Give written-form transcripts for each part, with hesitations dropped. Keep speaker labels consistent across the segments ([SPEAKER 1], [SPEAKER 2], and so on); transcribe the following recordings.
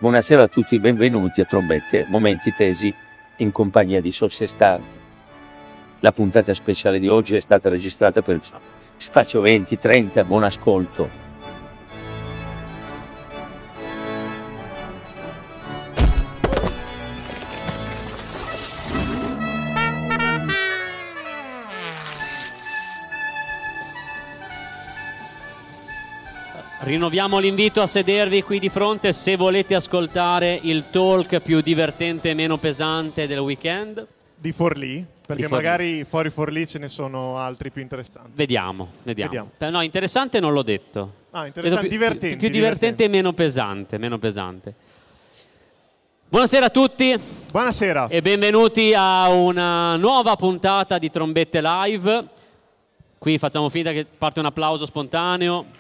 [SPEAKER 1] Buonasera a tutti, benvenuti a Trombette, momenti tesi in compagnia di Socia Star. La puntata speciale di oggi è stata registrata per Spazio 2030, buon ascolto.
[SPEAKER 2] Rinnoviamo l'invito a sedervi qui di fronte se volete ascoltare il talk più divertente e meno pesante del weekend.
[SPEAKER 3] Di Forlì, perché
[SPEAKER 2] Di Forlì.
[SPEAKER 3] magari fuori Forlì ce ne sono altri più interessanti.
[SPEAKER 2] Vediamo. No, interessante non l'ho detto.
[SPEAKER 3] Ah, interessante, divertente.
[SPEAKER 2] Più divertente e meno pesante. Buonasera a tutti.
[SPEAKER 3] Buonasera.
[SPEAKER 2] E benvenuti a una nuova puntata di Trombette Live. Qui facciamo finta che parte un applauso spontaneo.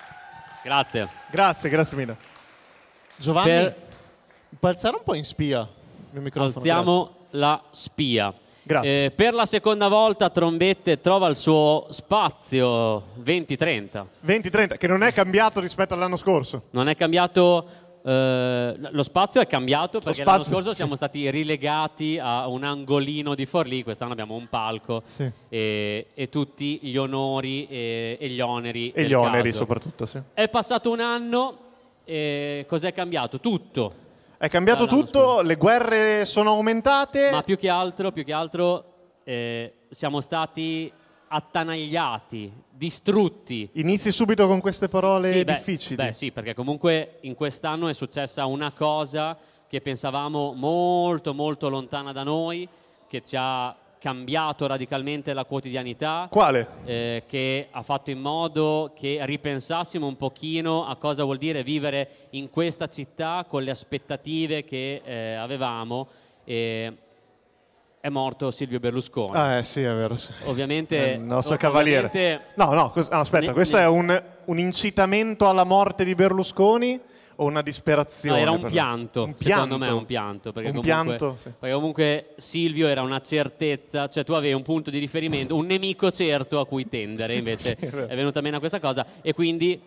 [SPEAKER 3] Grazie mille. Giovanni, puoi alzare un po' in spia il microfono?
[SPEAKER 2] Alziamo la spia.
[SPEAKER 3] Grazie.
[SPEAKER 2] Per la seconda volta Trombette trova il suo spazio 2030.
[SPEAKER 3] 2030, che non è cambiato rispetto all'anno scorso.
[SPEAKER 2] Non è cambiato, lo spazio è cambiato perché l'anno scorso
[SPEAKER 3] sì.
[SPEAKER 2] siamo stati rilegati a un angolino di Forlì, quest'anno abbiamo un palco,
[SPEAKER 3] Sì.
[SPEAKER 2] e tutti gli onori e gli oneri
[SPEAKER 3] E
[SPEAKER 2] del
[SPEAKER 3] gli oneri
[SPEAKER 2] caso.
[SPEAKER 3] soprattutto, sì.
[SPEAKER 2] È passato un anno e cos'è cambiato? Tutto.
[SPEAKER 3] È cambiato
[SPEAKER 2] Dall'anno
[SPEAKER 3] tutto,
[SPEAKER 2] scorso.
[SPEAKER 3] le guerre sono aumentate.
[SPEAKER 2] Ma più che altro siamo stati attanagliati, distrutti.
[SPEAKER 3] Inizi subito con queste parole
[SPEAKER 2] Sì,
[SPEAKER 3] difficili.
[SPEAKER 2] Sì, perché comunque in quest'anno è successa una cosa che pensavamo molto molto lontana da noi, che ci ha cambiato radicalmente la quotidianità.
[SPEAKER 3] Quale?
[SPEAKER 2] Che ha fatto in modo che ripensassimo un pochino a cosa vuol dire vivere in questa città con le aspettative che avevamo. È morto Silvio Berlusconi.
[SPEAKER 3] Ah, sì, è vero. Sì.
[SPEAKER 2] Ovviamente
[SPEAKER 3] Il nostro cavaliere. No, aspetta, questo è un incitamento alla morte di Berlusconi o una disperazione?
[SPEAKER 2] No, era un pianto, secondo me è un pianto. Perché perché comunque Silvio era una certezza, cioè tu avevi un punto di riferimento, un nemico certo a cui tendere, invece
[SPEAKER 3] Sì,
[SPEAKER 2] è venuta meno questa cosa e quindi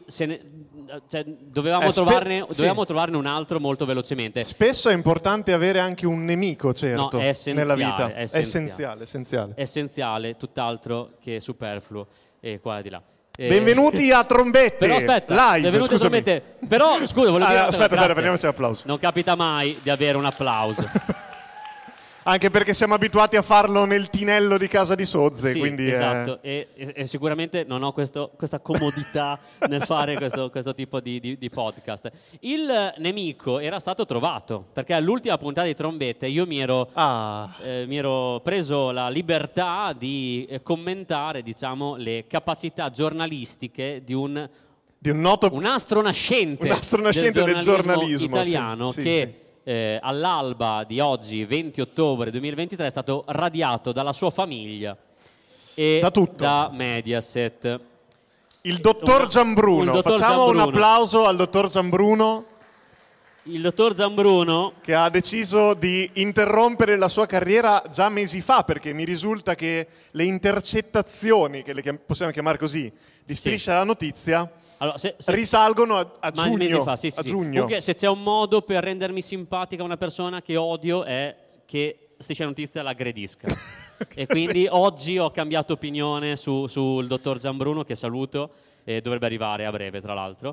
[SPEAKER 2] dovevamo trovarne un altro molto velocemente.
[SPEAKER 3] Spesso è importante avere anche un nemico, certo,
[SPEAKER 2] No, è essenziale,
[SPEAKER 3] nella vita.
[SPEAKER 2] è
[SPEAKER 3] Essenziale.
[SPEAKER 2] Essenziale, tutt'altro che superfluo e qua e di là.
[SPEAKER 3] Benvenuti a Trombette.
[SPEAKER 2] Però aspetta,
[SPEAKER 3] live,
[SPEAKER 2] benvenuti a
[SPEAKER 3] scusami.
[SPEAKER 2] Trombette. Però scusa, volevo dire
[SPEAKER 3] aspetta, vediamo se è applauso.
[SPEAKER 2] Non capita mai di avere un applauso.
[SPEAKER 3] Anche perché siamo abituati a farlo nel tinello di casa di Sozze,
[SPEAKER 2] Sì,
[SPEAKER 3] quindi
[SPEAKER 2] esatto, e sicuramente non ho questa comodità nel fare questo tipo di podcast. Il nemico era stato trovato, perché all'ultima puntata di Trombette io mi ero preso la libertà di commentare, diciamo, le capacità giornalistiche di un astro nascente
[SPEAKER 3] del giornalismo
[SPEAKER 2] italiano,
[SPEAKER 3] sì,
[SPEAKER 2] che
[SPEAKER 3] sì.
[SPEAKER 2] All'alba di oggi, 20 ottobre 2023, è stato radiato dalla sua famiglia e da Mediaset.
[SPEAKER 3] Il dottor Giambruno. Facciamo un applauso al dottor Giambruno.
[SPEAKER 2] Il dottor Giambruno,
[SPEAKER 3] che ha deciso di interrompere la sua carriera già mesi fa, perché mi risulta che le intercettazioni, che le possiamo chiamare così, di Striscia la Notizia, risalgono a giugno.
[SPEAKER 2] Mesi fa, sì.
[SPEAKER 3] Giugno.
[SPEAKER 2] Comunque, se c'è un modo per rendermi simpatica a una persona che odio è che Striscia la Notizia l'aggredisca. E quindi oggi ho cambiato opinione sul dottor Giambruno, che saluto, e dovrebbe arrivare a breve, tra l'altro.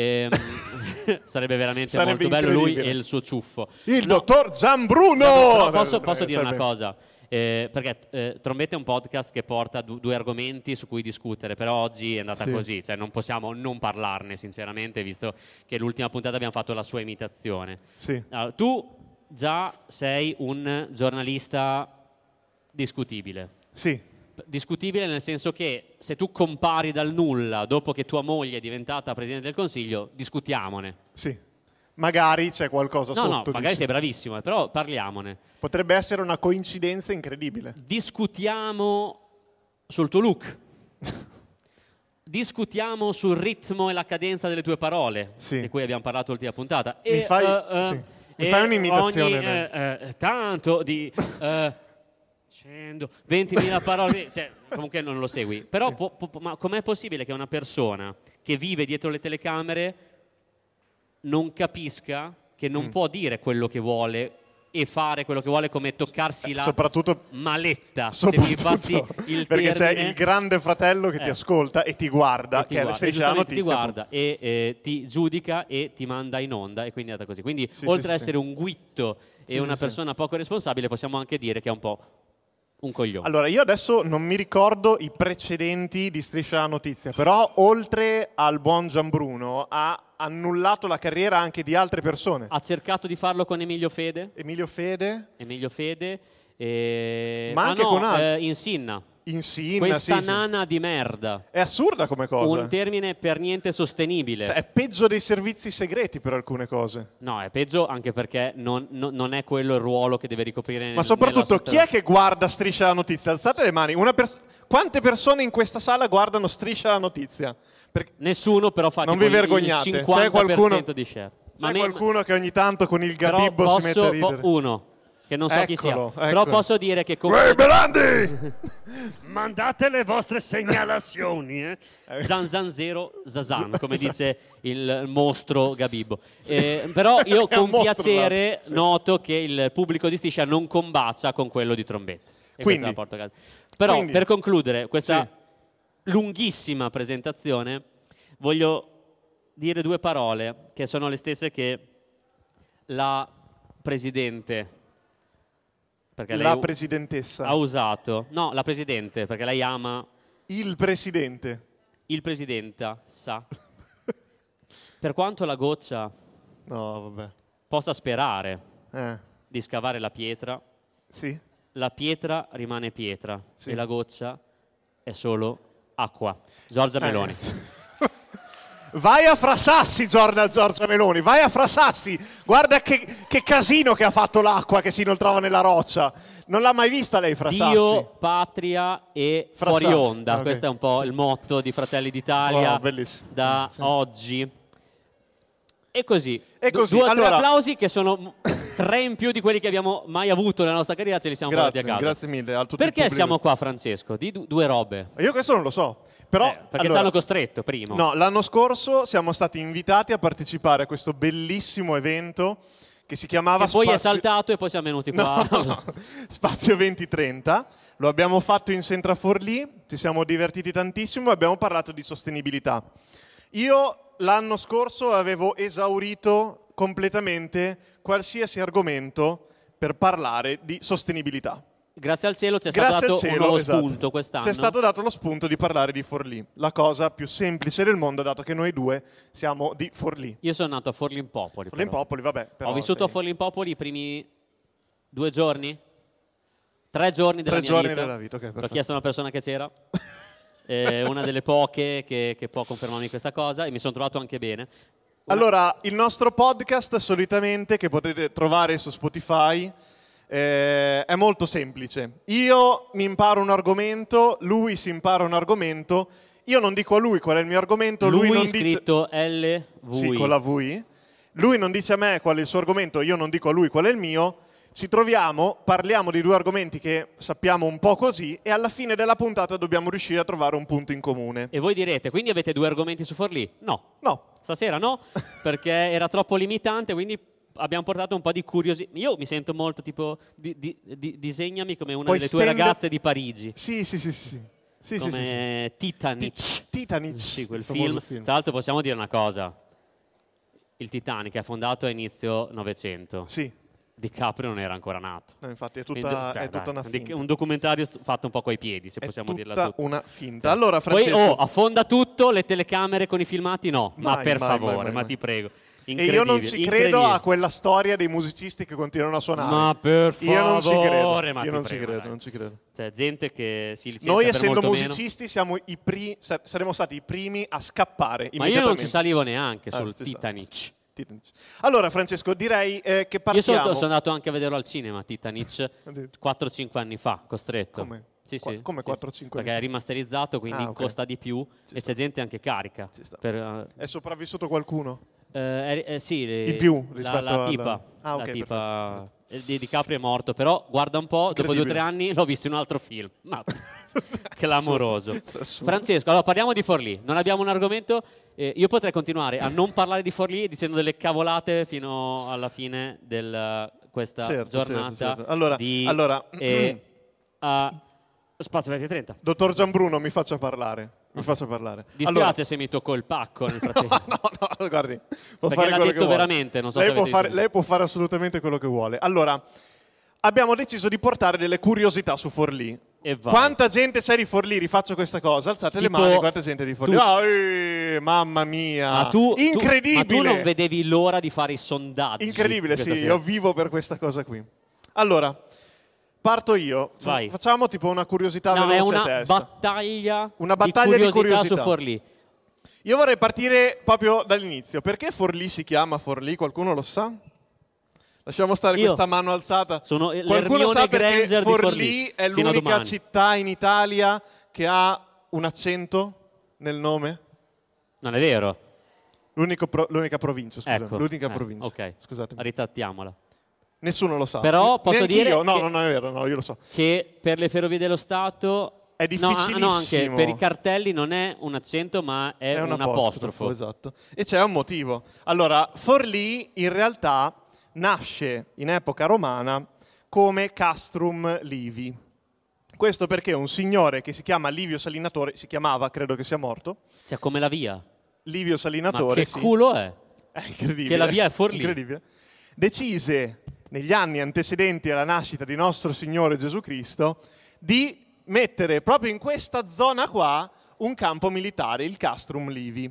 [SPEAKER 2] Sarebbe veramente molto bello lui e il suo ciuffo.
[SPEAKER 3] Dottor Giambruno!
[SPEAKER 2] Posso dire una cosa? Perché Trombette è un podcast che porta due argomenti su cui discutere, però oggi è andata così, cioè non possiamo non parlarne sinceramente, visto che l'ultima puntata abbiamo fatto la sua imitazione.
[SPEAKER 3] Sì.
[SPEAKER 2] Allora, tu già sei un giornalista discutibile.
[SPEAKER 3] Sì.
[SPEAKER 2] Discutibile nel senso che se tu compari dal nulla dopo che tua moglie è diventata Presidente del Consiglio, discutiamone.
[SPEAKER 3] Sì. Magari c'è qualcosa sotto.
[SPEAKER 2] No, magari sei bravissimo, però parliamone.
[SPEAKER 3] Potrebbe essere una coincidenza incredibile.
[SPEAKER 2] Discutiamo sul tuo look. Discutiamo sul ritmo e la cadenza delle tue parole, di cui abbiamo parlato l'ultima puntata.
[SPEAKER 3] Mi fai un'imitazione.
[SPEAKER 2] Tanto di 20.000 parole, cioè, comunque non lo segui. Però ma com'è possibile che una persona che vive dietro le telecamere non capisca che non può dire quello che vuole e fare quello che vuole, come toccarsi la maletta, se mi passi il
[SPEAKER 3] perché
[SPEAKER 2] termine.
[SPEAKER 3] c'è il grande fratello che ti ascolta e ti guarda, che è la Striscia la Notizia.
[SPEAKER 2] Ti guarda e ti giudica e ti manda in onda, e quindi è andata così. Quindi oltre ad essere un guitto e una persona poco responsabile, possiamo anche dire che è un po' un coglione.
[SPEAKER 3] Allora, io adesso non mi ricordo i precedenti di Striscia la Notizia, però oltre al buon Gianbruno ha annullato la carriera anche di altre persone.
[SPEAKER 2] Ha cercato di farlo con Emilio Fede.
[SPEAKER 3] Ma anche con altri.
[SPEAKER 2] Insinna.
[SPEAKER 3] Questa
[SPEAKER 2] nana di merda.
[SPEAKER 3] È assurda come cosa.
[SPEAKER 2] Un termine per niente sostenibile.
[SPEAKER 3] Cioè, è peggio dei servizi segreti per alcune cose.
[SPEAKER 2] No, è peggio anche perché non è quello il ruolo che deve ricoprire.
[SPEAKER 3] Ma soprattutto, chi è che guarda Striscia la Notizia? Alzate le mani. Quante persone in questa sala guardano Striscia la Notizia?
[SPEAKER 2] Nessuno, però fa
[SPEAKER 3] non vi vergognate.
[SPEAKER 2] Il 50% di share.
[SPEAKER 3] C'è qualcuno che ogni tanto con il Gabibbo si mette a ridere.
[SPEAKER 2] Uno che non so chi sia, però posso dire che
[SPEAKER 3] Belandi!
[SPEAKER 4] Mandate le vostre segnalazioni,
[SPEAKER 2] Zanzanzero Zazan, come dice il mostro Gabibbo. Però io con piacere noto che il pubblico di Striscia non combacia con quello di Trombetta.
[SPEAKER 3] Quindi,
[SPEAKER 2] però per concludere questa lunghissima presentazione voglio dire due parole che sono le stesse che la Presidente, perché
[SPEAKER 3] la presidentessa
[SPEAKER 2] ha usato. No, la Presidente, perché lei ama
[SPEAKER 3] il Presidente.
[SPEAKER 2] Il Presidenta sa. Per quanto la goccia possa sperare di scavare la pietra, la pietra rimane pietra e la goccia è solo acqua. Giorgia Meloni.
[SPEAKER 3] Vai a Frasassi, Giorgia Meloni, vai a Frasassi. Guarda che casino che ha fatto l'acqua che si inoltrava nella roccia. Non l'ha mai vista lei, Frasassi?
[SPEAKER 2] Dio, patria e Frasassi. Fuori onda. Okay. Questo è un po' il motto di Fratelli d'Italia da oggi. E così. Due o tre applausi che sono 3 in più di quelli che abbiamo mai avuto nella nostra carriera, ce li siamo portati a casa.
[SPEAKER 3] Grazie mille a tutto
[SPEAKER 2] Perché siamo qua, Francesco? Di due robe.
[SPEAKER 3] Io questo non lo so. Però,
[SPEAKER 2] perché ci hanno costretto, primo.
[SPEAKER 3] No, l'anno scorso siamo stati invitati a partecipare a questo bellissimo evento che si chiamava
[SPEAKER 2] che poi è saltato e poi siamo venuti qua.
[SPEAKER 3] No. Spazio 2030. Lo abbiamo fatto in Centra Forlì, ci siamo divertiti tantissimo e abbiamo parlato di sostenibilità. Io l'anno scorso avevo esaurito completamente qualsiasi argomento per parlare di sostenibilità.
[SPEAKER 2] Grazie al cielo ci è stato dato un nuovo spunto quest'anno.
[SPEAKER 3] Ci è stato dato lo spunto di parlare di Forlì, la cosa più semplice del mondo, dato che noi due siamo di Forlì.
[SPEAKER 2] Io sono nato a Forlimpopoli.
[SPEAKER 3] Forlimpopoli, vabbè.
[SPEAKER 2] Ho vissuto a Forlimpopoli i primi 2 giorni, 3 giorni della mia vita.
[SPEAKER 3] Okay,
[SPEAKER 2] l'ho chiesto a una persona che c'era, una delle poche che può confermarmi questa cosa, e mi sono trovato anche bene.
[SPEAKER 3] Allora, il nostro podcast solitamente, che potete trovare su Spotify, è molto semplice. Io mi imparo un argomento, lui si impara un argomento, io non dico a lui qual è il mio argomento, lui non
[SPEAKER 2] scritto dice... LV.
[SPEAKER 3] Sì, con la V. Lui non dice a me qual è il suo argomento, io non dico a lui qual è il mio. Ci troviamo, parliamo di 2 argomenti che sappiamo un po' così e alla fine della puntata dobbiamo riuscire a trovare un punto in comune.
[SPEAKER 2] E voi direte, quindi avete 2 argomenti su Forlì? No. Stasera no, perché era troppo limitante, quindi abbiamo portato un po' di curiosità. Io mi sento molto tipo disegnami come una delle tue ragazze di Parigi.
[SPEAKER 3] Sì.
[SPEAKER 2] Come Titanic. Sì, quel film. Tra l'altro possiamo dire una cosa. Il Titanic è fondato a inizio Novecento.
[SPEAKER 3] Sì.
[SPEAKER 2] DiCaprio non era ancora nato.
[SPEAKER 3] No, infatti è tutta una finta.
[SPEAKER 2] Un documentario fatto un po' coi piedi, se possiamo dirla tutta.
[SPEAKER 3] È tutta una finta. Allora, Francesco...
[SPEAKER 2] Poi affonda tutto, le telecamere con i filmati no. Ma per favore, ma ti prego.
[SPEAKER 3] E io non ci credo a quella storia dei musicisti che continuano a suonare.
[SPEAKER 2] Ma per favore,
[SPEAKER 3] io non ci credo.
[SPEAKER 2] Ma
[SPEAKER 3] non ci credo.
[SPEAKER 2] Cioè, gente che si licenzia
[SPEAKER 3] noi,
[SPEAKER 2] per
[SPEAKER 3] essendo
[SPEAKER 2] molto
[SPEAKER 3] musicisti, saremmo stati i primi a scappare.
[SPEAKER 2] Ma io non ci salivo neanche sul Titanic.
[SPEAKER 3] Allora, Francesco, direi che partiamo.
[SPEAKER 2] Io sono andato anche a vederlo al cinema, Titanic, 4-5 anni fa, costretto.
[SPEAKER 3] Come?
[SPEAKER 2] Sì.
[SPEAKER 3] Come 4-5 anni?
[SPEAKER 2] Perché è rimasterizzato, quindi costa di più e c'è gente anche carica.
[SPEAKER 3] È sopravvissuto qualcuno?
[SPEAKER 2] Sì,
[SPEAKER 3] il più rispetto
[SPEAKER 2] la tipa.
[SPEAKER 3] Ah, ok,
[SPEAKER 2] la tipa
[SPEAKER 3] perfetto.
[SPEAKER 2] di DiCaprio è morto, però guarda un po', dopo 2 o 3 anni l'ho visto in un altro film. Ma clamoroso. Francesco, allora parliamo di Forlì. Non abbiamo un argomento. Io potrei continuare a non parlare di Forlì dicendo delle cavolate fino alla fine di questa giornata.
[SPEAKER 3] Certo. Allora
[SPEAKER 2] Spazio 2030.
[SPEAKER 3] Dottor Gianbruno, mi faccia parlare.
[SPEAKER 2] Dispiace se mi toccò il pacco nel frattempo.
[SPEAKER 3] No, guardi, può
[SPEAKER 2] perché
[SPEAKER 3] fare
[SPEAKER 2] l'ha
[SPEAKER 3] quello
[SPEAKER 2] detto
[SPEAKER 3] che
[SPEAKER 2] veramente, non so
[SPEAKER 3] lei
[SPEAKER 2] se
[SPEAKER 3] può
[SPEAKER 2] avete
[SPEAKER 3] fare, lei può fare assolutamente quello che vuole. Allora, abbiamo deciso di portare delle curiosità su Forlì. Quanta gente c'è di Forlì? Rifaccio questa cosa. Alzate le mani, quanta gente di Forlì. Mamma mia, incredibile.
[SPEAKER 2] Ma tu non vedevi l'ora di fare i sondaggi?
[SPEAKER 3] Incredibile, sì, io vivo per questa cosa qui. Allora, parto io.
[SPEAKER 2] Vai.
[SPEAKER 3] Facciamo tipo una curiosità veloce
[SPEAKER 2] è
[SPEAKER 3] a
[SPEAKER 2] una
[SPEAKER 3] testa.
[SPEAKER 2] battaglia di curiosità su Forlì.
[SPEAKER 3] Io vorrei partire proprio dall'inizio. Perché Forlì si chiama Forlì? Qualcuno lo sa? Lasciamo stare questa mano alzata.
[SPEAKER 2] Sono
[SPEAKER 3] Qualcuno sa perché
[SPEAKER 2] Granger
[SPEAKER 3] Forlì è l'unica città in Italia che ha un accento nel nome?
[SPEAKER 2] Non è vero.
[SPEAKER 3] L'unica provincia, scusa.
[SPEAKER 2] Ecco.
[SPEAKER 3] L'unica provincia.
[SPEAKER 2] Ok,
[SPEAKER 3] scusatemi.
[SPEAKER 2] Ritrattiamola.
[SPEAKER 3] Nessuno lo sa.
[SPEAKER 2] Però posso dire
[SPEAKER 3] io. No, non è vero, no, io lo so.
[SPEAKER 2] Che per le Ferrovie dello Stato
[SPEAKER 3] è difficilissimo.
[SPEAKER 2] No, anche per i cartelli non è un accento, ma è un apostrofo.
[SPEAKER 3] Esatto. E c'è un motivo. Allora, Forlì in realtà nasce in epoca romana come Castrum Livi. Questo perché un signore che si chiama Livio Salinatore, si chiamava, credo che sia morto.
[SPEAKER 2] Cioè come la via.
[SPEAKER 3] Livio Salinatore.
[SPEAKER 2] Ma che culo è?
[SPEAKER 3] È incredibile.
[SPEAKER 2] Che la via è Forlì.
[SPEAKER 3] Incredibile. Decise, negli anni antecedenti alla nascita di nostro Signore Gesù Cristo, di mettere proprio in questa zona qua un campo militare, il Castrum Livi.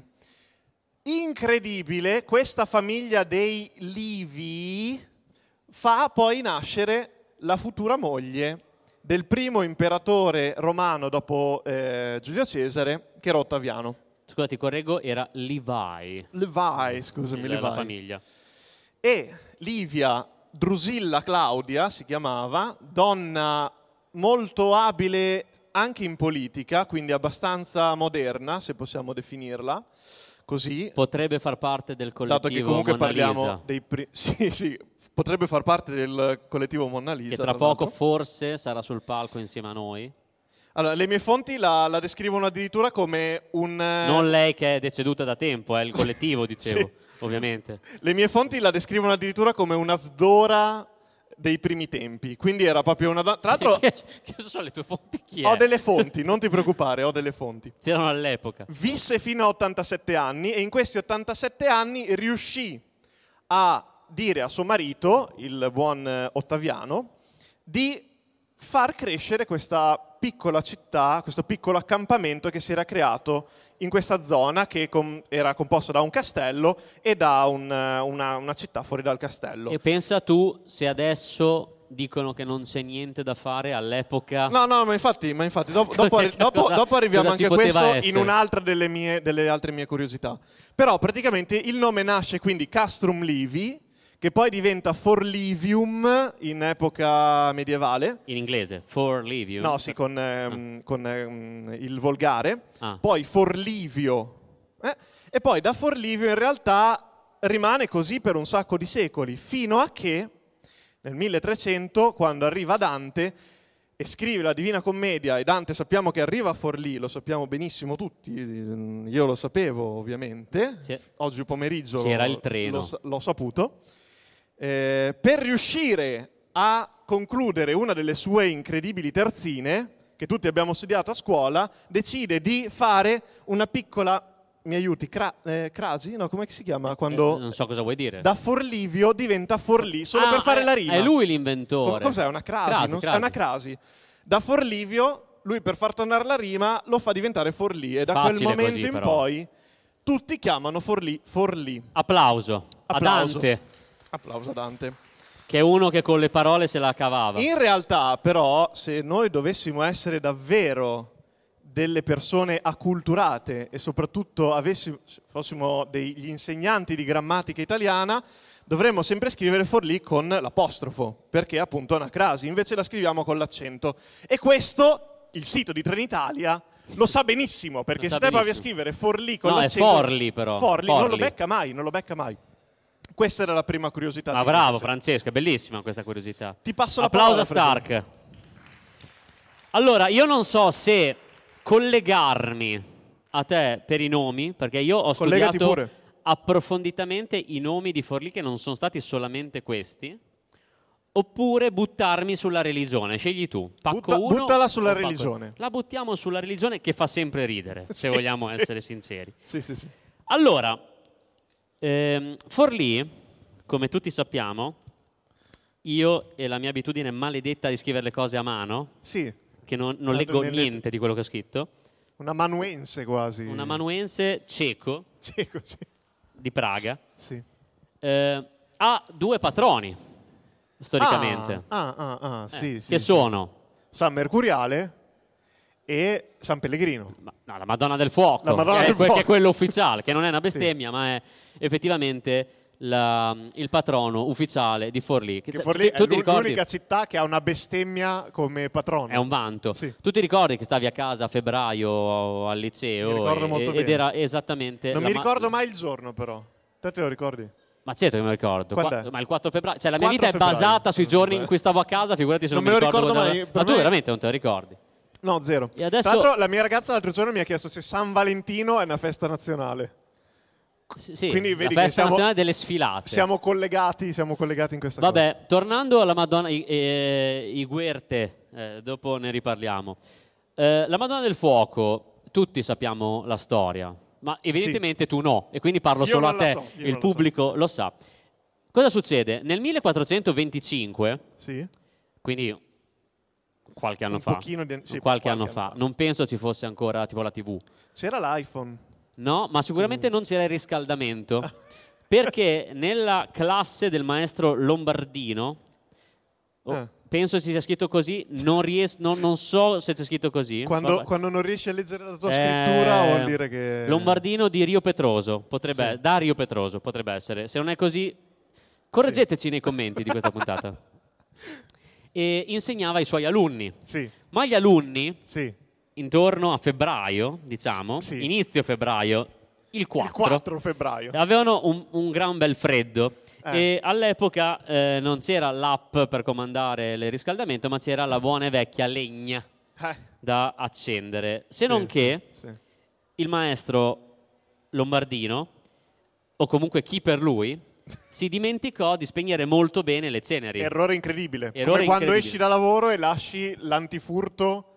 [SPEAKER 3] Incredibile, questa famiglia dei Livi fa poi nascere la futura moglie del primo imperatore romano dopo Giulio Cesare, che era Ottaviano.
[SPEAKER 2] Scusa, ti correggo, era Levi.
[SPEAKER 3] Scusami,
[SPEAKER 2] la famiglia.
[SPEAKER 3] E Livia Drusilla Claudia si chiamava, donna molto abile anche in politica, quindi abbastanza moderna, se possiamo definirla così.
[SPEAKER 2] Potrebbe far parte del collettivo
[SPEAKER 3] dato che comunque
[SPEAKER 2] Monna Lisa.
[SPEAKER 3] Parliamo dei sì, potrebbe far parte del collettivo Monna Lisa.
[SPEAKER 2] Che tra poco forse sarà sul palco insieme a noi.
[SPEAKER 3] Allora, le mie fonti la descrivono addirittura come un...
[SPEAKER 2] Non lei che è deceduta da tempo, è il collettivo, dicevo, sì. Ovviamente.
[SPEAKER 3] Le mie fonti la descrivono addirittura come una Sdora dei primi tempi, quindi era proprio una... Tra l'altro...
[SPEAKER 2] Che sono le tue fonti? Chi è?
[SPEAKER 3] Ho delle fonti, non ti preoccupare, ho delle fonti.
[SPEAKER 2] C'erano all'epoca.
[SPEAKER 3] Visse fino a 87 anni e in questi 87 anni riuscì a dire a suo marito, il buon Ottaviano, di far crescere questa piccola città, questo piccolo accampamento che si era creato in questa zona che era composto da un castello e da una città fuori dal castello.
[SPEAKER 2] E pensa tu se adesso dicono che non c'è niente da fare all'epoca.
[SPEAKER 3] No, ma infatti dopo arriviamo anche a questo
[SPEAKER 2] essere?
[SPEAKER 3] In un'altra delle altre mie curiosità. Però praticamente il nome nasce quindi Castrum Livi, che poi diventa Forlivium in epoca medievale.
[SPEAKER 2] In inglese, Forlivium?
[SPEAKER 3] No, sì, con il volgare. Poi Forlivio. E poi da Forlivio in realtà rimane così per un sacco di secoli, fino a che nel 1300, quando arriva Dante e scrive la Divina Commedia, e Dante sappiamo che arriva a Forlì, lo sappiamo benissimo tutti, io lo sapevo ovviamente, oggi pomeriggio
[SPEAKER 2] c'era il treno.
[SPEAKER 3] L'ho saputo. Per riuscire a concludere una delle sue incredibili terzine, che tutti abbiamo studiato a scuola, decide di fare una piccola, mi aiuti, crasi? No, come si chiama? Quando
[SPEAKER 2] non so cosa vuoi dire.
[SPEAKER 3] Da Forlivio diventa Forlì, solo per fare la rima.
[SPEAKER 2] È lui l'inventore.
[SPEAKER 3] Cos'è? Una crasi? È una crasi. Da Forlivio, lui per far tornare la rima lo fa diventare Forlì, e da quel momento così, in poi tutti chiamano Forlì Forlì.
[SPEAKER 2] Applauso a Dante.
[SPEAKER 3] Applauso a Dante.
[SPEAKER 2] Che è uno che con le parole se la cavava.
[SPEAKER 3] In realtà, però, se noi dovessimo essere davvero delle persone acculturate e soprattutto fossimo degli insegnanti di grammatica italiana, dovremmo sempre scrivere Forlì con l'apostrofo, perché appunto è una crasi, invece la scriviamo con l'accento. E questo, il sito di Trenitalia, Lo sa benissimo, perché se te provi a scrivere Forlì con l'accento...
[SPEAKER 2] No, è Forlì però.
[SPEAKER 3] Forlì, non lo becca mai. Questa era la prima curiosità.
[SPEAKER 2] Ma bravo Francesco, è bellissima questa curiosità.
[SPEAKER 3] Ti passo la
[SPEAKER 2] parola.
[SPEAKER 3] Applauso
[SPEAKER 2] a Stark. Allora, io non so se collegarmi a te per i nomi, perché io ho studiato approfonditamente i nomi di Forlì, che non sono stati solamente questi, oppure buttarmi sulla religione. Scegli tu.
[SPEAKER 3] Buttala sulla religione.
[SPEAKER 2] La buttiamo sulla religione, che fa sempre ridere, se vogliamo essere sinceri.
[SPEAKER 3] Sì.
[SPEAKER 2] Allora, Forlì, come tutti sappiamo, io e la mia abitudine maledetta di scrivere le cose a mano, che non leggo niente di quello che ho scritto.
[SPEAKER 3] Una manuense quasi.
[SPEAKER 2] Una manuense ceco,
[SPEAKER 3] sì.
[SPEAKER 2] Di Praga.
[SPEAKER 3] Sì.
[SPEAKER 2] Ha 2 patroni, storicamente.
[SPEAKER 3] Sì.
[SPEAKER 2] Che sono?
[SPEAKER 3] San Mercuriale e San Pellegrino.
[SPEAKER 2] No, la Madonna del Fuoco, che è quello ufficiale, che non è una bestemmia, ma è effettivamente il patrono ufficiale di Forlì.
[SPEAKER 3] Che Forlì è l'unica città che ha una bestemmia come patrono.
[SPEAKER 2] È un vanto.
[SPEAKER 3] Sì.
[SPEAKER 2] Tu ti ricordi che stavi a casa a febbraio al liceo?
[SPEAKER 3] Mi ricordo molto bene.
[SPEAKER 2] Ed era esattamente...
[SPEAKER 3] Non mi ricordo mai il giorno, però. Te lo ricordi?
[SPEAKER 2] Ma certo che me lo ricordo. Ma il 4 febbraio... Cioè la mia vita è basata sui giorni in cui stavo a casa, figurati se non mi ricordo mai. Ma tu veramente non te lo ricordi?
[SPEAKER 3] No, zero.
[SPEAKER 2] E adesso...
[SPEAKER 3] Tra l'altro la mia ragazza l'altro giorno mi ha chiesto se San Valentino è una festa nazionale.
[SPEAKER 2] Sì,
[SPEAKER 3] quindi vedi
[SPEAKER 2] la
[SPEAKER 3] che
[SPEAKER 2] festa nazionale delle sfilate.
[SPEAKER 3] Siamo collegati in questa cosa.
[SPEAKER 2] Vabbè, tornando alla Madonna, i Guerte, dopo ne riparliamo. La Madonna del Fuoco, tutti sappiamo la storia, ma evidentemente tu no, e quindi parlo solo a te, il pubblico lo sa. Cosa succede? Nel 1425, quindi qualche anno fa, qualche anno fa, non penso ci fosse ancora tipo la TV.
[SPEAKER 3] C'era l'iPhone.
[SPEAKER 2] No, ma sicuramente non c'era il riscaldamento, perché nella classe del maestro Lombardino, penso si sia scritto così, non so se c'è scritto così.
[SPEAKER 3] Quando non riesci a leggere la tua scrittura vuol dire che...
[SPEAKER 2] Lombardino di Rio Petroso, da Rio Petroso potrebbe essere. Se non è così, correggeteci nei commenti di questa puntata. E insegnava ai suoi alunni. Ma gli alunni... intorno a febbraio, diciamo, inizio febbraio, il 4
[SPEAKER 3] febbraio,
[SPEAKER 2] avevano un gran bel freddo e all'epoca non c'era l'app per comandare il riscaldamento, ma c'era la buona e vecchia legna da accendere. Se non che il maestro Lombardino, o comunque chi per lui, si dimenticò di spegnere molto bene le ceneri.
[SPEAKER 3] Errore incredibile. Come quando esci da lavoro e lasci l'antifurto,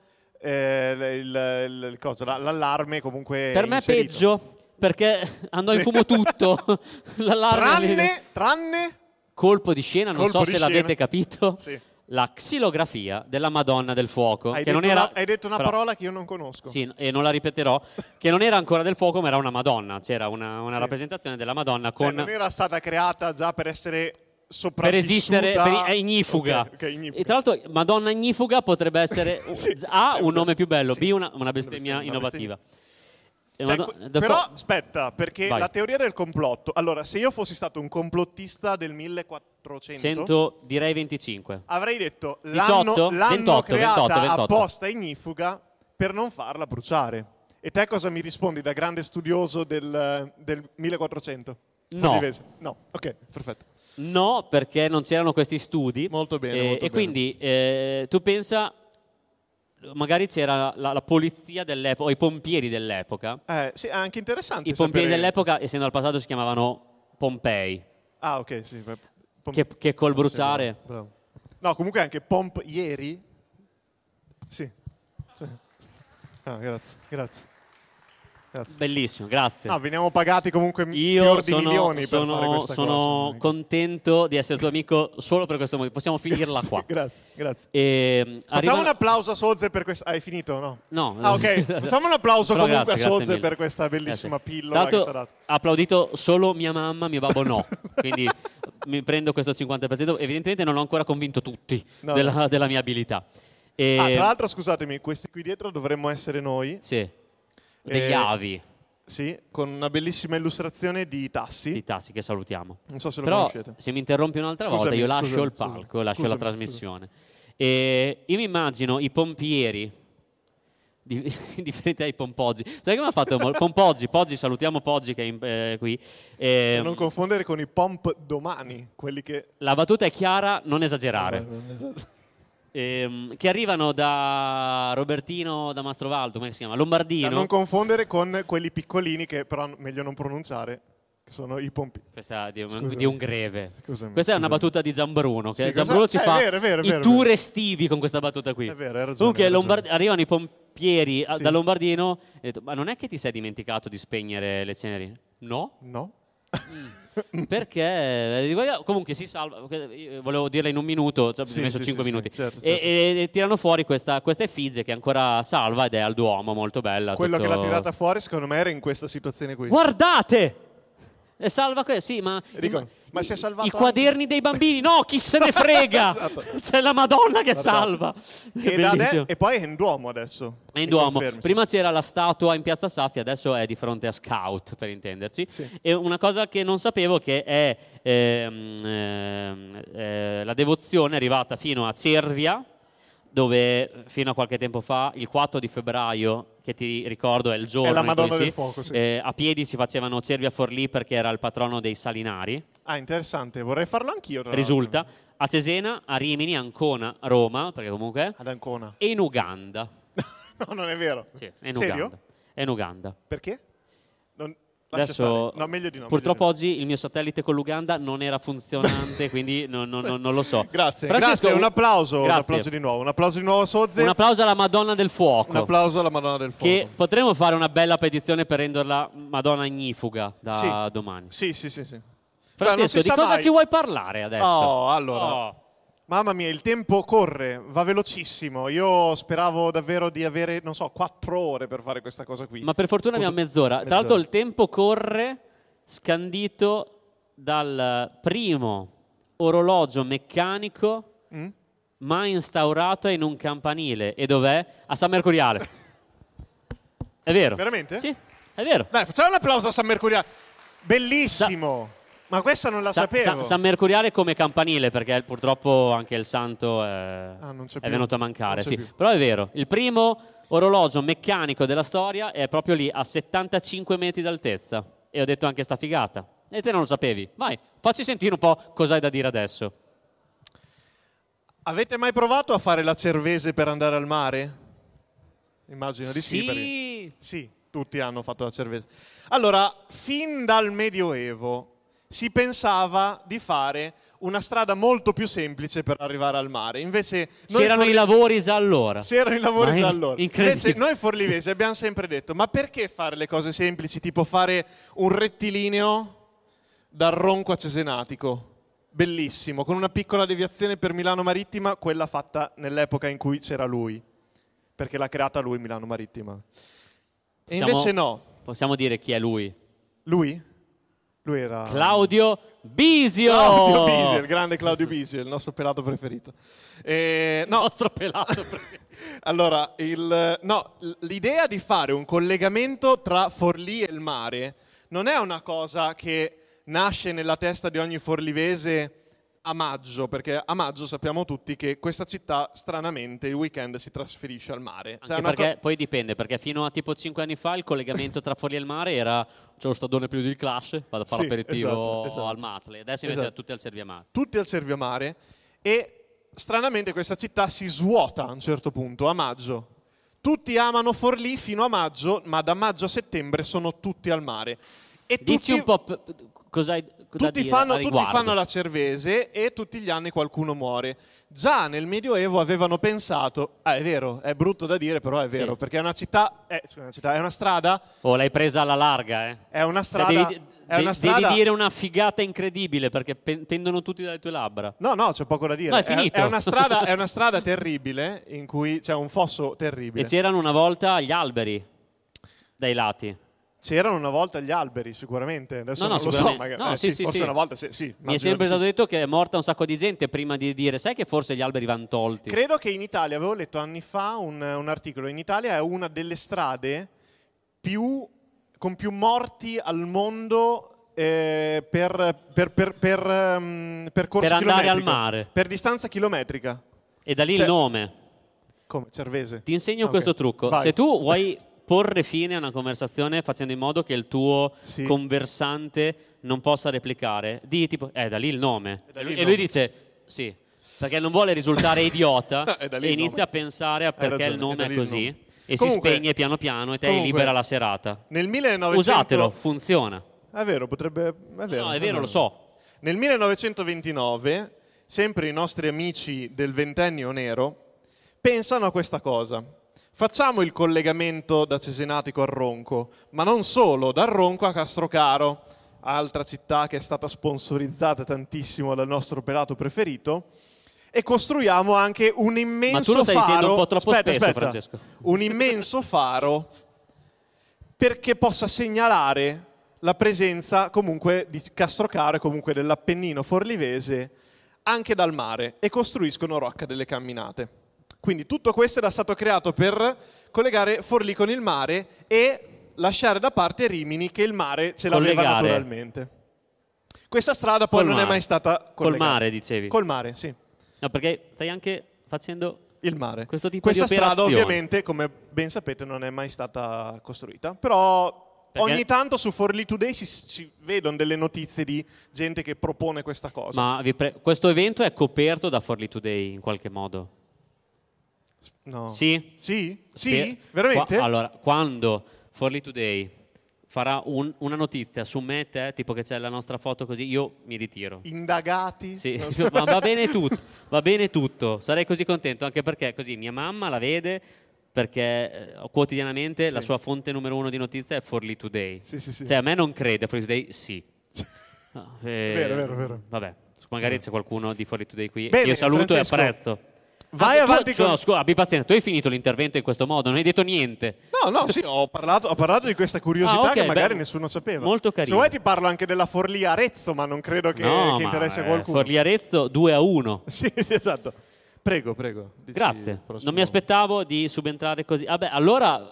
[SPEAKER 3] l'allarme comunque
[SPEAKER 2] per me
[SPEAKER 3] inserito.
[SPEAKER 2] È peggio, perché andò in fumo tutto.
[SPEAKER 3] Tranne
[SPEAKER 2] colpo di scena, non so se l'avete capito, la xilografia della Madonna del Fuoco.
[SPEAKER 3] Hai detto una parola che io non conosco.
[SPEAKER 2] Sì, e non la ripeterò, che non era ancora del fuoco, ma era una Madonna. C'era una rappresentazione della Madonna con...
[SPEAKER 3] non era stata creata già per essere
[SPEAKER 2] per esistere, è ignifuga.
[SPEAKER 3] Okay,
[SPEAKER 2] e tra l'altro Madonna ignifuga potrebbe essere un nome più bello, B una bestemmia innovativa.
[SPEAKER 3] Però aspetta, perché la teoria del complotto, allora se io fossi stato un complottista del 1400
[SPEAKER 2] direi 25,
[SPEAKER 3] avrei detto
[SPEAKER 2] 18,
[SPEAKER 3] l'hanno
[SPEAKER 2] 28,
[SPEAKER 3] creata
[SPEAKER 2] 28.
[SPEAKER 3] apposta ignifuga per non farla bruciare. E te cosa mi rispondi da grande studioso del 1400?
[SPEAKER 2] No,
[SPEAKER 3] ok, perfetto.
[SPEAKER 2] No, perché non c'erano questi studi.
[SPEAKER 3] Molto bene.
[SPEAKER 2] Quindi tu pensa, magari c'era la polizia dell'epoca, o i pompieri dell'epoca.
[SPEAKER 3] Sì, anche interessante.
[SPEAKER 2] I pompieri dell'epoca, essendo al passato, si chiamavano Pompei.
[SPEAKER 3] Ah, ok, sì.
[SPEAKER 2] Che col bruciare.
[SPEAKER 3] Bravo. No, comunque anche Pomp ieri. Sì. Grazie.
[SPEAKER 2] Bellissimo, grazie.
[SPEAKER 3] Veniamo pagati comunque fior di milioni per fare questa cosa.
[SPEAKER 2] Sono contento di essere tuo amico solo per questo motivo. Possiamo finirla qua.
[SPEAKER 3] Grazie. Facciamo un applauso a Sozze per questa... Hai finito, no?
[SPEAKER 2] No.
[SPEAKER 3] Ok. Facciamo un applauso comunque a Sozze per questa bellissima pillola che ci ha dato.
[SPEAKER 2] Ha applaudito solo mia mamma, mio babbo no. Quindi mi prendo questo 50%. Evidentemente non ho ancora convinto tutti della mia abilità.
[SPEAKER 3] Tra l'altro, scusatemi, questi qui dietro dovremmo essere noi.
[SPEAKER 2] Sì. Degli avi.
[SPEAKER 3] Sì, con una bellissima illustrazione di Tassi.
[SPEAKER 2] Di Tassi, che salutiamo.
[SPEAKER 3] Non so se lo conoscete.
[SPEAKER 2] Se mi interrompi un'altra volta, io lascio il palco, lascio la trasmissione. E io mi immagino i pompieri differenti dai pompoggi. Sai che mi ha fatto Poggi, salutiamo Poggi che è qui.
[SPEAKER 3] Non confondere con i pomp domani, quelli che...
[SPEAKER 2] La battuta è chiara, non esagerare. Che arrivano da Robertino, da Mastrovaldo, come si chiama? Lombardino.
[SPEAKER 3] Da non confondere con quelli piccolini che però meglio non pronunciare, che sono i pompi.
[SPEAKER 2] Questa è di un greve.
[SPEAKER 3] Scusami.
[SPEAKER 2] Questa è una battuta di Gianbruno, che
[SPEAKER 3] Sì,
[SPEAKER 2] Gianbruno ci fa
[SPEAKER 3] vero,
[SPEAKER 2] i tour estivi con questa battuta qui.
[SPEAKER 3] È vero, hai ragione.
[SPEAKER 2] Comunque arrivano i pompieri da Lombardino e ho detto, ma non è che ti sei dimenticato di spegnere le cenerine? No. Perché comunque si salva. Volevo dirla in un minuto, ho messo 5 minuti.
[SPEAKER 3] Certo.
[SPEAKER 2] E tirano fuori questa effigie che è ancora salva ed è al Duomo, molto bella.
[SPEAKER 3] Quello che l'ha tirata fuori secondo me era in questa situazione qui.
[SPEAKER 2] Guardate! E salva sì, ma
[SPEAKER 3] si è salvato
[SPEAKER 2] i quaderni dei bambini, no, chi se ne frega.
[SPEAKER 3] Esatto.
[SPEAKER 2] C'è la Madonna che salva.
[SPEAKER 3] E poi è in Duomo adesso.
[SPEAKER 2] È in Duomo. Prima c'era la statua in Piazza Saffi, adesso è di fronte a Scout, per intenderci.
[SPEAKER 3] Sì.
[SPEAKER 2] E una cosa che non sapevo che è la devozione è arrivata fino a Cervia, dove fino a qualche tempo fa, il 4 di febbraio, che ti ricordo è il giorno
[SPEAKER 3] è la Madonna
[SPEAKER 2] in cui
[SPEAKER 3] del Fuoco, sì.
[SPEAKER 2] A piedi si facevano Cervia Forlì perché era il patrono dei Salinari.
[SPEAKER 3] Ah, interessante, vorrei farlo anch'io.
[SPEAKER 2] Risulta a Cesena, a Rimini, a Ancona, a Roma, perché comunque
[SPEAKER 3] ad Ancona.
[SPEAKER 2] E in Uganda.
[SPEAKER 3] No, non è vero.
[SPEAKER 2] Sì, è in
[SPEAKER 3] Serio?
[SPEAKER 2] Uganda. È in Uganda.
[SPEAKER 3] Perché?
[SPEAKER 2] Adesso,
[SPEAKER 3] no, meglio di no.
[SPEAKER 2] Purtroppo oggi il mio satellite con l'Uganda non era funzionante, quindi non lo so.
[SPEAKER 3] Grazie,
[SPEAKER 2] Francesco,
[SPEAKER 3] grazie, un applauso
[SPEAKER 2] grazie.
[SPEAKER 3] Un applauso di nuovo a Sozze.
[SPEAKER 2] Un applauso alla Madonna del Fuoco.
[SPEAKER 3] Un applauso alla Madonna del Fuoco.
[SPEAKER 2] Che potremmo fare una bella petizione per renderla Madonna ignifuga da domani.
[SPEAKER 3] Sì.
[SPEAKER 2] Francesco, di cosa ci vuoi parlare adesso?
[SPEAKER 3] Oh, allora. Mamma mia, il tempo corre, va velocissimo. Io speravo davvero di avere, 4 ore per fare questa cosa qui.
[SPEAKER 2] Ma per fortuna abbiamo mezz'ora. Tra l'altro il tempo corre scandito dal primo orologio meccanico mai instaurato in un campanile. E dov'è? A San Mercuriale. È vero?
[SPEAKER 3] Veramente?
[SPEAKER 2] Sì, è vero.
[SPEAKER 3] Dai, facciamo un applauso a San Mercuriale. Bellissimo. Ma questa non la sapevo.
[SPEAKER 2] San Mercuriale come campanile, perché purtroppo anche il santo è venuto a mancare. Sì. Però è vero, il primo orologio meccanico della storia è proprio lì, a 75 metri d'altezza. E ho detto anche sta figata. E te non lo sapevi. Vai, facci sentire un po' cosa hai da dire adesso.
[SPEAKER 3] Avete mai provato a fare la cervese per andare al mare? Immagino di sì. Sì, tutti hanno fatto la cervese. Allora, fin dal Medioevo si pensava di fare una strada molto più semplice per arrivare al mare. Invece
[SPEAKER 2] c'erano i lavori già allora.
[SPEAKER 3] Invece noi forlivesi abbiamo sempre detto, ma perché fare le cose semplici, tipo fare un rettilineo dal Ronco a Cesenatico? Bellissimo, con una piccola deviazione per Milano Marittima, quella fatta nell'epoca in cui c'era lui, perché l'ha creata lui Milano Marittima. E invece no.
[SPEAKER 2] Possiamo dire chi è lui?
[SPEAKER 3] Lui? Lui era...
[SPEAKER 2] Claudio Bisio!
[SPEAKER 3] Claudio Bisio, il grande Claudio Bisio, il nostro pelato preferito.
[SPEAKER 2] Nostro pelato preferito.
[SPEAKER 3] Allora, l'idea di fare un collegamento tra Forlì e il mare non è una cosa che nasce nella testa di ogni forlivese a maggio, perché a maggio sappiamo tutti che questa città stranamente il weekend si trasferisce al mare.
[SPEAKER 2] Anche perché poi dipende, perché fino a tipo 5 anni fa il collegamento tra Forlì e il mare era c'è lo stadone più di classe, vado a fare l'aperitivo
[SPEAKER 3] esatto.
[SPEAKER 2] al Matle. Adesso invece tutti al Serviamare.
[SPEAKER 3] Tutti al Serviamare, e stranamente questa città si svuota a un certo punto, a maggio. Tutti amano Forlì fino a maggio, ma da maggio a settembre sono tutti al mare. E
[SPEAKER 2] dici un po' cosa
[SPEAKER 3] tutti fanno la cervese e tutti gli anni qualcuno muore. Già nel Medioevo avevano pensato, è vero, è brutto da dire, però è vero, perché è una città, è una strada.
[SPEAKER 2] Oh, l'hai presa alla larga, eh?
[SPEAKER 3] È una strada.
[SPEAKER 2] Devi dire una figata incredibile perché pendono tutti dalle tue labbra.
[SPEAKER 3] No, c'è poco da dire.
[SPEAKER 2] No, è finito.
[SPEAKER 3] È una strada terribile in cui c'è un fosso terribile.
[SPEAKER 2] E c'erano una volta gli alberi dai lati.
[SPEAKER 3] C'erano una volta gli alberi, sicuramente. Adesso non lo so, magari. Forse una volta sì.
[SPEAKER 2] Mi è sempre stato detto che è morta un sacco di gente prima di dire, sai che forse gli alberi vanno tolti.
[SPEAKER 3] Credo che in Italia, avevo letto anni fa un articolo, in Italia è una delle strade con più morti al mondo per percorsi
[SPEAKER 2] per andare al mare.
[SPEAKER 3] Per distanza chilometrica.
[SPEAKER 2] E da lì il nome.
[SPEAKER 3] Come? Cervese?
[SPEAKER 2] Ti insegno questo trucco.
[SPEAKER 3] Vai.
[SPEAKER 2] Se tu vuoi porre fine a una conversazione facendo in modo che il tuo conversante non possa replicare, di tipo, da lì il nome. E lui dice, sì, perché non vuole risultare idiota e inizia a pensare a perché il nome è così. E comunque, si spegne piano piano e te libera la serata.
[SPEAKER 3] Nel 1900...
[SPEAKER 2] Usatelo, funziona.
[SPEAKER 3] È vero, potrebbe... È vero,
[SPEAKER 2] no, è vero, lo so.
[SPEAKER 3] Nel 1929, sempre i nostri amici del Ventennio Nero pensano a questa cosa. Facciamo il collegamento da Cesenatico al Ronco, ma non solo, dal Ronco a Castrocaro, altra città che è stata sponsorizzata tantissimo dal nostro pelato preferito, e costruiamo anche un immenso faro. Ma tu lo stai dicendo un po' troppo spesso, Francesco. Un immenso faro perché possa segnalare la presenza comunque di Castrocaro e comunque dell'Appennino forlivese anche dal mare, e costruiscono Rocca delle Camminate. Quindi tutto questo era stato creato per collegare Forlì con il mare e lasciare da parte Rimini, che il mare ce l'aveva naturalmente. Questa strada poi non è mai stata collegata.
[SPEAKER 2] Col mare, dicevi?
[SPEAKER 3] Col mare, sì.
[SPEAKER 2] No, perché stai anche facendo
[SPEAKER 3] il mare.
[SPEAKER 2] Questo tipo
[SPEAKER 3] Questa
[SPEAKER 2] di
[SPEAKER 3] strada ovviamente, come ben sapete, non è mai stata costruita. Però ogni tanto su Forlì Today si vedono delle notizie di gente che propone questa cosa.
[SPEAKER 2] Ma questo evento è coperto da Forlì Today in qualche modo?
[SPEAKER 3] No.
[SPEAKER 2] Sì?
[SPEAKER 3] Sì? Veramente?
[SPEAKER 2] Allora, quando Forlì Today farà una notizia su me e te, tipo che c'è la nostra foto così, io mi ritiro.
[SPEAKER 3] Indagati?
[SPEAKER 2] Sì, ma va bene tutto, sarei così contento, anche perché così mia mamma la vede, perché quotidianamente la sua fonte numero 1 di notizie è Forlì Today.
[SPEAKER 3] Sì.
[SPEAKER 2] Cioè a me non crede, Forlì Today sì.
[SPEAKER 3] Vero.
[SPEAKER 2] Vabbè, magari c'è qualcuno di Forlì Today qui.
[SPEAKER 3] Bene,
[SPEAKER 2] io saluto
[SPEAKER 3] Francesco,
[SPEAKER 2] e apprezzo.
[SPEAKER 3] Vai avanti
[SPEAKER 2] abbi pazienza, tu hai finito l'intervento in questo modo, non hai detto niente.
[SPEAKER 3] No, sì, ho parlato di questa curiosità che magari nessuno sapeva.
[SPEAKER 2] Molto carino.
[SPEAKER 3] Se vuoi ti parlo anche della Forlì Arezzo, ma non credo che interessi a qualcuno.
[SPEAKER 2] Forlì Arezzo 2-1.
[SPEAKER 3] Sì, esatto. Prego.
[SPEAKER 2] Grazie, non mi aspettavo di subentrare così. Vabbè, allora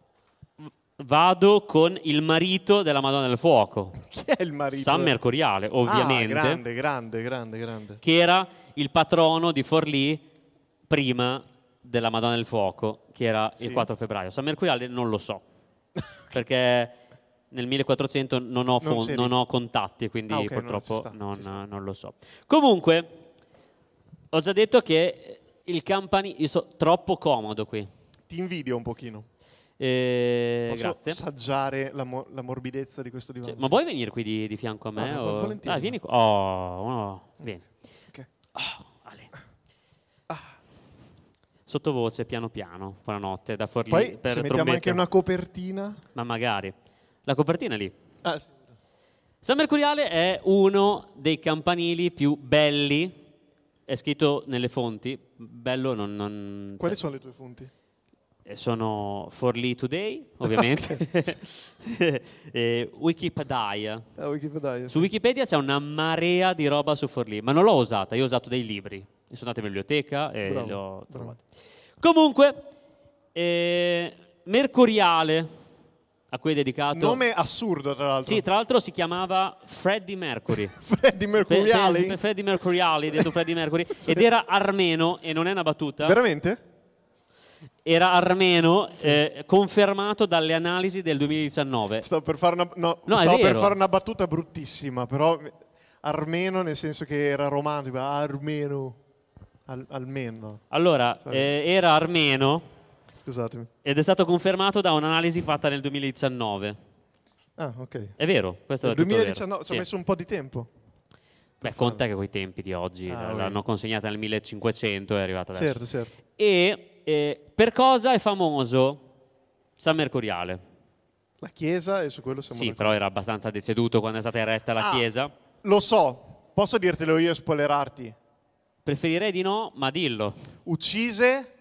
[SPEAKER 2] vado con il marito della Madonna del Fuoco.
[SPEAKER 3] Chi è il marito?
[SPEAKER 2] San Mercuriale, ovviamente.
[SPEAKER 3] Grande.
[SPEAKER 2] Che era il patrono di Forlì prima della Madonna del Fuoco, che era il 4 febbraio. San Mercuriale non lo so, perché nel 1400 non ho contatti, quindi purtroppo non lo so. Comunque, ho già detto che il campanile... Io sono troppo comodo qui.
[SPEAKER 3] Ti invidio un pochino.
[SPEAKER 2] Posso
[SPEAKER 3] grazie. Assaggiare la morbidezza di questo divano?
[SPEAKER 2] Ma vuoi venire qui di fianco a me?
[SPEAKER 3] Volentieri.
[SPEAKER 2] Vieni qua. Vieni.
[SPEAKER 3] Okay.
[SPEAKER 2] Sottovoce, piano piano, buonanotte, da Forlì.
[SPEAKER 3] Poi
[SPEAKER 2] per
[SPEAKER 3] se mettiamo anche una copertina.
[SPEAKER 2] Ma magari. La copertina è lì.
[SPEAKER 3] Sì.
[SPEAKER 2] San Mercuriale è uno dei campanili più belli, è scritto nelle fonti, bello non
[SPEAKER 3] Quali sono le tue fonti?
[SPEAKER 2] Sono Forlì Today, ovviamente, e Wikipedia.
[SPEAKER 3] Wikipedia.
[SPEAKER 2] Su Wikipedia c'è una marea di roba su Forlì, ma non l'ho usata, io ho usato dei libri. Sono andato in biblioteca e li ho trovati. Comunque, Mercuriale, a cui è dedicato...
[SPEAKER 3] Nome assurdo, tra l'altro.
[SPEAKER 2] Sì, tra l'altro si chiamava Freddie Mercury.
[SPEAKER 3] Freddie Mercuriale?
[SPEAKER 2] Freddie Mercuriale, detto Freddie Mercury. Ed era armeno, e non è una battuta.
[SPEAKER 3] Veramente?
[SPEAKER 2] Era armeno, confermato dalle analisi del 2019.
[SPEAKER 3] Stavo per fare una battuta bruttissima, però armeno nel senso che era romano, armeno. Almeno.
[SPEAKER 2] Allora, era armeno.
[SPEAKER 3] Scusatemi.
[SPEAKER 2] Ed è stato confermato da un'analisi fatta nel 2019.
[SPEAKER 3] Ah, ok.
[SPEAKER 2] È vero, questo
[SPEAKER 3] nel
[SPEAKER 2] è tutto
[SPEAKER 3] 2019
[SPEAKER 2] vero.
[SPEAKER 3] ci ha messo un po' di tempo.
[SPEAKER 2] Beh, conta che quei tempi di oggi l'hanno consegnata nel 1500 e è arrivata adesso.
[SPEAKER 3] Certo.
[SPEAKER 2] E per cosa è famoso San Mercuriale?
[SPEAKER 3] La chiesa, e su quello siamo
[SPEAKER 2] d'accordo. Però era abbastanza deceduto quando è stata eretta la chiesa.
[SPEAKER 3] Lo so, posso dirtelo io e spoilerarti?
[SPEAKER 2] Preferirei di no, ma dillo.
[SPEAKER 3] Uccise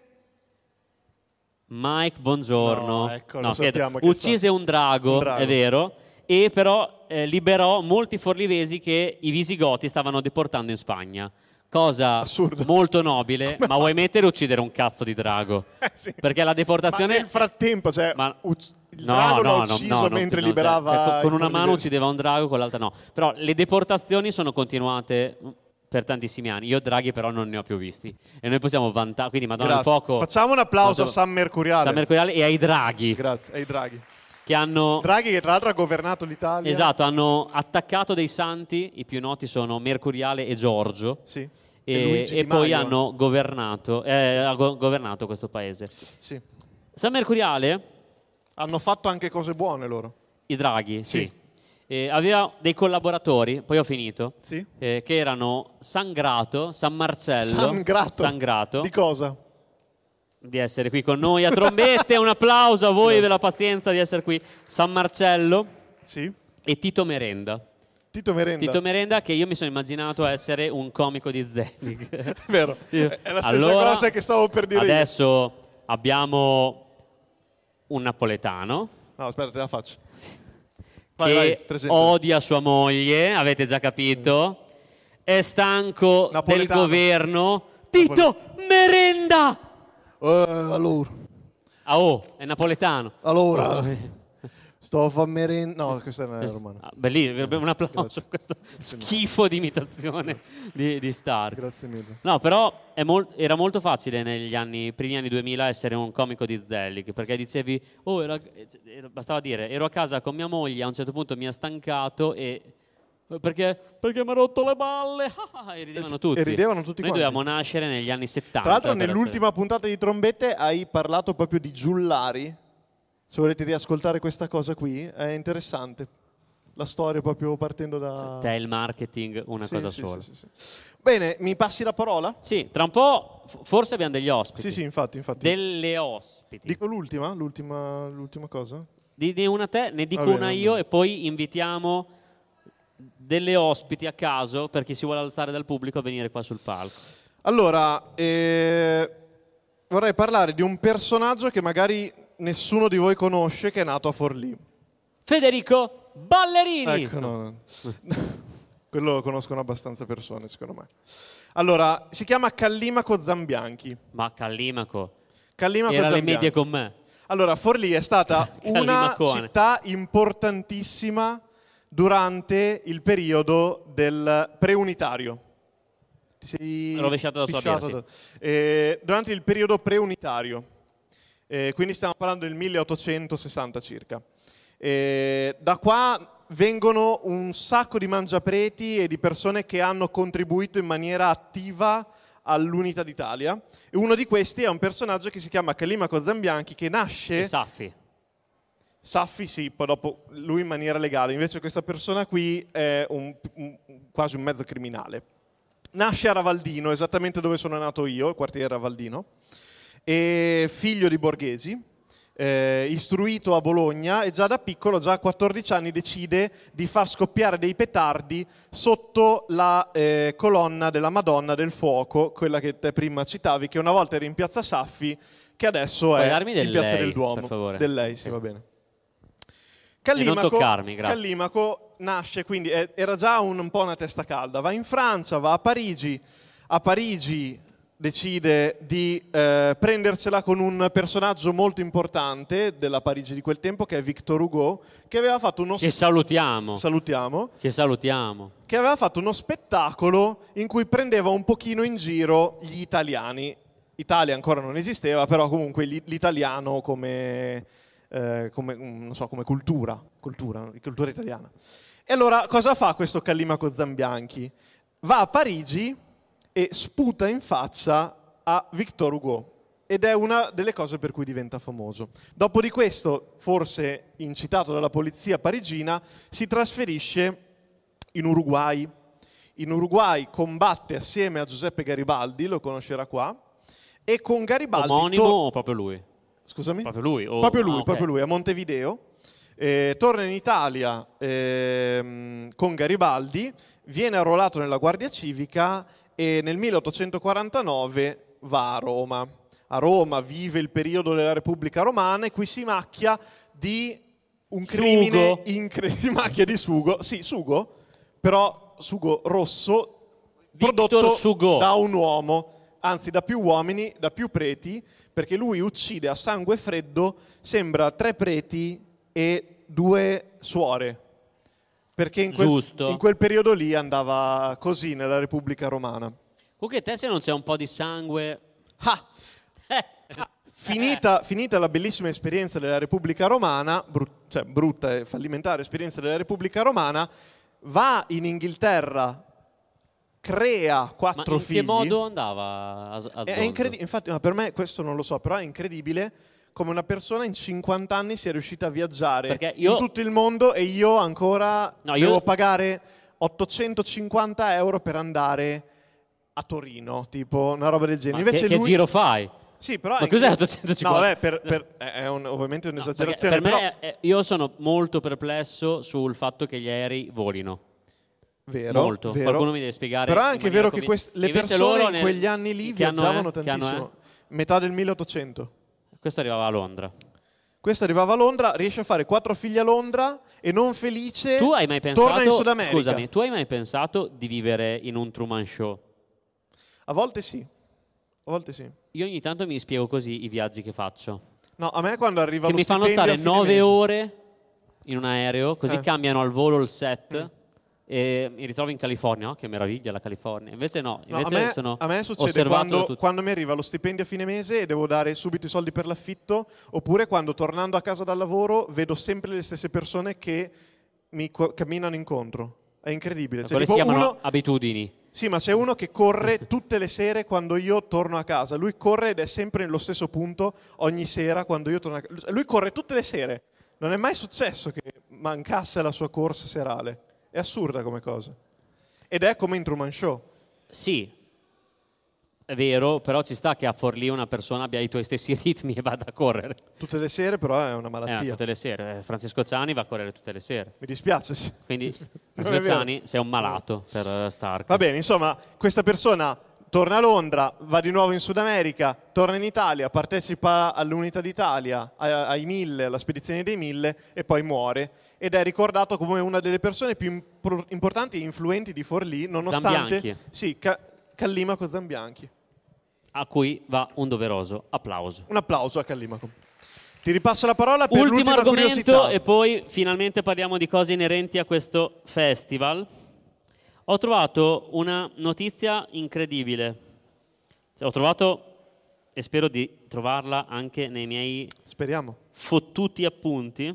[SPEAKER 2] Mike Bongiorno.
[SPEAKER 3] No, ecco, lo sappiamo che
[SPEAKER 2] uccise un drago, è vero, e però liberò molti forlivesi che i visigoti stavano deportando in Spagna. Cosa
[SPEAKER 3] assurdo,
[SPEAKER 2] molto nobile, ma vuoi mettere e uccidere un cazzo di drago?
[SPEAKER 3] Sì.
[SPEAKER 2] Perché la deportazione...
[SPEAKER 3] Ma nel frattempo, il drago l'ha ucciso mentre liberava...
[SPEAKER 2] con una mano uccideva un drago, con l'altra no. Però le deportazioni sono continuate per tantissimi anni. Io Draghi però non ne ho più visti. E noi possiamo vantare, quindi Madonna
[SPEAKER 3] Grazie.
[SPEAKER 2] del Fuoco.
[SPEAKER 3] Facciamo un applauso a San Mercuriale.
[SPEAKER 2] San Mercuriale e ai Draghi.
[SPEAKER 3] Grazie, ai Draghi.
[SPEAKER 2] Draghi
[SPEAKER 3] che tra l'altro ha governato l'Italia.
[SPEAKER 2] Esatto, hanno attaccato dei santi, i più noti sono Mercuriale e Giorgio.
[SPEAKER 3] Sì.
[SPEAKER 2] E poi hanno governato questo paese.
[SPEAKER 3] Sì.
[SPEAKER 2] San Mercuriale
[SPEAKER 3] hanno fatto anche cose buone loro.
[SPEAKER 2] I Draghi, sì. Aveva dei collaboratori, poi ho finito,
[SPEAKER 3] sì.
[SPEAKER 2] Che erano San Grato, San Marcello.
[SPEAKER 3] San Grato? Di cosa?
[SPEAKER 2] Di essere qui con noi a trombette. Un applauso a voi per la pazienza di essere qui. San Marcello,
[SPEAKER 3] sì.
[SPEAKER 2] E Tito Merenda.
[SPEAKER 3] Tito
[SPEAKER 2] Merenda, che io mi sono immaginato essere un comico di Zelig.
[SPEAKER 3] Vero, è la stessa cosa che stavo per dire
[SPEAKER 2] adesso abbiamo un napoletano.
[SPEAKER 3] No, aspetta, te la faccio.
[SPEAKER 2] Che odia sua moglie, avete già capito. È stanco del governo. Tito Merenda!
[SPEAKER 3] Allora.
[SPEAKER 2] È napoletano.
[SPEAKER 3] Allora. Sto a fare merenda. No, questa non è romana.
[SPEAKER 2] Bellissimo, un applauso a questo schifo di imitazione di Star.
[SPEAKER 3] Grazie mille.
[SPEAKER 2] No, però era molto facile negli primi anni 2000 essere un comico di Zelig, perché dicevi, bastava dire, ero a casa con mia moglie, a un certo punto mi ha stancato e... Perché mi ha rotto le balle e ridevano tutti. Noi dovevamo nascere negli anni 70.
[SPEAKER 3] Tra l'altro nell'ultima puntata di Trombette hai parlato proprio di giullari. Se volete riascoltare questa cosa qui, è interessante. La storia proprio partendo da...
[SPEAKER 2] Te il marketing, una cosa sola.
[SPEAKER 3] Sì. Bene, mi passi la parola?
[SPEAKER 2] Sì, tra un po' forse abbiamo degli ospiti.
[SPEAKER 3] Sì, infatti.
[SPEAKER 2] Delle ospiti.
[SPEAKER 3] Dico l'ultima cosa?
[SPEAKER 2] Di una te, ne dico una io e poi invitiamo delle ospiti a caso per chi si vuole alzare dal pubblico a venire qua sul palco.
[SPEAKER 3] Allora, vorrei parlare di un personaggio che magari nessuno di voi conosce, che è nato a Forlì.
[SPEAKER 2] Federico Ballerini.
[SPEAKER 3] Ecco, no. Quello lo conoscono abbastanza persone, secondo me. Allora, si chiama Callimaco Zambianchi.
[SPEAKER 2] Ma Callimaco
[SPEAKER 3] era
[SPEAKER 2] Zambianchi.
[SPEAKER 3] alle
[SPEAKER 2] medie con me.
[SPEAKER 3] Allora, Forlì è stata una città importantissima durante il periodo del preunitario. Ti sei
[SPEAKER 2] rovesciato da sua birra, sì.
[SPEAKER 3] Durante il periodo preunitario. Quindi stiamo parlando del 1860 circa. Da qua vengono un sacco di mangiapreti e di persone che hanno contribuito in maniera attiva all'unità d'Italia. E uno di questi è un personaggio che si chiama Callimaco Zambianchi, che nasce... Saffi sì, poi dopo lui in maniera legale. Invece questa persona qui è quasi un mezzo criminale. Nasce a Ravaldino, esattamente dove sono nato io, il quartiere Ravaldino. E figlio di borghesi, istruito a Bologna, e già da piccolo, già a 14 anni, decide di far scoppiare dei petardi sotto la colonna della Madonna del Fuoco, quella che te prima citavi, che una volta era in piazza Saffi, che adesso è in piazza del Duomo. Per favore. Del lei, sì, va bene. Callimaco nasce, quindi era già un po' una testa calda, va in Francia, va a Parigi decide di prendersela con un personaggio molto importante della Parigi di quel tempo, che è Victor Hugo, che aveva fatto
[SPEAKER 2] Che salutiamo.
[SPEAKER 3] Che aveva fatto uno spettacolo in cui prendeva un pochino in giro gli italiani. Italia ancora non esisteva, però comunque l'italiano come cultura italiana. E allora cosa fa questo Callimaco Zambianchi? Va a Parigi e sputa in faccia a Victor Hugo, ed è una delle cose per cui diventa famoso. Dopo di questo, forse incitato dalla polizia parigina, si trasferisce in Uruguay. In Uruguay combatte assieme a Giuseppe Garibaldi, lo conoscerà qua, e con Garibaldi...
[SPEAKER 2] Omonimo o proprio lui?
[SPEAKER 3] Scusami?
[SPEAKER 2] Proprio lui?
[SPEAKER 3] Proprio lui, a Montevideo. Torna in Italia con Garibaldi, viene arruolato nella Guardia Civica e nel 1849 va a Roma. A Roma vive il periodo della Repubblica Romana e qui si macchia di un crimine incredibile. Macchia di sugo. Sì, sugo, però sugo rosso, prodotto da un uomo. Anzi, da più uomini, da più preti, perché lui uccide a sangue freddo, sembra 3 preti e 2 suore. Perché in quel periodo lì andava così nella Repubblica Romana.
[SPEAKER 2] Comunque te, se non c'è un po' di sangue...
[SPEAKER 3] Finita la bellissima esperienza della Repubblica Romana, brutta e fallimentare esperienza della Repubblica Romana, va in Inghilterra, crea 4 figli.
[SPEAKER 2] Ma in che modo andava a Zonzo?
[SPEAKER 3] È incredibile, infatti, ma per me questo non lo so, però è incredibile come una persona in 50 anni sia riuscita a viaggiare in tutto il mondo e io ancora devo pagare 850 euro per andare a Torino, tipo una roba del genere.
[SPEAKER 2] Invece che giro fai?
[SPEAKER 3] Sì, però
[SPEAKER 2] ma cos'è 850?
[SPEAKER 3] No, vabbè, è ovviamente un'esagerazione.
[SPEAKER 2] Per me, io sono molto perplesso sul fatto che gli aerei volino.
[SPEAKER 3] Vero,
[SPEAKER 2] molto.
[SPEAKER 3] Vero.
[SPEAKER 2] Qualcuno mi deve spiegare.
[SPEAKER 3] Però è anche vero che le persone in quegli anni lì viaggiavano tantissimo. Metà del 1800.
[SPEAKER 2] Questo arrivava a Londra.
[SPEAKER 3] Riesce a fare 4 figli a Londra e non felice
[SPEAKER 2] tu hai mai pensato,
[SPEAKER 3] torna in Sud America.
[SPEAKER 2] Scusami, tu hai mai pensato di vivere in un Truman Show?
[SPEAKER 3] A volte sì.
[SPEAKER 2] Io ogni tanto mi spiego così i viaggi che faccio.
[SPEAKER 3] No, a me quando arriva
[SPEAKER 2] che
[SPEAKER 3] lo
[SPEAKER 2] mi fanno stare 9
[SPEAKER 3] mese.
[SPEAKER 2] ore in un aereo, così cambiano al volo il set e mi ritrovo in California. Oh, che meraviglia la California. Invece no,
[SPEAKER 3] a me succede quando mi arriva lo stipendio a fine mese e devo dare subito i soldi per l'affitto, oppure quando tornando a casa dal lavoro vedo sempre le stesse persone che mi camminano incontro. È incredibile.
[SPEAKER 2] Quelle si chiamano abitudini.
[SPEAKER 3] Sì, ma c'è uno che corre tutte le sere quando io torno a casa. Lui corre ed è sempre nello stesso punto ogni sera quando io torno a casa. Lui corre tutte le sere. Non è mai successo che mancasse la sua corsa serale. È assurda come cosa. Ed è come in Truman Show.
[SPEAKER 2] Sì, è vero, però ci sta che a Forlì una persona abbia i tuoi stessi ritmi e vada a correre.
[SPEAKER 3] Tutte le sere però è una malattia.
[SPEAKER 2] Tutte le sere. Francesco Ciani va a correre tutte le sere.
[SPEAKER 3] Mi dispiace. Sì.
[SPEAKER 2] Quindi Francesco Ciani sei un malato per Stark.
[SPEAKER 3] Va bene, insomma, questa persona torna a Londra, va di nuovo in Sud America, torna in Italia, partecipa all'Unità d'Italia, ai 1000, alla spedizione dei 1000 e poi muore. Ed è ricordato come una delle persone più importanti e influenti di Forlì, nonostante...
[SPEAKER 2] Zambianchi.
[SPEAKER 3] Sì, Callimaco Zambianchi.
[SPEAKER 2] A cui va un doveroso applauso.
[SPEAKER 3] Un applauso a Callimaco. Ti ripasso la parola per
[SPEAKER 2] ultimo
[SPEAKER 3] l'ultima
[SPEAKER 2] argomento
[SPEAKER 3] curiosità.
[SPEAKER 2] E poi finalmente parliamo di cose inerenti a questo festival. Ho trovato una notizia incredibile. Ho trovato, e spero di trovarla anche nei miei fottuti appunti.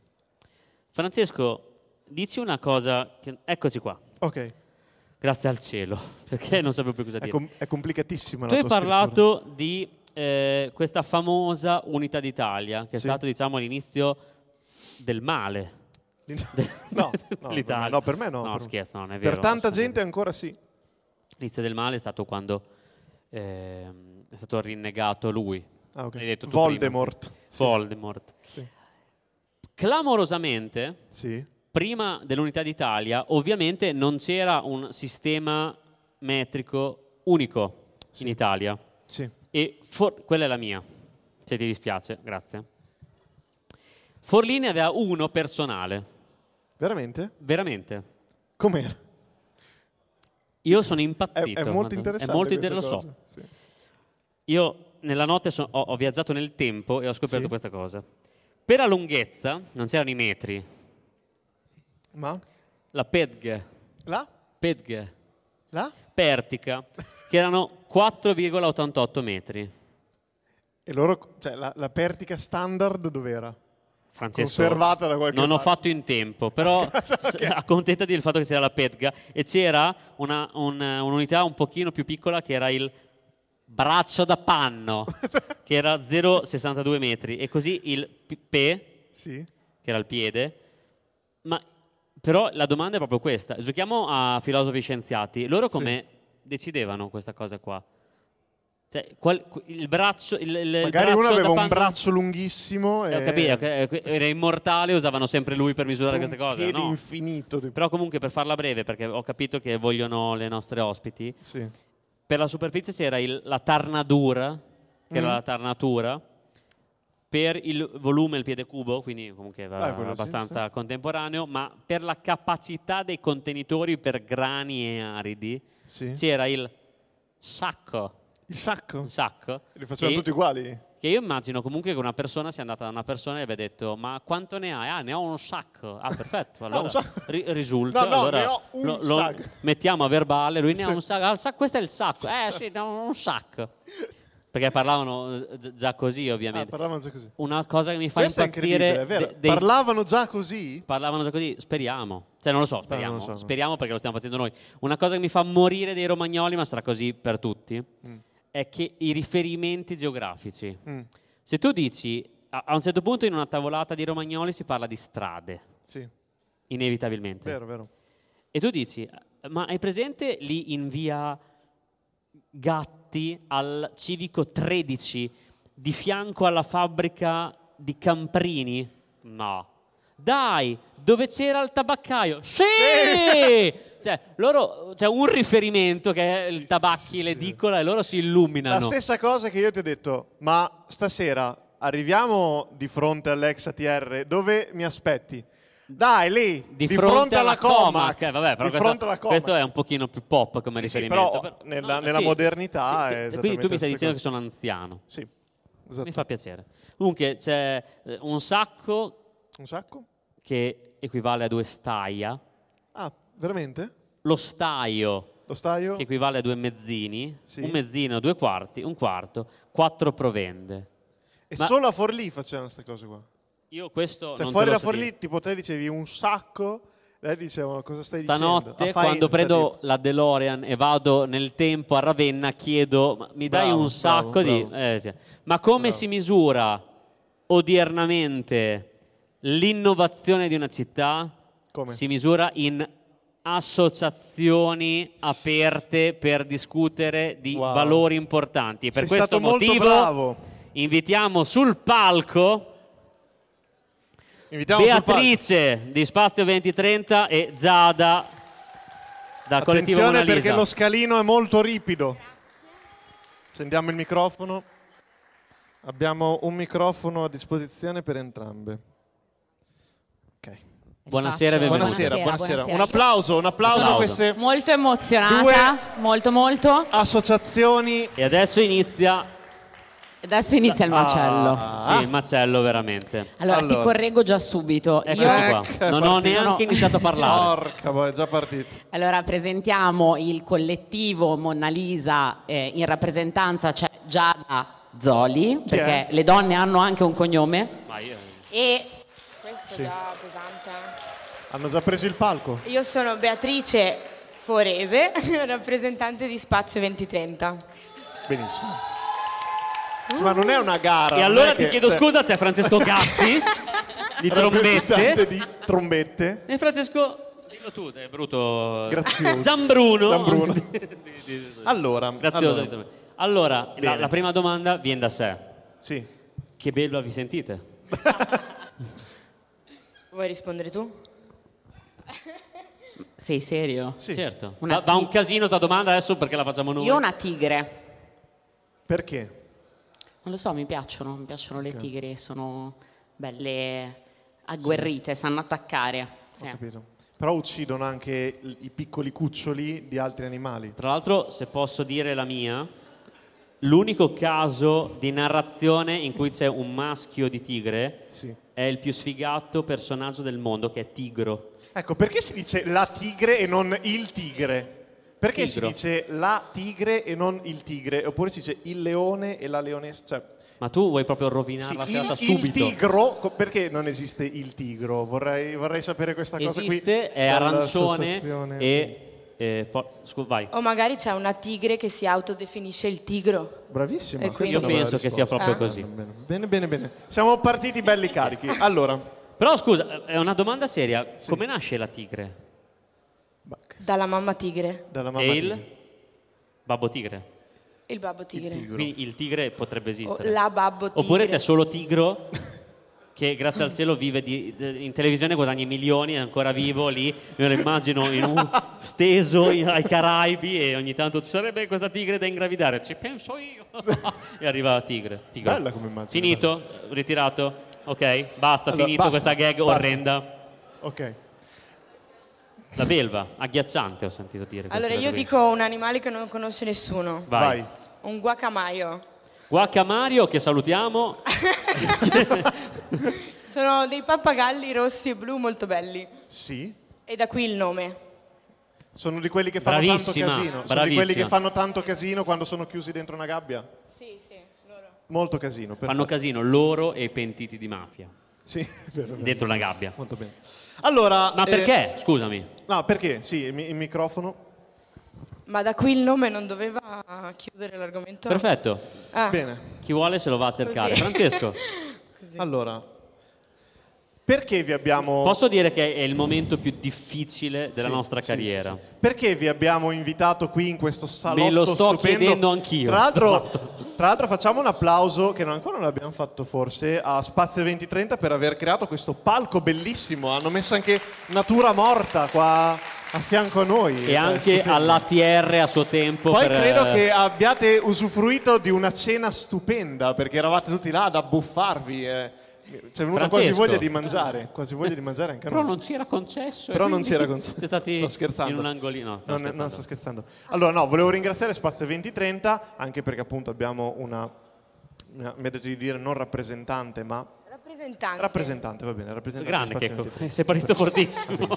[SPEAKER 2] Francesco, dici una cosa che... Eccoci qua.
[SPEAKER 3] Ok.
[SPEAKER 2] Grazie al cielo, perché non sapevo più cosa dire.
[SPEAKER 3] È complicatissima la
[SPEAKER 2] tua
[SPEAKER 3] scrittura.
[SPEAKER 2] Tu hai parlato di questa famosa Unità d'Italia, che è stato, diciamo, l'inizio del male.
[SPEAKER 3] No, per me no.
[SPEAKER 2] No, scherzo, non è vero.
[SPEAKER 3] Per tanta gente ancora sì.
[SPEAKER 2] L'inizio del male è stato quando è stato rinnegato lui.
[SPEAKER 3] Ah, ok.
[SPEAKER 2] L'hai detto tu
[SPEAKER 3] Voldemort.
[SPEAKER 2] Prima. Voldemort.
[SPEAKER 3] Sì.
[SPEAKER 2] Clamorosamente... Sì. Prima dell'Unità d'Italia, ovviamente non c'era un sistema metrico unico in Italia.
[SPEAKER 3] Sì.
[SPEAKER 2] E quella è la mia, se ti dispiace, grazie. Forlì ne aveva uno personale.
[SPEAKER 3] Veramente?
[SPEAKER 2] Veramente.
[SPEAKER 3] Com'era?
[SPEAKER 2] Io sono impazzito.
[SPEAKER 3] È molto interessante.
[SPEAKER 2] È molto interessante, lo so. Sì. Io nella notte ho viaggiato nel tempo e ho scoperto questa cosa. Per la lunghezza, non c'erano i metri.
[SPEAKER 3] Ma?
[SPEAKER 2] La Pedge.
[SPEAKER 3] La?
[SPEAKER 2] Pedge.
[SPEAKER 3] La?
[SPEAKER 2] Pertica, che erano 4,88 metri.
[SPEAKER 3] E loro, cioè la pertica standard dov'era?
[SPEAKER 2] Francesco,
[SPEAKER 3] conservata da qualche
[SPEAKER 2] non
[SPEAKER 3] parte.
[SPEAKER 2] Ho fatto in tempo, però accontentati del fatto che c'era la Pedga e c'era un'unità un pochino più piccola che era il braccio da panno, che era 0,62 metri, e così il P, che era il piede. Ma però la domanda è proprio questa. Giochiamo a filosofi scienziati. Loro come decidevano questa cosa qua? Cioè, il braccio...
[SPEAKER 3] Magari uno aveva un braccio lunghissimo e...
[SPEAKER 2] Ho capito, era immortale, usavano sempre lui per misurare queste cose.
[SPEAKER 3] Un piede infinito.
[SPEAKER 2] Però comunque, per farla breve, perché ho capito che vogliono le nostre ospiti, per la superficie c'era la tarnatura, che era la tarnatura, per il volume il piede cubo, quindi comunque abbastanza contemporaneo, ma per la capacità dei contenitori per grani e aridi c'era il sacco.
[SPEAKER 3] Il sacco?
[SPEAKER 2] Un sacco.
[SPEAKER 3] Li facevano tutti uguali?
[SPEAKER 2] che io immagino comunque che una persona sia andata da una persona e abbia detto ma quanto ne hai? Ne ho un sacco. Ah, perfetto, allora risulta.
[SPEAKER 3] No,
[SPEAKER 2] allora
[SPEAKER 3] ne ho un sacco.
[SPEAKER 2] Mettiamo a verbale, lui ne ha un sacco. Questo è il sacco. Sì, ne ho un sacco. Perché parlavano già così, ovviamente.
[SPEAKER 3] Parlavano già così.
[SPEAKER 2] Una cosa che mi fa
[SPEAKER 3] Questo
[SPEAKER 2] impazzire...
[SPEAKER 3] è vero. Parlavano già così?
[SPEAKER 2] Parlavano già così, speriamo. Cioè non lo so, speriamo. Speriamo perché lo stiamo facendo noi. Una cosa che mi fa morire dei romagnoli, ma sarà così per tutti, è che i riferimenti geografici. Se tu dici, a un certo punto in una tavolata di romagnoli si parla di strade.
[SPEAKER 3] Sì.
[SPEAKER 2] Inevitabilmente.
[SPEAKER 3] Vero.
[SPEAKER 2] E tu dici, ma hai presente lì in via Gatti al civico 13 di fianco alla fabbrica di Camprini? No. Dai, dove c'era il tabaccaio? Sì! Cioè, loro c'è un riferimento che è il tabacchi, l'edicola, e loro si illuminano.
[SPEAKER 3] La stessa cosa che io ti ho detto, ma stasera arriviamo di fronte all'ex ATR, dove mi aspetti? Dai, lì, di fronte alla Comac.
[SPEAKER 2] Vabbè, però questo è un pochino più pop come riferimento.
[SPEAKER 3] Però nella modernità è esattamente.
[SPEAKER 2] Quindi tu mi stai dicendo che sono anziano.
[SPEAKER 3] Sì, esatto.
[SPEAKER 2] Mi fa piacere. Comunque c'è un sacco.
[SPEAKER 3] Un sacco?
[SPEAKER 2] Che equivale a 2 staia.
[SPEAKER 3] Ah, veramente?
[SPEAKER 2] Lo staio.
[SPEAKER 3] Che
[SPEAKER 2] equivale a 2 mezzini.
[SPEAKER 3] Sì.
[SPEAKER 2] Un mezzino, 2 quarti, un quarto, 4 provende.
[SPEAKER 3] E solo a Forlì facevano queste cose qua?
[SPEAKER 2] Io questo
[SPEAKER 3] cioè
[SPEAKER 2] non
[SPEAKER 3] fuori
[SPEAKER 2] te lo
[SPEAKER 3] da Forlì tipo te dicevi un sacco, lei dicevano cosa stai
[SPEAKER 2] Stanotte,
[SPEAKER 3] dicendo?
[SPEAKER 2] quando prendo la DeLorean e vado nel tempo a Ravenna, chiedo, mi dai un sacco di... ma come si misura odiernamente l'innovazione di una città?
[SPEAKER 3] Come?
[SPEAKER 2] Si misura in associazioni aperte per discutere di valori importanti. E per
[SPEAKER 3] Sei
[SPEAKER 2] questo
[SPEAKER 3] stato molto
[SPEAKER 2] motivo
[SPEAKER 3] bravo.
[SPEAKER 2] invitiamo sul palco Beatrice di Spazio 2030 e Giada dal collettivo Mona Lisa.
[SPEAKER 3] Perché lo scalino è molto ripido. Accendiamo il microfono. Abbiamo un microfono a disposizione per entrambe. Ok.
[SPEAKER 2] Buonasera, benvenuti.
[SPEAKER 3] Buonasera. Un applauso a queste
[SPEAKER 5] molto emozionata, molto
[SPEAKER 3] associazioni.
[SPEAKER 2] E adesso inizia
[SPEAKER 5] il macello.
[SPEAKER 2] Sì, il macello veramente.
[SPEAKER 5] Allora, ti correggo già subito.
[SPEAKER 2] Eccoci qua. Non ho neanche iniziato a parlare.
[SPEAKER 3] Porca boia, è già partito.
[SPEAKER 5] Allora, presentiamo il collettivo Mona Lisa, in rappresentanza c'è Giada Zoli, perché le donne hanno anche un cognome.
[SPEAKER 6] E questo è già pesante.
[SPEAKER 3] Hanno già preso il palco.
[SPEAKER 6] Io sono Beatrice Forese, rappresentante di Spazio 2030.
[SPEAKER 3] Benissimo. Sì, ma non è una gara.
[SPEAKER 2] E allora ti chiedo scusa, c'è Francesco Gatti di trombette.
[SPEAKER 3] Di trombette.
[SPEAKER 2] E Francesco, dillo tu, è brutto.
[SPEAKER 3] Grazioso.
[SPEAKER 2] Gianbruno.
[SPEAKER 3] Allora,
[SPEAKER 2] grazioso. Allora la prima domanda viene da sé.
[SPEAKER 3] Sì.
[SPEAKER 2] Che bello vi sentite?
[SPEAKER 6] Vuoi rispondere tu?
[SPEAKER 5] Sei serio?
[SPEAKER 2] Sì. Certo. Va un casino sta domanda adesso perché la facciamo noi.
[SPEAKER 5] Io ho una tigre.
[SPEAKER 3] Perché?
[SPEAKER 5] Non lo so, mi piacciono le tigri, sono belle agguerrite, sanno attaccare.
[SPEAKER 3] Ho capito. Però uccidono anche i piccoli cuccioli di altri animali.
[SPEAKER 2] Tra l'altro, se posso dire la mia, l'unico caso di narrazione in cui c'è un maschio di tigre è il più sfigato personaggio del mondo, che è Tigro.
[SPEAKER 3] Ecco, perché si dice la tigre e non il tigre? Perché si dice la tigre e non il tigre? Oppure si dice il leone e la leonessa? Cioè,
[SPEAKER 2] ma tu vuoi proprio rovinare la serata subito?
[SPEAKER 3] Il tigro, perché non esiste il tigro? Vorrei sapere questa cosa qui.
[SPEAKER 2] Esiste, è arancione e vai.
[SPEAKER 6] O magari c'è una tigre che si autodefinisce il tigro.
[SPEAKER 3] Bravissimo.
[SPEAKER 2] Io penso che sia proprio così.
[SPEAKER 3] Bene. Siamo partiti belli carichi. Allora.
[SPEAKER 2] Però scusa, è una domanda seria. Come nasce la tigre?
[SPEAKER 6] Dalla mamma tigre.
[SPEAKER 2] Il babbo tigre.
[SPEAKER 6] Il babbo tigre.
[SPEAKER 2] Quindi il tigre potrebbe esistere.
[SPEAKER 6] La babbo tigre.
[SPEAKER 2] Oppure c'è solo Tigro che grazie al cielo vive in televisione, guadagna milioni, è ancora vivo lì, me lo immagino steso ai Caraibi, e ogni tanto ci sarebbe questa tigre da ingravidare, ci penso io. E arriva Tigro.
[SPEAKER 3] Bella come immagine.
[SPEAKER 2] Finito? Ritirato? Ok, basta, finito questa gag orrenda.
[SPEAKER 3] Ok.
[SPEAKER 2] La belva, agghiacciante ho sentito dire.
[SPEAKER 6] Allora io dico un animale che non conosce nessuno.
[SPEAKER 2] Vai.
[SPEAKER 6] Un guacamaio.
[SPEAKER 2] Guaccamario, che salutiamo.
[SPEAKER 6] Sono dei pappagalli rossi e blu molto belli.
[SPEAKER 3] Sì.
[SPEAKER 6] E da qui il nome.
[SPEAKER 3] Sono di quelli che fanno tanto casino. Sono di quelli che fanno tanto casino quando sono chiusi dentro una gabbia?
[SPEAKER 6] Sì, loro.
[SPEAKER 3] Molto casino. Perfetto.
[SPEAKER 2] Fanno casino loro e i pentiti di mafia.
[SPEAKER 3] Sì, vero.
[SPEAKER 2] Dentro una gabbia.
[SPEAKER 3] Molto bene. Allora,
[SPEAKER 2] ma perché? Scusami.
[SPEAKER 3] No, perché? Sì, il microfono.
[SPEAKER 6] Ma da qui il nome non doveva chiudere l'argomento?
[SPEAKER 2] Perfetto.
[SPEAKER 3] Bene.
[SPEAKER 2] Chi vuole se lo va a cercare.
[SPEAKER 6] Così.
[SPEAKER 2] Francesco.
[SPEAKER 6] Così.
[SPEAKER 3] Allora, perché vi abbiamo...
[SPEAKER 2] Posso dire che è il momento più difficile della nostra carriera.
[SPEAKER 3] Sì. Perché vi abbiamo invitato qui in questo salotto
[SPEAKER 2] Me lo sto
[SPEAKER 3] stupendo?
[SPEAKER 2] chiedendo anch'io.
[SPEAKER 3] Tra l'altro facciamo un applauso, che ancora non l'abbiamo fatto forse, a Spazio 2030 per aver creato questo palco bellissimo. Hanno messo anche Natura Morta qua a fianco a noi.
[SPEAKER 2] E anche all'ATR a suo tempo.
[SPEAKER 3] Poi credo che abbiate usufruito di una cena stupenda, perché eravate tutti là ad abbuffarvi. C'è venuta quasi voglia di mangiare, anche a
[SPEAKER 2] Però
[SPEAKER 3] noi.
[SPEAKER 2] non si era concesso.
[SPEAKER 3] Però non si era concesso.
[SPEAKER 2] Siete stati
[SPEAKER 3] sto scherzando.
[SPEAKER 2] in un angolino.
[SPEAKER 3] Non sto scherzando. Allora, no, volevo ringraziare Spazio 2030, anche perché appunto abbiamo mi ha detto di dire non rappresentante, ma... Rappresentante, va bene.
[SPEAKER 2] Grande, che sei partito fortissimo.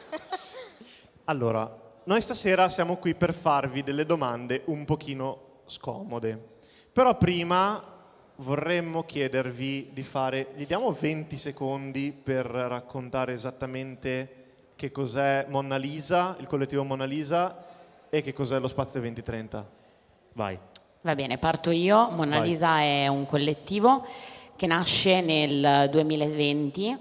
[SPEAKER 3] Allora, noi stasera siamo qui per farvi delle domande un pochino scomode. Però prima vorremmo chiedervi di fare... Gli diamo 20 secondi per raccontare esattamente che cos'è Monna Lisa, il collettivo Monna Lisa, e che cos'è lo Spazio 2030.
[SPEAKER 2] Vai.
[SPEAKER 5] Va bene, parto io. Monna Lisa è un collettivo che nasce nel 2020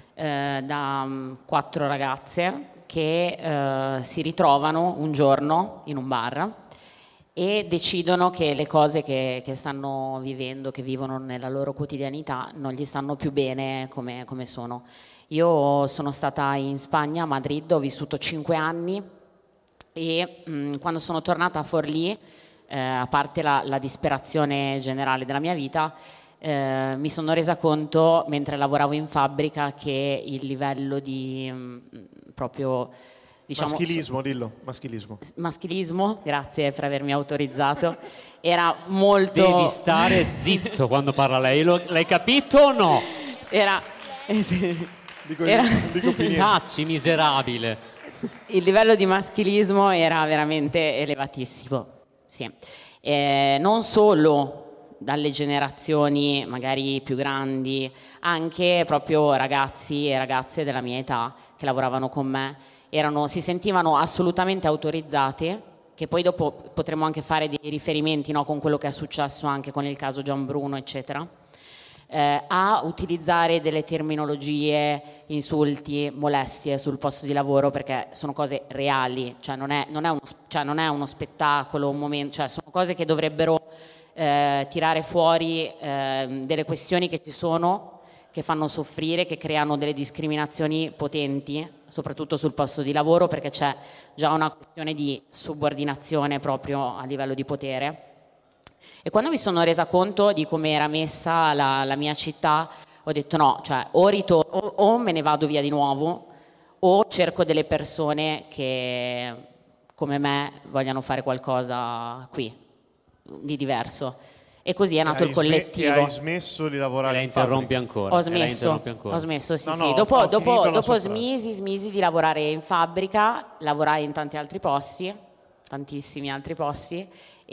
[SPEAKER 5] da 4 ragazze che si ritrovano un giorno in un bar e decidono che le cose che stanno vivendo, che vivono nella loro quotidianità, non gli stanno più bene come sono. Io sono stata in Spagna, a Madrid, ho vissuto 5 anni e quando sono tornata a Forlì, a parte la disperazione generale della mia vita, mi sono resa conto, mentre lavoravo in fabbrica, che il livello di proprio... Diciamo,
[SPEAKER 3] maschilismo, dillo,
[SPEAKER 5] maschilismo, grazie per avermi autorizzato, era molto...
[SPEAKER 2] Devi stare zitto quando parla lei, l'hai capito o no?
[SPEAKER 3] Dico
[SPEAKER 2] Cazzi, miserabile.
[SPEAKER 5] Il livello di maschilismo era veramente elevatissimo, sì. Non solo dalle generazioni magari più grandi, anche proprio ragazzi e ragazze della mia età che lavoravano con me, si sentivano assolutamente autorizzati, che poi dopo potremo anche fare dei riferimenti, no, con quello che è successo anche con il caso Gianbruno, eccetera, a utilizzare delle terminologie, insulti, molestie sul posto di lavoro, perché sono cose reali, cioè non è uno spettacolo, un momento, cioè sono cose che dovrebbero tirare fuori delle questioni che ci sono, che fanno soffrire, che creano delle discriminazioni potenti, soprattutto sul posto di lavoro, perché c'è già una questione di subordinazione proprio a livello di potere. E quando mi sono resa conto di come era messa la mia città, ho detto no, cioè o me ne vado via di nuovo, o cerco delle persone che come me vogliano fare qualcosa qui di diverso. E così è nato il collettivo.
[SPEAKER 3] E hai smesso di lavorare in
[SPEAKER 2] interrompi
[SPEAKER 3] fabbrica?
[SPEAKER 2] ancora.
[SPEAKER 5] Ho smesso, sì. Dopo smisi di lavorare in fabbrica, lavorai in tanti altri posti, tantissimi altri posti,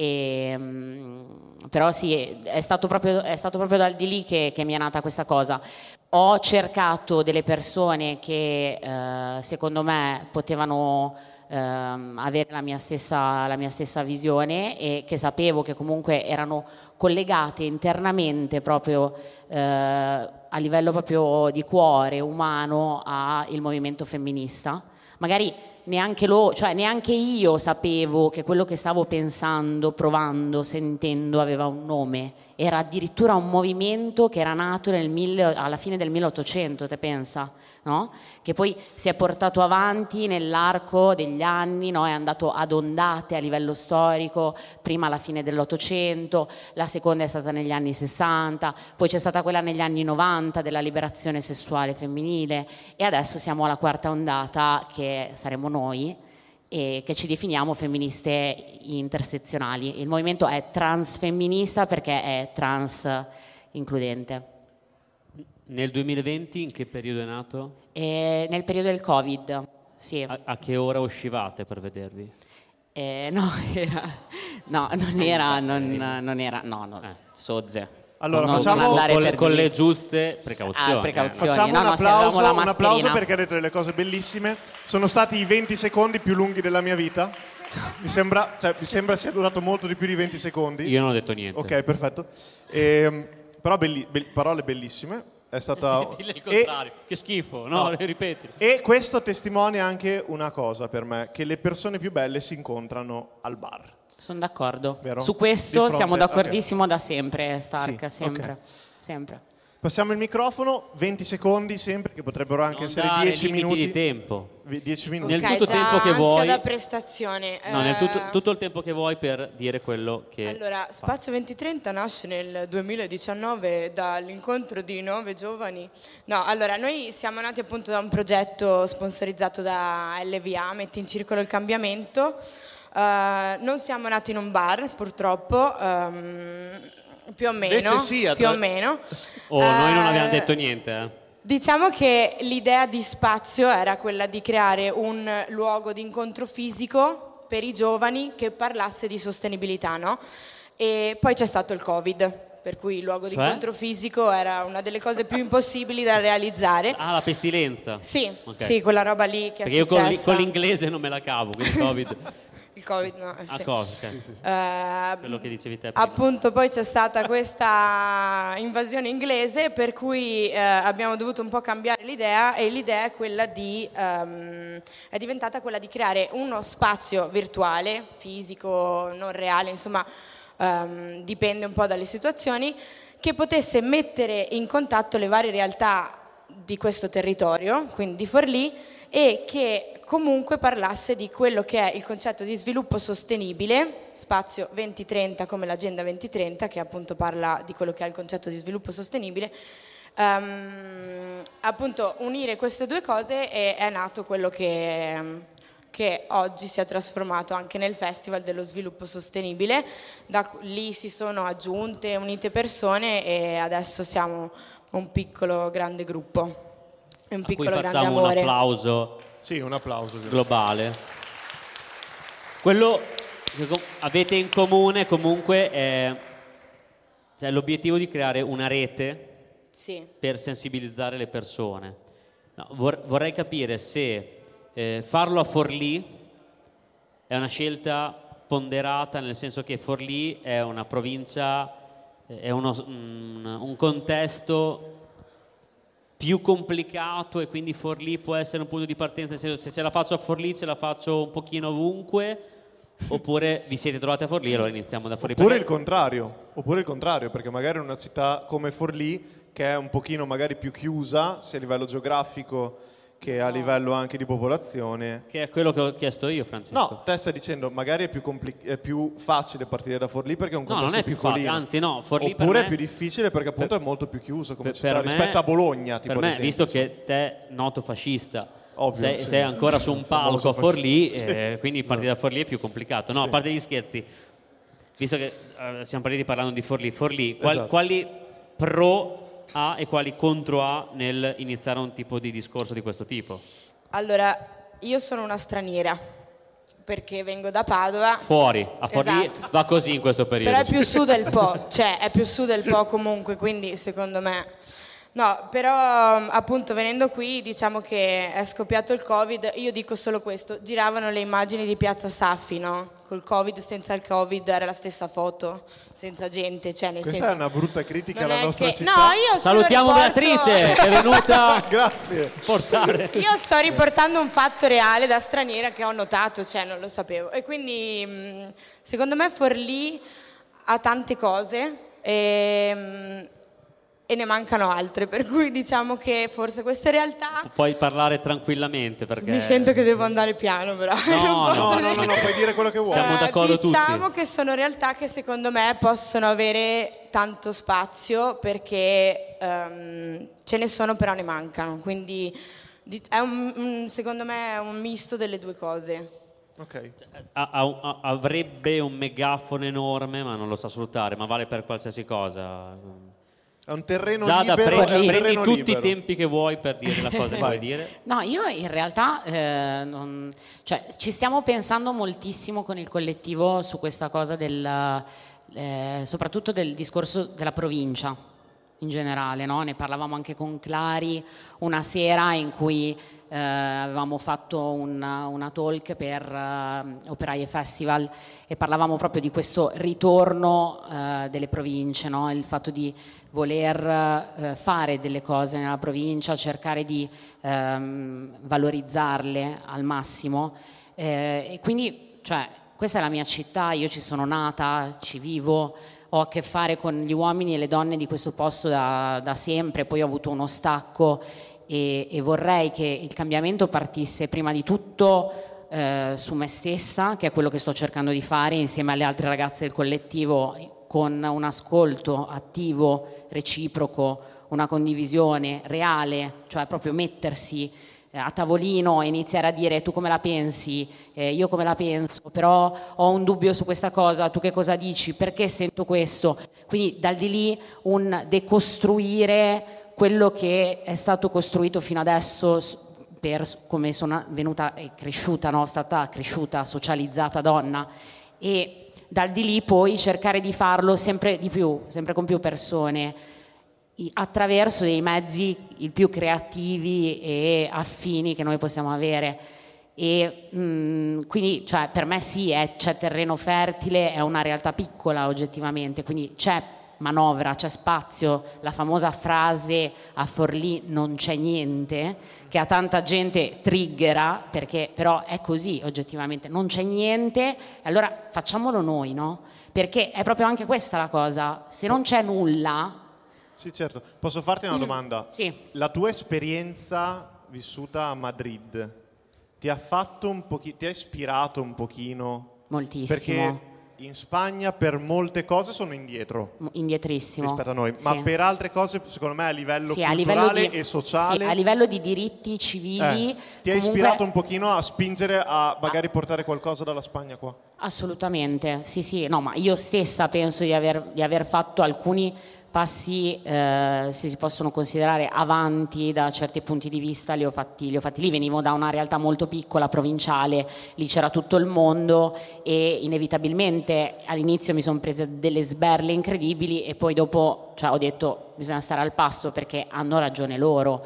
[SPEAKER 5] però sì, è stato proprio dal di lì che mi è nata questa cosa. Ho cercato delle persone che secondo me potevano avere la mia stessa visione e che sapevo che comunque erano collegate internamente proprio a livello proprio di cuore umano al movimento femminista. Magari neanche io sapevo che quello che stavo pensando, provando, sentendo aveva un nome. Era addirittura un movimento che era nato alla fine del 1800, te pensa? No? Che poi si è portato avanti nell'arco degli anni, no? È andato ad ondate a livello storico, prima alla fine dell'800, la seconda è stata negli anni 60, poi c'è stata quella negli anni 90 della liberazione sessuale femminile e adesso siamo alla quarta ondata che saremo noi, e che ci definiamo femministe intersezionali. Il movimento è transfemminista perché è trans includente.
[SPEAKER 2] Nel 2020 in che periodo è nato?
[SPEAKER 5] Nel periodo del Covid, sì.
[SPEAKER 2] A che ora uscivate per vedervi?
[SPEAKER 5] Sozze.
[SPEAKER 3] Allora, facciamo
[SPEAKER 2] con le giuste precauzioni.
[SPEAKER 3] Facciamo un applauso perché ha detto delle cose bellissime. Sono stati i 20 secondi più lunghi della mia vita. Mi sembra sia durato molto di più di 20 secondi.
[SPEAKER 2] Io non ho detto niente.
[SPEAKER 3] Ok, perfetto. Però parole bellissime. È stata...
[SPEAKER 2] Dille il contrario, che schifo, no, ripeti.
[SPEAKER 3] E questo testimonia anche una cosa per me, che le persone più belle si incontrano al bar.
[SPEAKER 5] Sono d'accordo.
[SPEAKER 3] Vero?
[SPEAKER 5] Su questo siamo d'accordissimo da sempre, Stark,
[SPEAKER 3] Sì,
[SPEAKER 5] sempre. Sempre.
[SPEAKER 3] Passiamo il microfono, 20 secondi sempre, che potrebbero anche
[SPEAKER 2] Non
[SPEAKER 3] essere
[SPEAKER 2] dare
[SPEAKER 3] 10
[SPEAKER 2] limiti
[SPEAKER 3] minuti.
[SPEAKER 2] di tempo.
[SPEAKER 3] 10 minuti.
[SPEAKER 2] Nel
[SPEAKER 6] Ok,
[SPEAKER 2] tutto
[SPEAKER 6] già
[SPEAKER 2] tempo che
[SPEAKER 6] ansia
[SPEAKER 2] vuoi.
[SPEAKER 6] da prestazione.
[SPEAKER 2] No, nel tutto il tempo che vuoi per dire quello che...
[SPEAKER 6] Allora, Spazio 2030 nasce nel 2019 dall'incontro di 9 giovani. No, allora, noi siamo nati appunto da un progetto sponsorizzato da LVA, Metti in circolo il cambiamento. Non siamo nati in un bar, purtroppo, più o meno.
[SPEAKER 3] Invece sì,
[SPEAKER 6] più o meno.
[SPEAKER 2] noi non abbiamo detto niente,
[SPEAKER 6] Diciamo che l'idea di Spazio era quella di creare un luogo di incontro fisico per i giovani che parlasse di sostenibilità, no? E poi c'è stato il Covid, per cui il luogo di incontro fisico era una delle cose più impossibili da realizzare.
[SPEAKER 2] Ah, la pestilenza.
[SPEAKER 6] Sì,
[SPEAKER 2] Ok.
[SPEAKER 6] sì, quella roba lì che
[SPEAKER 2] Perché
[SPEAKER 6] è
[SPEAKER 2] io
[SPEAKER 6] successa.
[SPEAKER 2] con l'inglese non me la cavo, quindi Covid.
[SPEAKER 6] Il Covid, no. Sì.
[SPEAKER 2] Cosa? Ok. Quello che dicevi te prima.
[SPEAKER 6] Appunto poi c'è stata questa invasione inglese per cui abbiamo dovuto un po' cambiare l'idea e l'idea è quella è diventata quella di creare uno spazio virtuale, fisico, non reale, insomma dipende un po' dalle situazioni, che potesse mettere in contatto le varie realtà di questo territorio, quindi di Forlì, e che comunque parlasse di quello che è il concetto di sviluppo sostenibile, Spazio 2030 come l'Agenda 2030, che appunto parla di quello che è il concetto di sviluppo sostenibile. Appunto unire queste due cose e è nato quello che oggi si è trasformato anche nel Festival dello Sviluppo Sostenibile. Da lì si sono aggiunte, unite persone e adesso siamo un piccolo grande gruppo. Un piccolo grande amore.
[SPEAKER 2] Facciamo un applauso.
[SPEAKER 3] Sì, un applauso
[SPEAKER 2] Globale. Quello che avete in comune comunque è l'obiettivo di creare una rete per sensibilizzare le persone. No, vorrei capire se farlo a Forlì è una scelta ponderata, nel senso che Forlì è una provincia, è un contesto più complicato e quindi Forlì può essere un punto di partenza, nel senso, se ce la faccio a Forlì ce la faccio un pochino ovunque, oppure vi siete trovati a Forlì e allora iniziamo da Forlì.
[SPEAKER 3] Oppure il contrario, perché magari una città come Forlì, che è un pochino magari più chiusa, sia a livello geografico che a livello anche di popolazione.
[SPEAKER 2] Che è quello che ho chiesto io, Francesco.
[SPEAKER 3] No, te stai dicendo magari è più facile partire da Forlì perché è un contesto
[SPEAKER 2] non è più facile, anzi no, Forlì
[SPEAKER 3] oppure
[SPEAKER 2] per me
[SPEAKER 3] è più difficile perché appunto è molto più chiuso come città
[SPEAKER 2] per
[SPEAKER 3] rispetto a Bologna, tipo,
[SPEAKER 2] per me,
[SPEAKER 3] ad esempio.
[SPEAKER 2] visto che te, noto fascista,
[SPEAKER 3] Ovvio,
[SPEAKER 2] sei ancora su un palco a Forlì,
[SPEAKER 3] sì.
[SPEAKER 2] quindi partire da Forlì è più complicato. No, a parte gli scherzi, visto che siamo partiti parlando di Forlì,
[SPEAKER 3] Esatto.
[SPEAKER 2] quali pro ha e quali contro ha nel iniziare un tipo di discorso di questo tipo?
[SPEAKER 6] Allora, io sono una straniera, perché vengo da Padova.
[SPEAKER 2] Fuori, a Forlì
[SPEAKER 6] Esatto.
[SPEAKER 2] va così in questo periodo.
[SPEAKER 6] Però è più su del Po, è più su del Po comunque, quindi secondo me... No, però appunto venendo qui diciamo che è scoppiato il Covid, io dico solo questo, giravano le immagini di Piazza Saffi, no? Col Covid, senza il Covid era la stessa foto, senza gente, cioè nel
[SPEAKER 3] Questa
[SPEAKER 6] senso...
[SPEAKER 3] è una brutta critica
[SPEAKER 6] non
[SPEAKER 3] alla
[SPEAKER 6] è
[SPEAKER 3] nostra
[SPEAKER 6] che-
[SPEAKER 3] città.
[SPEAKER 6] No, io
[SPEAKER 2] Salutiamo Beatrice che è venuta
[SPEAKER 3] Grazie.
[SPEAKER 2] a portare.
[SPEAKER 6] Io sto riportando un fatto reale da straniera che ho notato, cioè non lo sapevo. E quindi secondo me Forlì ha tante cose e ne mancano altre, per cui diciamo che forse queste realtà...
[SPEAKER 2] Puoi parlare tranquillamente perché...
[SPEAKER 6] Mi sento che devo andare piano però.
[SPEAKER 3] No, puoi dire quello che vuoi.
[SPEAKER 2] Siamo d'accordo
[SPEAKER 6] diciamo
[SPEAKER 2] tutti.
[SPEAKER 6] che sono realtà che secondo me possono avere tanto spazio perché ce ne sono però ne mancano, quindi è secondo me è un misto delle due cose.
[SPEAKER 3] Ok.
[SPEAKER 2] Avrebbe un megafono enorme, ma non lo sa sfruttare, ma vale per qualsiasi cosa.
[SPEAKER 3] È un terreno
[SPEAKER 2] Giada,
[SPEAKER 3] libero.
[SPEAKER 2] prendi tutti i tempi che vuoi per dire la cosa che vuoi dire.
[SPEAKER 5] No, io in realtà ci stiamo pensando moltissimo con il collettivo su questa cosa soprattutto del discorso della provincia in generale, no? Ne parlavamo anche con Clari una sera in cui avevamo fatto una talk per Operaie Festival e parlavamo proprio di questo ritorno delle province, no? Il fatto di voler fare delle cose nella provincia, cercare di valorizzarle al massimo e quindi questa è la mia città, io ci sono nata, ci vivo, ho a che fare con gli uomini e le donne di questo posto da sempre, poi ho avuto uno stacco e vorrei che il cambiamento partisse prima di tutto su me stessa, che è quello che sto cercando di fare insieme alle altre ragazze del collettivo, con un ascolto attivo, reciproco, una condivisione reale, cioè proprio mettersi a tavolino e iniziare a dire tu come la pensi, io come la penso, però ho un dubbio su questa cosa, tu che cosa dici, perché sento questo, quindi dal di lì un decostruire quello che è stato costruito fino adesso per come sono venuta e cresciuta, no? Stata cresciuta, socializzata donna, e dal di lì poi cercare di farlo sempre di più, sempre con più persone, attraverso dei mezzi il più creativi e affini che noi possiamo avere. E quindi per me sì, c'è terreno fertile, è una realtà piccola oggettivamente, quindi c'è manovra, c'è spazio. La famosa frase a Forlì non c'è niente, che a tanta gente triggera, perché però è così oggettivamente, non c'è niente, allora facciamolo noi, no? Perché è proprio anche questa la cosa, se non c'è nulla.
[SPEAKER 3] Sì, certo. Posso farti una domanda?
[SPEAKER 5] Sì.
[SPEAKER 3] La tua esperienza vissuta a Madrid ti ha fatto ti ha ispirato un pochino?
[SPEAKER 5] Moltissimo.
[SPEAKER 3] Perché in Spagna per molte cose sono
[SPEAKER 5] indietrissimo
[SPEAKER 3] rispetto a noi,
[SPEAKER 5] sì.
[SPEAKER 3] Ma per altre cose secondo me a livello culturale e sociale,
[SPEAKER 5] a livello di diritti civili
[SPEAKER 3] ti ha ispirato un pochino a spingere a magari portare qualcosa dalla Spagna qua?
[SPEAKER 5] Assolutamente, sì, no, ma io stessa penso di aver fatto alcuni passi, se si possono considerare avanti da certi punti di vista, li ho fatti lì. Venivo da una realtà molto piccola, provinciale, lì c'era tutto il mondo e inevitabilmente all'inizio mi sono prese delle sberle incredibili e poi dopo ho detto bisogna stare al passo perché hanno ragione loro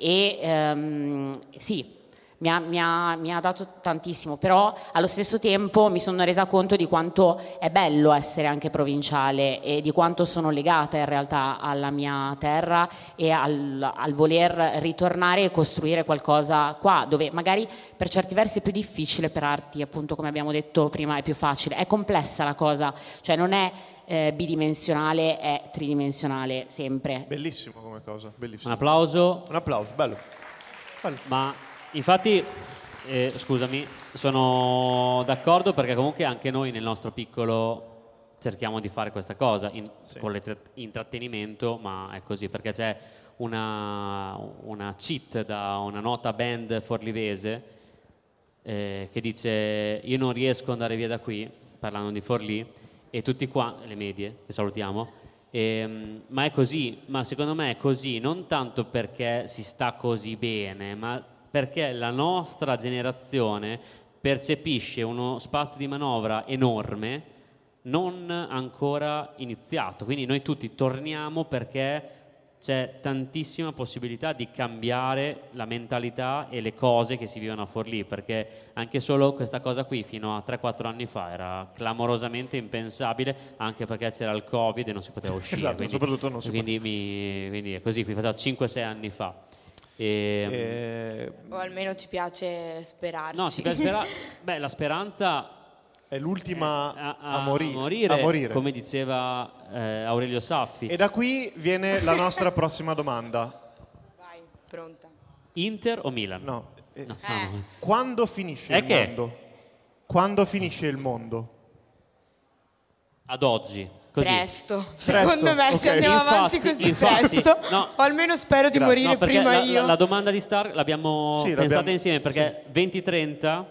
[SPEAKER 5] e sì, mi ha dato tantissimo, però allo stesso tempo mi sono resa conto di quanto è bello essere anche provinciale e di quanto sono legata in realtà alla mia terra e al voler ritornare e costruire qualcosa qua, dove magari per certi versi è più difficile, per arti appunto come abbiamo detto prima è più facile, è complessa la cosa, cioè non è bidimensionale, è tridimensionale sempre.
[SPEAKER 3] Bellissimo come cosa, bellissimo.
[SPEAKER 2] Un applauso,
[SPEAKER 3] bello.
[SPEAKER 2] Ma infatti, scusami, sono d'accordo perché comunque anche noi nel nostro piccolo cerchiamo di fare questa cosa con l'intrattenimento, ma è così perché c'è una cheat da una nota band forlivese che dice io non riesco ad andare via da qui, parlando di Forlì, e tutti qua, le medie, che salutiamo, ma è così, ma secondo me è così non tanto perché si sta così bene, ma perché la nostra generazione percepisce uno spazio di manovra enorme non ancora iniziato, quindi noi tutti torniamo perché c'è tantissima possibilità di cambiare la mentalità e le cose che si vivono a Forlì, perché anche solo questa cosa qui fino a 3-4 anni fa era clamorosamente impensabile, anche perché c'era il Covid e non si poteva uscire.
[SPEAKER 3] Esatto,
[SPEAKER 2] quindi,
[SPEAKER 3] soprattutto non si
[SPEAKER 2] quindi è così, qui faceva 5-6 anni fa.
[SPEAKER 6] O almeno ci piace sperarci.
[SPEAKER 2] No, ci piace sperare. Beh, la speranza
[SPEAKER 3] è l'ultima a
[SPEAKER 2] morire, come diceva Aurelio Saffi.
[SPEAKER 3] E da qui viene la nostra prossima domanda.
[SPEAKER 6] Vai, pronta.
[SPEAKER 2] Inter o Milan?
[SPEAKER 3] No.
[SPEAKER 2] No.
[SPEAKER 3] Quando finisce il mondo? Quando finisce il mondo?
[SPEAKER 2] Ad oggi. Così.
[SPEAKER 6] Presto. Secondo me se
[SPEAKER 2] okay.
[SPEAKER 6] andiamo avanti così presto,
[SPEAKER 2] no,
[SPEAKER 6] o almeno spero di morire prima io.
[SPEAKER 2] La domanda di Star l'abbiamo pensata insieme perché 2030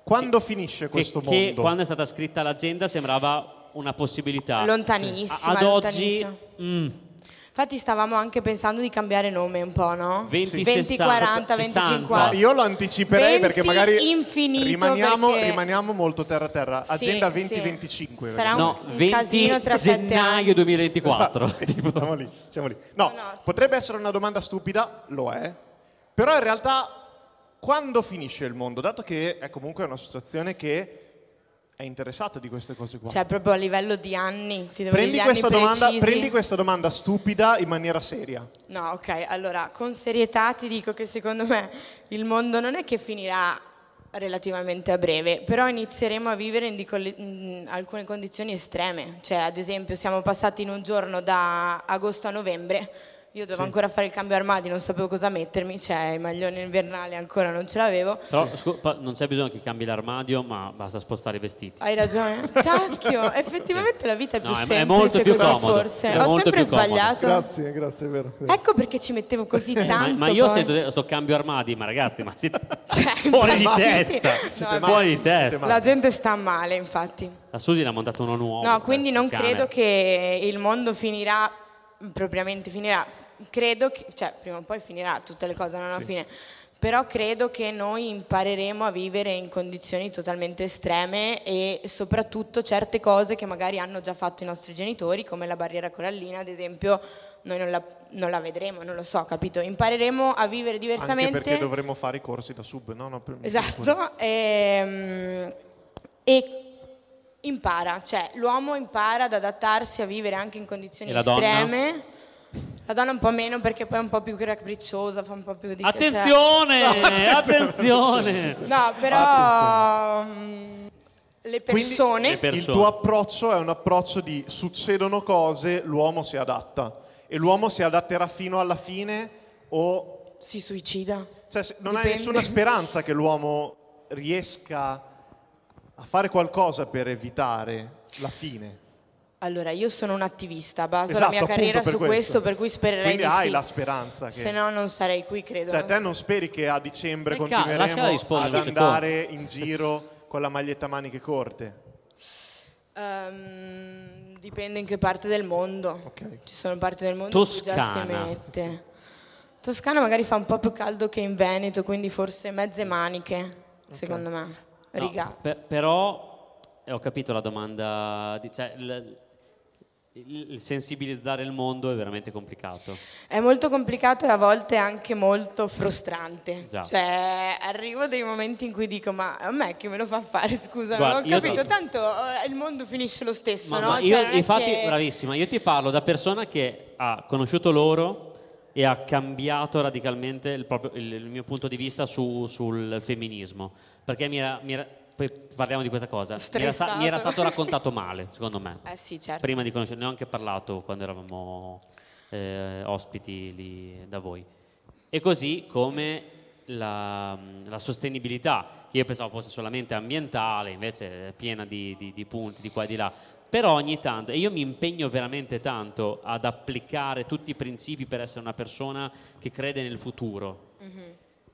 [SPEAKER 3] Quando finisce questo mondo?
[SPEAKER 2] Che quando è stata scritta l'agenda sembrava una possibilità.
[SPEAKER 6] Lontanissima.
[SPEAKER 2] Ad oggi...
[SPEAKER 6] Infatti stavamo anche pensando di cambiare nome un po', no?
[SPEAKER 2] 20,
[SPEAKER 6] 20 40, 20, 50.
[SPEAKER 3] No, io lo anticiperei perché magari
[SPEAKER 6] infinito
[SPEAKER 3] rimaniamo molto terra. Agenda
[SPEAKER 6] sì,
[SPEAKER 3] 2025.
[SPEAKER 6] Sarà
[SPEAKER 2] un
[SPEAKER 6] 20 casino tra 7
[SPEAKER 2] gennaio 2024.
[SPEAKER 3] Esatto. Siamo lì. No, potrebbe essere una domanda stupida, lo è. Però in realtà quando finisce il mondo? Dato che è comunque un'associazione che è interessata di queste cose qua.
[SPEAKER 6] Cioè proprio a livello di anni, ti devo dire gli anni precisi.
[SPEAKER 3] Prendi questa domanda stupida in maniera seria.
[SPEAKER 6] No, ok, allora con serietà ti dico che secondo me il mondo non è che finirà relativamente a breve, però inizieremo a vivere in alcune condizioni estreme. Cioè ad esempio siamo passati in un giorno da agosto a novembre. Io dovevo ancora fare il cambio armadi, non sapevo cosa mettermi, cioè il maglione invernale ancora non ce l'avevo.
[SPEAKER 2] Però non c'è bisogno che cambi l'armadio, ma basta spostare i vestiti.
[SPEAKER 6] Hai ragione. Cacchio, effettivamente la vita è più semplice,
[SPEAKER 2] è molto più
[SPEAKER 6] così
[SPEAKER 2] comodo.
[SPEAKER 6] forse.
[SPEAKER 2] È
[SPEAKER 6] Ho
[SPEAKER 2] molto
[SPEAKER 6] sempre
[SPEAKER 2] più comodo.
[SPEAKER 6] sbagliato.
[SPEAKER 3] Grazie, è vero.
[SPEAKER 6] Ecco perché ci mettevo così tanto.
[SPEAKER 2] Ma io
[SPEAKER 6] poi.
[SPEAKER 2] sento sto cambio armadi, ma ragazzi, ma siete
[SPEAKER 6] Cioè,
[SPEAKER 2] fuori di
[SPEAKER 6] infatti-
[SPEAKER 2] testa.
[SPEAKER 6] No,
[SPEAKER 2] Fuori di testa.
[SPEAKER 6] La gente sta male, infatti.
[SPEAKER 2] La Susi ne ha montato uno nuovo.
[SPEAKER 6] No, quindi non
[SPEAKER 2] cane.
[SPEAKER 6] credo che il mondo finirà, propriamente finirà. Credo che, cioè, prima o poi finirà, tutte le cose hanno una fine. Però credo che noi impareremo a vivere in condizioni totalmente estreme e soprattutto certe cose che magari hanno già fatto i nostri genitori, come la barriera corallina, ad esempio, noi non la vedremo, non lo so, capito? Impareremo a vivere diversamente.
[SPEAKER 3] Anche perché dovremo fare i corsi da sub, no?
[SPEAKER 6] Esatto, e impara, cioè l'uomo impara ad adattarsi a vivere anche in condizioni estreme. La donna un po' meno perché poi è un po' più capricciosa, fa un po' più di
[SPEAKER 2] Attenzione, attenzione.
[SPEAKER 6] No, però le persone.
[SPEAKER 3] Il tuo approccio è un approccio di succedono cose, l'uomo si adatta. E l'uomo si adatterà fino alla fine o
[SPEAKER 6] si suicida.
[SPEAKER 3] Cioè, non hai nessuna speranza che l'uomo riesca a fare qualcosa per evitare la fine.
[SPEAKER 6] Allora, io sono un attivista, baso la mia carriera su questo, per cui spererei
[SPEAKER 3] quindi
[SPEAKER 6] di sì.
[SPEAKER 3] hai la speranza che...
[SPEAKER 6] Se no non sarei qui, credo.
[SPEAKER 3] Cioè, te non speri che a dicembre continueremo ad andare in giro con la maglietta a maniche corte?
[SPEAKER 6] Dipende in che parte del mondo.
[SPEAKER 3] Okay.
[SPEAKER 6] Ci sono parti del mondo in cui già si mette. Toscana magari fa un po' più caldo che in Veneto, quindi forse mezze maniche, secondo me. Riga.
[SPEAKER 2] No, però ho capito la domanda, cioè, il sensibilizzare il mondo è veramente complicato.
[SPEAKER 6] È molto complicato e a volte anche molto frustrante.
[SPEAKER 2] Già.
[SPEAKER 6] Cioè, arrivo dei momenti in cui dico, ma a me che me lo fa fare, scusa,
[SPEAKER 2] Guarda,
[SPEAKER 6] non ho capito, tanto il mondo finisce lo stesso, no?
[SPEAKER 2] Io,
[SPEAKER 6] cioè,
[SPEAKER 2] infatti, bravissima, io ti parlo da persona che ha conosciuto loro e ha cambiato radicalmente il mio punto di vista sul femminismo, perché poi parliamo di questa cosa. Mi era stato raccontato male, secondo me.
[SPEAKER 6] Sì, certo.
[SPEAKER 2] Prima di conoscere, ne ho anche parlato quando eravamo ospiti lì da voi. E così come la sostenibilità, che io pensavo fosse solamente ambientale, invece è piena di punti di qua e di là. Però ogni tanto, e io mi impegno veramente tanto ad applicare tutti i principi per essere una persona che crede nel futuro. Mm-hmm.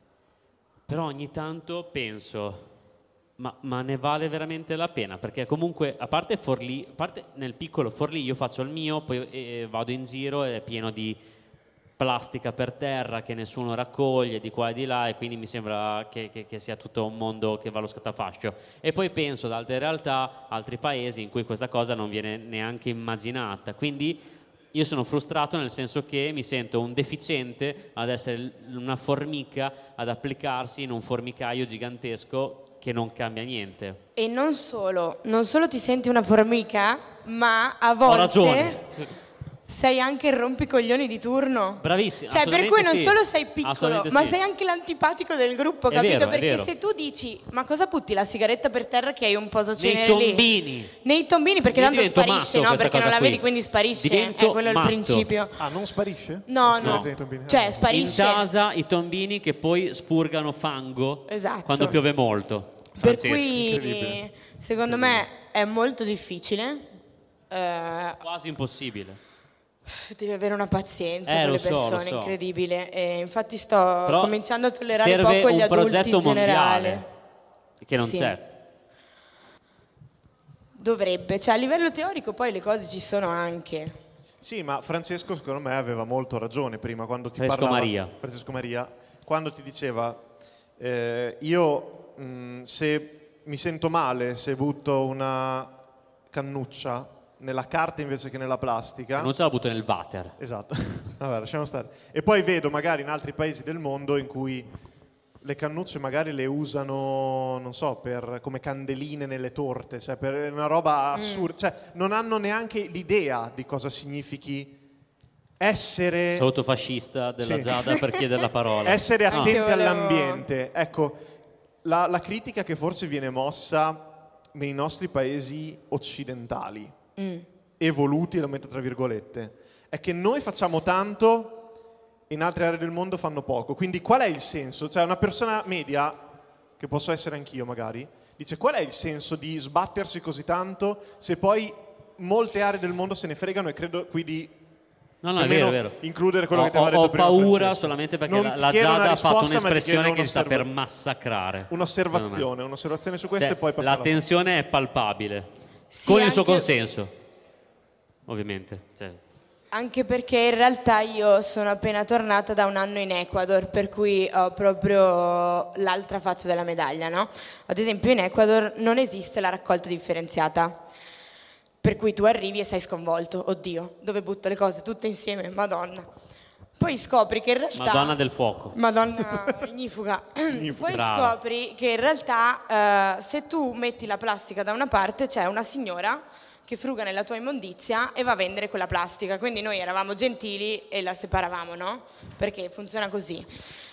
[SPEAKER 2] Però ogni tanto penso... Ma ne vale veramente la pena? Perché comunque, a parte nel piccolo Forlì, io faccio il mio, poi vado in giro e è pieno di plastica per terra che nessuno raccoglie di qua e di là, e quindi mi sembra che sia tutto un mondo che va allo scatafascio. E poi penso ad altre realtà, altri paesi in cui questa cosa non viene neanche immaginata. Quindi io sono frustrato nel senso che mi sento un deficiente ad essere una formica, ad applicarsi in un formicaio gigantesco che non cambia niente.
[SPEAKER 6] E non solo ti senti una formica, ma a volte
[SPEAKER 2] Ho ragione.
[SPEAKER 6] Sei anche il rompicoglioni di turno.
[SPEAKER 2] Bravissimo.
[SPEAKER 6] Cioè, per cui non solo sei piccolo, ma
[SPEAKER 2] sì.
[SPEAKER 6] sei anche l'antipatico del gruppo,
[SPEAKER 2] È
[SPEAKER 6] capito?
[SPEAKER 2] vero,
[SPEAKER 6] Perché se tu dici, ma cosa butti la sigaretta per terra che hai un posacenere
[SPEAKER 2] nei
[SPEAKER 6] lì?
[SPEAKER 2] tombini.
[SPEAKER 6] Nei tombini, perché
[SPEAKER 2] Io
[SPEAKER 6] tanto
[SPEAKER 2] divento
[SPEAKER 6] sparisce,
[SPEAKER 2] matto
[SPEAKER 6] no? Perché non la
[SPEAKER 2] qui.
[SPEAKER 6] vedi, quindi sparisce.
[SPEAKER 2] Divento
[SPEAKER 6] È quello
[SPEAKER 2] matto.
[SPEAKER 6] il principio.
[SPEAKER 3] Ah, non sparisce?
[SPEAKER 6] No. Cioè,
[SPEAKER 2] In
[SPEAKER 6] sparisce.
[SPEAKER 2] casa i tombini che poi spurgano fango quando piove molto.
[SPEAKER 6] Per
[SPEAKER 2] Francesco.
[SPEAKER 6] cui, secondo me, è molto difficile.
[SPEAKER 2] Quasi impossibile.
[SPEAKER 6] Devi avere una pazienza con le persone,
[SPEAKER 2] lo so.
[SPEAKER 6] incredibile. E infatti sto
[SPEAKER 2] Però
[SPEAKER 6] cominciando a tollerare
[SPEAKER 2] serve
[SPEAKER 6] poco gli
[SPEAKER 2] un
[SPEAKER 6] adulti
[SPEAKER 2] progetto
[SPEAKER 6] in generale.
[SPEAKER 2] mondiale. che non c'è.
[SPEAKER 6] Dovrebbe, cioè a livello teorico poi le cose ci sono anche.
[SPEAKER 3] Sì, ma Francesco secondo me aveva molto ragione prima quando ti
[SPEAKER 2] Francesco
[SPEAKER 3] parlava. Francesco Maria, quando ti diceva io se mi sento male se butto una cannuccia nella carta invece che nella plastica.
[SPEAKER 2] Non ce la butto nel water.
[SPEAKER 3] Esatto, vabbè, lasciamo stare. E poi vedo magari in altri paesi del mondo in cui le cannucce magari le usano, non so, come candeline nelle torte, cioè per una roba assurda. Cioè non hanno neanche l'idea di cosa significhi essere...
[SPEAKER 2] Saluto fascista della Giada per chiedere la parola.
[SPEAKER 3] Essere attenti all'ambiente. Ecco, la critica che forse viene mossa nei nostri paesi occidentali, evoluti, lo metto tra virgolette, è che noi facciamo tanto, in altre aree del mondo fanno poco. Quindi qual è il senso? Cioè una persona media, che posso essere anch'io magari, dice qual è il senso di sbattersi così tanto se poi molte aree del mondo se ne fregano, e credo qui di
[SPEAKER 2] No, è vero.
[SPEAKER 3] includere quello che ti aveva detto prima.
[SPEAKER 2] Ho paura
[SPEAKER 3] Francesco.
[SPEAKER 2] solamente perché la Giada ha fatto un'espressione che sta per massacrare.
[SPEAKER 3] Un'osservazione su questo,
[SPEAKER 2] cioè,
[SPEAKER 3] e poi
[SPEAKER 2] la tensione è palpabile,
[SPEAKER 6] Sì,
[SPEAKER 2] con il suo
[SPEAKER 6] anche...
[SPEAKER 2] consenso, ovviamente. Cioè.
[SPEAKER 6] Anche perché in realtà io sono appena tornata da un anno in Ecuador, per cui ho proprio l'altra faccia della medaglia, no? Ad esempio in Ecuador non esiste la raccolta differenziata, per cui tu arrivi e sei sconvolto, oddio, dove butto le cose tutte insieme, madonna. Poi scopri che in realtà...
[SPEAKER 2] Madonna del fuoco.
[SPEAKER 6] Madonna ignifuga. Poi
[SPEAKER 2] Brava.
[SPEAKER 6] scopri che in realtà se tu metti la plastica da una parte c'è una signora che fruga nella tua immondizia e va a vendere quella plastica. Quindi noi eravamo gentili e la separavamo, no? Perché funziona così.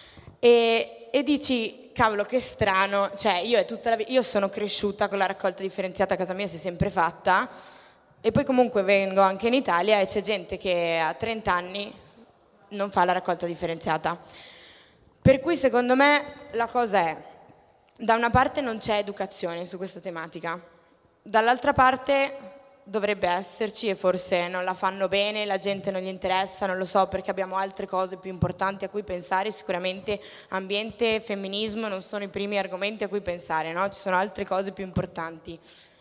[SPEAKER 6] E dici, cavolo, che strano. Cioè, io sono cresciuta con la raccolta differenziata, a casa mia si è sempre fatta. E poi comunque vengo anche in Italia e c'è gente che a 30 anni non fa la raccolta differenziata. Per cui secondo me la cosa è, da una parte non c'è educazione su questa tematica, dall'altra parte dovrebbe esserci e forse non la fanno bene, la gente non gli interessa, non lo so, perché abbiamo altre cose più importanti a cui pensare. Sicuramente ambiente e femminismo non sono i primi argomenti a cui pensare, no? Ci sono altre cose più importanti.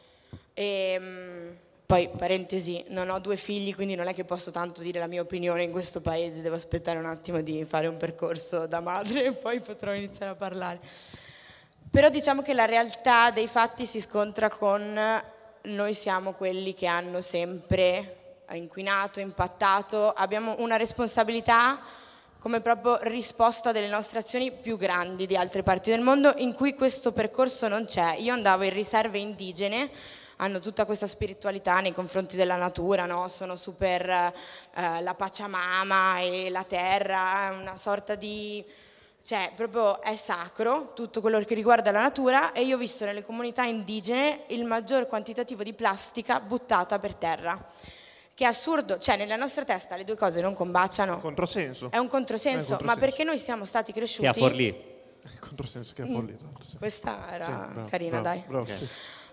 [SPEAKER 6] Poi, parentesi, non ho 2 figli, quindi non è che posso tanto dire la mia opinione in questo paese, devo aspettare un attimo di fare un percorso da madre e poi potrò iniziare a parlare. Però diciamo che la realtà dei fatti si scontra con noi siamo quelli che hanno sempre inquinato, impattato, abbiamo una responsabilità come proprio risposta delle nostre azioni più grandi di altre parti del mondo in cui questo percorso non c'è. Io andavo in riserve indigene, hanno tutta questa spiritualità nei confronti della natura, no? Sono super la Pachamama e la terra, una sorta di... cioè proprio è sacro tutto quello che riguarda la natura, e io ho visto nelle comunità indigene il maggior quantitativo di plastica buttata per terra. Che è assurdo, cioè nella nostra testa le due cose non combaciano.
[SPEAKER 3] Controsenso.
[SPEAKER 6] È un controsenso, ma perché noi siamo stati cresciuti...
[SPEAKER 2] Che a Forlì.
[SPEAKER 3] Il controsenso che a Forlì.
[SPEAKER 6] Questa era
[SPEAKER 3] bravo,
[SPEAKER 6] carina,
[SPEAKER 3] bravo,
[SPEAKER 6] dai.
[SPEAKER 3] Bravo,
[SPEAKER 6] Okay.
[SPEAKER 3] sì.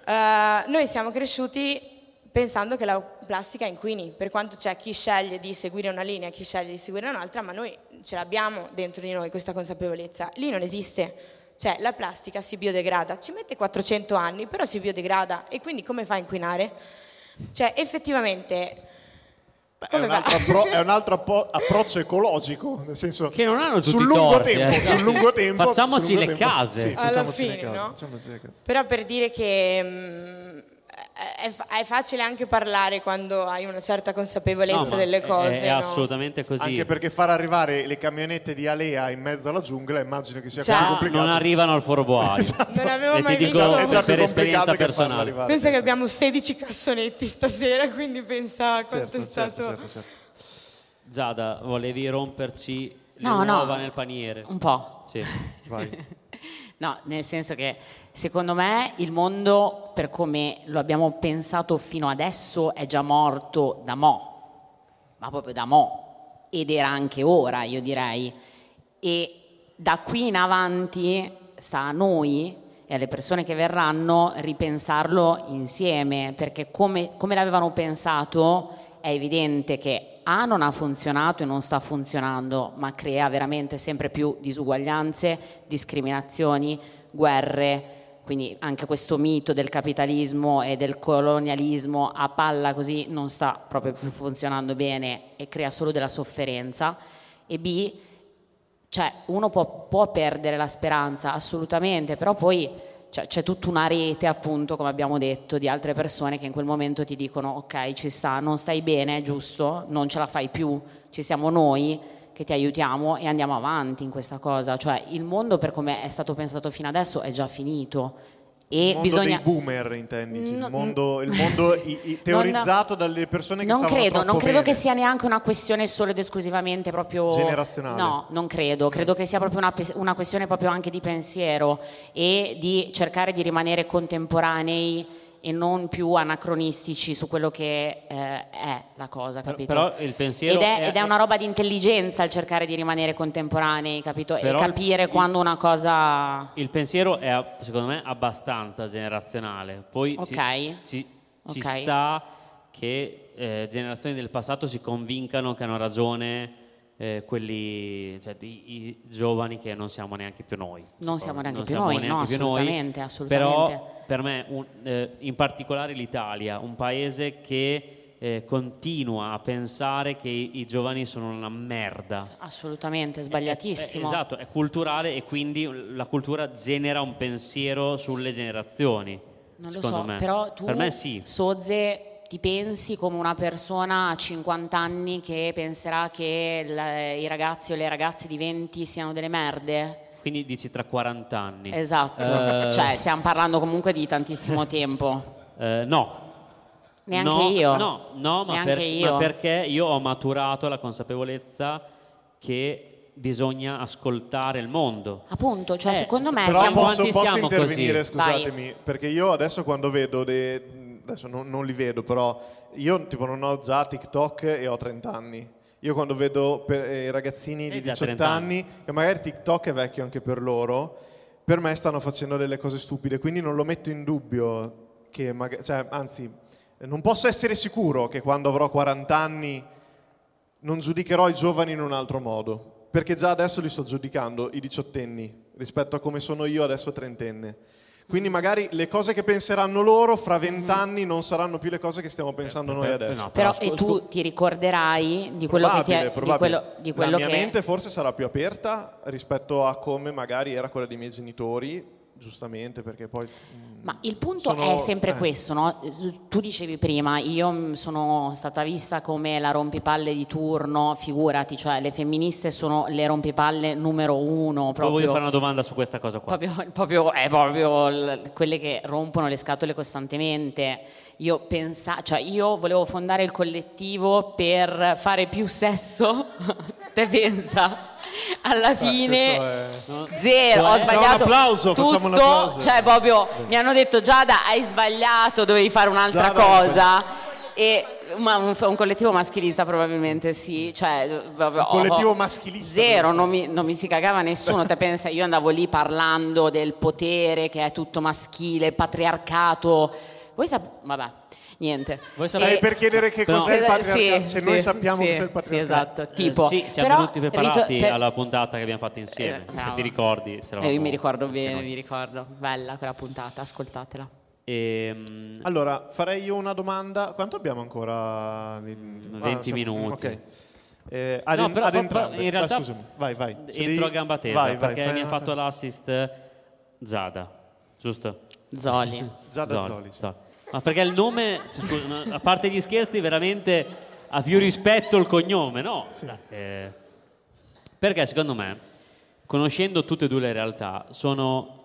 [SPEAKER 6] Noi siamo cresciuti pensando che la plastica inquini, per quanto c'è chi sceglie di seguire una linea, chi sceglie di seguire un'altra, ma noi ce l'abbiamo dentro di noi questa consapevolezza. Lì non esiste, cioè la plastica si biodegrada, ci mette 400 anni, però si biodegrada, e quindi come fa a inquinare? Cioè effettivamente...
[SPEAKER 3] È un altro approccio ecologico, nel senso
[SPEAKER 2] che non hanno tutti
[SPEAKER 3] sul lungo
[SPEAKER 2] torti,
[SPEAKER 3] tempo, sul lungo tempo
[SPEAKER 2] facciamoci
[SPEAKER 3] sul lungo
[SPEAKER 2] le
[SPEAKER 3] tempo,
[SPEAKER 2] case.
[SPEAKER 3] sì,
[SPEAKER 6] alla
[SPEAKER 3] facciamoci
[SPEAKER 6] fine,
[SPEAKER 3] le case,
[SPEAKER 6] no?
[SPEAKER 3] facciamoci le case.
[SPEAKER 6] Però per dire che è facile anche parlare quando hai una certa consapevolezza delle cose.
[SPEAKER 2] È
[SPEAKER 6] no?
[SPEAKER 2] assolutamente così.
[SPEAKER 3] Anche perché far arrivare le camionette di Alea in mezzo alla giungla immagino che sia
[SPEAKER 6] Cioè,
[SPEAKER 3] così complicato.
[SPEAKER 2] Non arrivano al Foro Boario.
[SPEAKER 3] Esatto.
[SPEAKER 6] Non avevo
[SPEAKER 2] E
[SPEAKER 6] mai
[SPEAKER 2] ti dico
[SPEAKER 6] visto.
[SPEAKER 3] È già più
[SPEAKER 2] per esperienza
[SPEAKER 3] complicato che farlo
[SPEAKER 2] personale.
[SPEAKER 3] arrivare.
[SPEAKER 6] Pensa che abbiamo 16 cassonetti stasera, quindi pensa quanto è stato...
[SPEAKER 3] Certo.
[SPEAKER 2] Giada, volevi romperci le
[SPEAKER 5] No,
[SPEAKER 2] uova nel paniere?
[SPEAKER 5] Un po'.
[SPEAKER 2] Sì.
[SPEAKER 3] Vai.
[SPEAKER 5] No, nel senso che secondo me il mondo, per come lo abbiamo pensato fino adesso, è già morto da ma proprio da ed era anche ora, io direi. E da qui in avanti sta a noi e alle persone che verranno ripensarlo insieme, perché come l'avevano pensato è evidente che non ha funzionato e non sta funzionando, ma crea veramente sempre più disuguaglianze, discriminazioni, guerre, quindi anche questo mito del capitalismo e del colonialismo a palla così non sta proprio più funzionando bene e crea solo della sofferenza. E B, cioè uno può perdere la speranza assolutamente, però poi c'è tutta una rete, appunto, come abbiamo detto, di altre persone che in quel momento ti dicono ok, ci sta, non stai bene, giusto, non ce la fai più, ci siamo noi che ti aiutiamo e andiamo avanti in questa cosa. Cioè il mondo, per come è stato pensato fino adesso, è già finito. E
[SPEAKER 3] il mondo dei boomer, intendi? Il mondo teorizzato dalle persone che stavano troppo
[SPEAKER 5] non credo
[SPEAKER 3] bene.
[SPEAKER 5] che sia neanche una questione solo ed esclusivamente proprio
[SPEAKER 3] generazionale.
[SPEAKER 5] No, non credo che sia proprio una questione proprio anche di pensiero e di cercare di rimanere contemporanei e non più anacronistici su quello che è la cosa, capito?
[SPEAKER 2] Però il pensiero
[SPEAKER 5] ed è una roba di intelligenza il cercare di rimanere contemporanei, capito? E capire quando una cosa...
[SPEAKER 2] Il pensiero è, secondo me, abbastanza generazionale. Poi ci sta che generazioni del passato si convincano che hanno ragione quelli, cioè i giovani, che non siamo neanche più noi.
[SPEAKER 5] Non siamo neanche più noi, no, assolutamente.
[SPEAKER 2] Però per me, in particolare l'Italia, un paese che continua a pensare che i giovani sono una merda.
[SPEAKER 5] Assolutamente, sbagliatissimo.
[SPEAKER 2] Esatto, è culturale e quindi la cultura genera un pensiero sulle generazioni.
[SPEAKER 5] Non lo so, però tu,
[SPEAKER 2] per me sì.
[SPEAKER 5] Sozze, ti pensi come una persona a 50 anni che penserà che i ragazzi o le ragazze di 20 siano delle merde?
[SPEAKER 2] Quindi dici tra 40 anni.
[SPEAKER 5] Esatto, cioè stiamo parlando comunque di tantissimo tempo.
[SPEAKER 2] No.
[SPEAKER 5] Neanche io.
[SPEAKER 2] No, ma perché io ho maturato la consapevolezza che bisogna ascoltare il mondo.
[SPEAKER 5] Appunto, cioè secondo me
[SPEAKER 3] però
[SPEAKER 5] siamo
[SPEAKER 3] posso intervenire,
[SPEAKER 2] così?
[SPEAKER 3] scusatemi.
[SPEAKER 5] Vai.
[SPEAKER 3] Perché io adesso quando vedo adesso non li vedo, però io tipo non ho già TikTok e ho 30 anni. Io quando vedo i ragazzini di 18 anni, che magari TikTok è vecchio anche per loro, per me stanno facendo delle cose stupide, quindi non lo metto in dubbio che anzi, non posso essere sicuro che quando avrò 40 anni non giudicherò i giovani in un altro modo, perché già adesso li sto giudicando, i diciottenni, rispetto a come sono io adesso trentenne. Quindi magari le cose che penseranno loro fra 20 anni non saranno più le cose che stiamo pensando noi adesso.
[SPEAKER 5] No, però e tu ti ricorderai di quello che ti è di quello
[SPEAKER 3] la mia mente forse sarà più aperta rispetto a come magari era quella dei miei genitori, giustamente, perché poi
[SPEAKER 5] ma il punto è sempre questo, no? Tu dicevi prima, io sono stata vista come la rompipalle di turno, figurati, cioè le femministe sono le rompipalle numero uno.
[SPEAKER 2] Voglio fare una domanda su questa cosa qua.
[SPEAKER 5] Proprio quelle che rompono le scatole costantemente. Io volevo fondare il collettivo per fare più sesso. Te pensa? Alla fine zero, ho sbagliato
[SPEAKER 3] facciamo un applauso.
[SPEAKER 5] Cioè proprio mi hanno detto Giada hai sbagliato, dovevi fare un'altra cosa. Un collettivo maschilista probabilmente sì, cioè
[SPEAKER 3] un collettivo maschilista
[SPEAKER 5] zero, non mi si cagava nessuno. Te pensa, io andavo lì parlando del potere che è tutto maschile, patriarcato, vabbè. Niente.
[SPEAKER 3] Stai per chiedere che cos'è il patriarcato? Se noi sappiamo cos'è il patriarcato.
[SPEAKER 5] Sì, esatto. Tipo,
[SPEAKER 2] siamo venuti preparati alla puntata che abbiamo fatto insieme. Se ti ricordi.
[SPEAKER 5] Io mi ricordo bene, mi ricordo. Bella quella puntata, ascoltatela.
[SPEAKER 3] Allora, farei io una domanda. Quanto abbiamo ancora?
[SPEAKER 2] 20 minuti.
[SPEAKER 3] Ok.
[SPEAKER 2] Però in realtà
[SPEAKER 3] scusami, vai.
[SPEAKER 2] Entro a gamba tesa, perché mi ha fatto l'assist Giada, giusto?
[SPEAKER 5] Zoli.
[SPEAKER 3] Giada Zoli.
[SPEAKER 2] Ma perché il nome, scusa, a parte gli scherzi, veramente ha più rispetto il cognome, no?
[SPEAKER 3] Sì.
[SPEAKER 2] Perché secondo me, conoscendo tutte e due le realtà, sono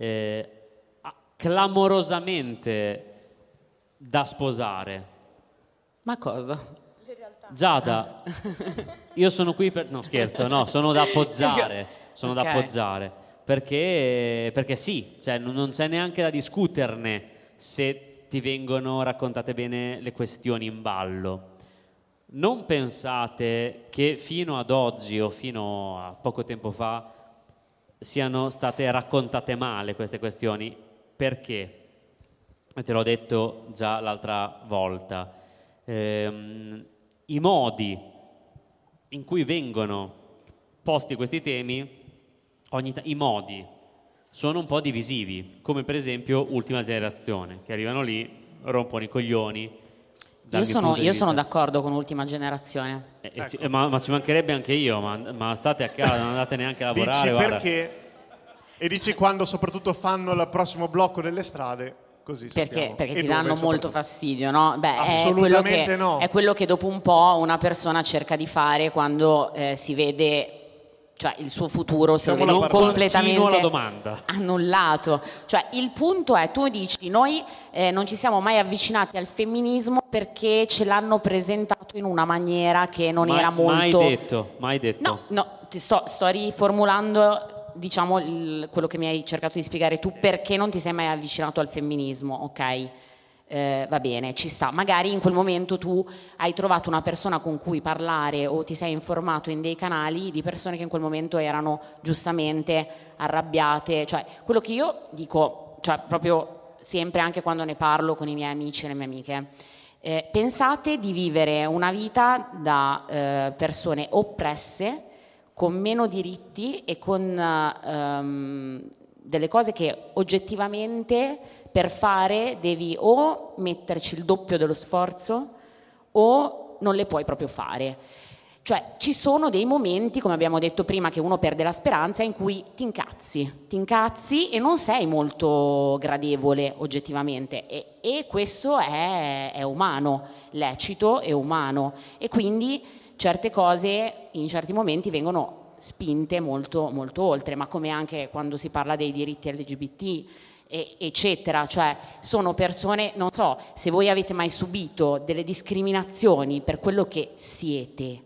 [SPEAKER 2] clamorosamente da sposare.
[SPEAKER 5] Ma cosa?
[SPEAKER 2] Giada, io sono qui per... No, scherzo, no, sono da appoggiare. Da appoggiare. Perché sì, cioè non c'è neanche da discuterne se ti vengono raccontate bene le questioni in ballo. Non pensate che fino ad oggi o fino a poco tempo fa siano state raccontate male queste questioni? Perché? Te l'ho detto già l'altra volta. I modi in cui vengono posti questi temi, i modi sono un po' divisivi, come per esempio Ultima Generazione, che arrivano lì, rompono i coglioni.
[SPEAKER 5] Io sono d'accordo con Ultima Generazione.
[SPEAKER 2] Ecco. Ma ci mancherebbe anche io, ma state a casa, non andate neanche a lavorare.
[SPEAKER 3] Dici
[SPEAKER 2] guarda.
[SPEAKER 3] perché? E dici quando soprattutto fanno il prossimo blocco delle strade, così
[SPEAKER 5] perché
[SPEAKER 3] sappiamo.
[SPEAKER 5] ti danno molto fastidio, no? Beh,
[SPEAKER 3] assolutamente no.
[SPEAKER 5] È quello che dopo un po' una persona cerca di fare quando si vede, cioè il suo futuro se lo vede completamente annullato. Cioè il punto è, tu dici, noi non ci siamo mai avvicinati al femminismo perché ce l'hanno presentato in una maniera che non era molto...
[SPEAKER 2] Mai detto.
[SPEAKER 5] No, ti sto riformulando, diciamo, quello che mi hai cercato di spiegare tu, perché non ti sei mai avvicinato al femminismo, ok? Va bene, ci sta. Magari in quel momento tu hai trovato una persona con cui parlare o ti sei informato in dei canali di persone che in quel momento erano giustamente arrabbiate. Cioè, quello che io dico, cioè proprio sempre, anche quando ne parlo con i miei amici e le mie amiche, pensate di vivere una vita da persone oppresse, con meno diritti e con delle cose che oggettivamente per fare devi o metterci il doppio dello sforzo o non le puoi proprio fare. Cioè ci sono dei momenti, come abbiamo detto prima, che uno perde la speranza, in cui ti incazzi e non sei molto gradevole oggettivamente, e questo è umano, lecito e umano, e quindi certe cose in certi momenti vengono spinte molto, molto oltre, ma come anche quando si parla dei diritti LGBT, eccetera. Cioè sono persone, non so se voi avete mai subito delle discriminazioni per quello che siete,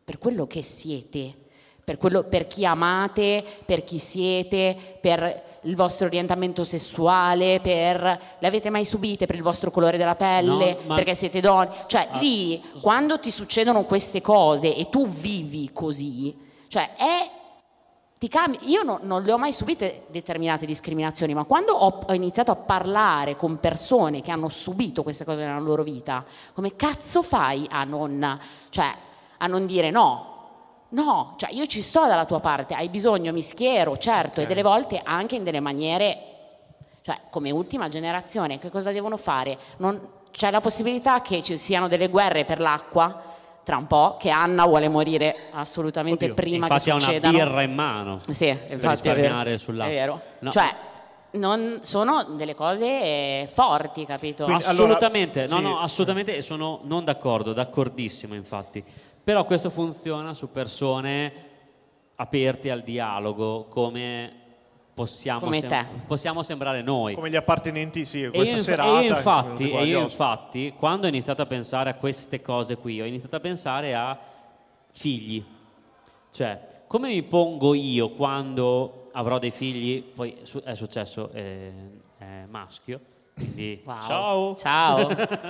[SPEAKER 5] per chi amate, per chi siete, per il vostro orientamento sessuale, le avete mai subite per il vostro colore della pelle, perché siete donne? Cioè lì, quando ti succedono queste cose e tu vivi così, cioè ti cambi. Io non le ho mai subite determinate discriminazioni, ma quando ho iniziato a parlare con persone che hanno subito queste cose nella loro vita, come cazzo fai a non dire no, cioè io ci sto dalla tua parte, hai bisogno, mi schiero, certo, okay. E delle volte anche in delle maniere, cioè come Ultima Generazione, che cosa devono fare? C'è la possibilità che ci siano delle guerre per l'acqua tra un po', che Anna vuole morire assolutamente prima che succedano.
[SPEAKER 2] Infatti ha una birra in mano.
[SPEAKER 5] Sì, infatti è vero.
[SPEAKER 2] No.
[SPEAKER 5] Cioè non sono delle cose forti, capito?
[SPEAKER 2] Quindi, assolutamente, assolutamente, e sono non d'accordissimo infatti. Però questo funziona su persone aperte al dialogo, come possiamo sembrare noi.
[SPEAKER 3] Come gli appartenenti, questa serata.
[SPEAKER 2] E io infatti, quando ho iniziato a pensare a queste cose qui, ho iniziato a pensare a figli. Cioè, come mi pongo io quando avrò dei figli? Poi è successo, è maschio. Quindi,
[SPEAKER 5] wow.
[SPEAKER 2] Ciao.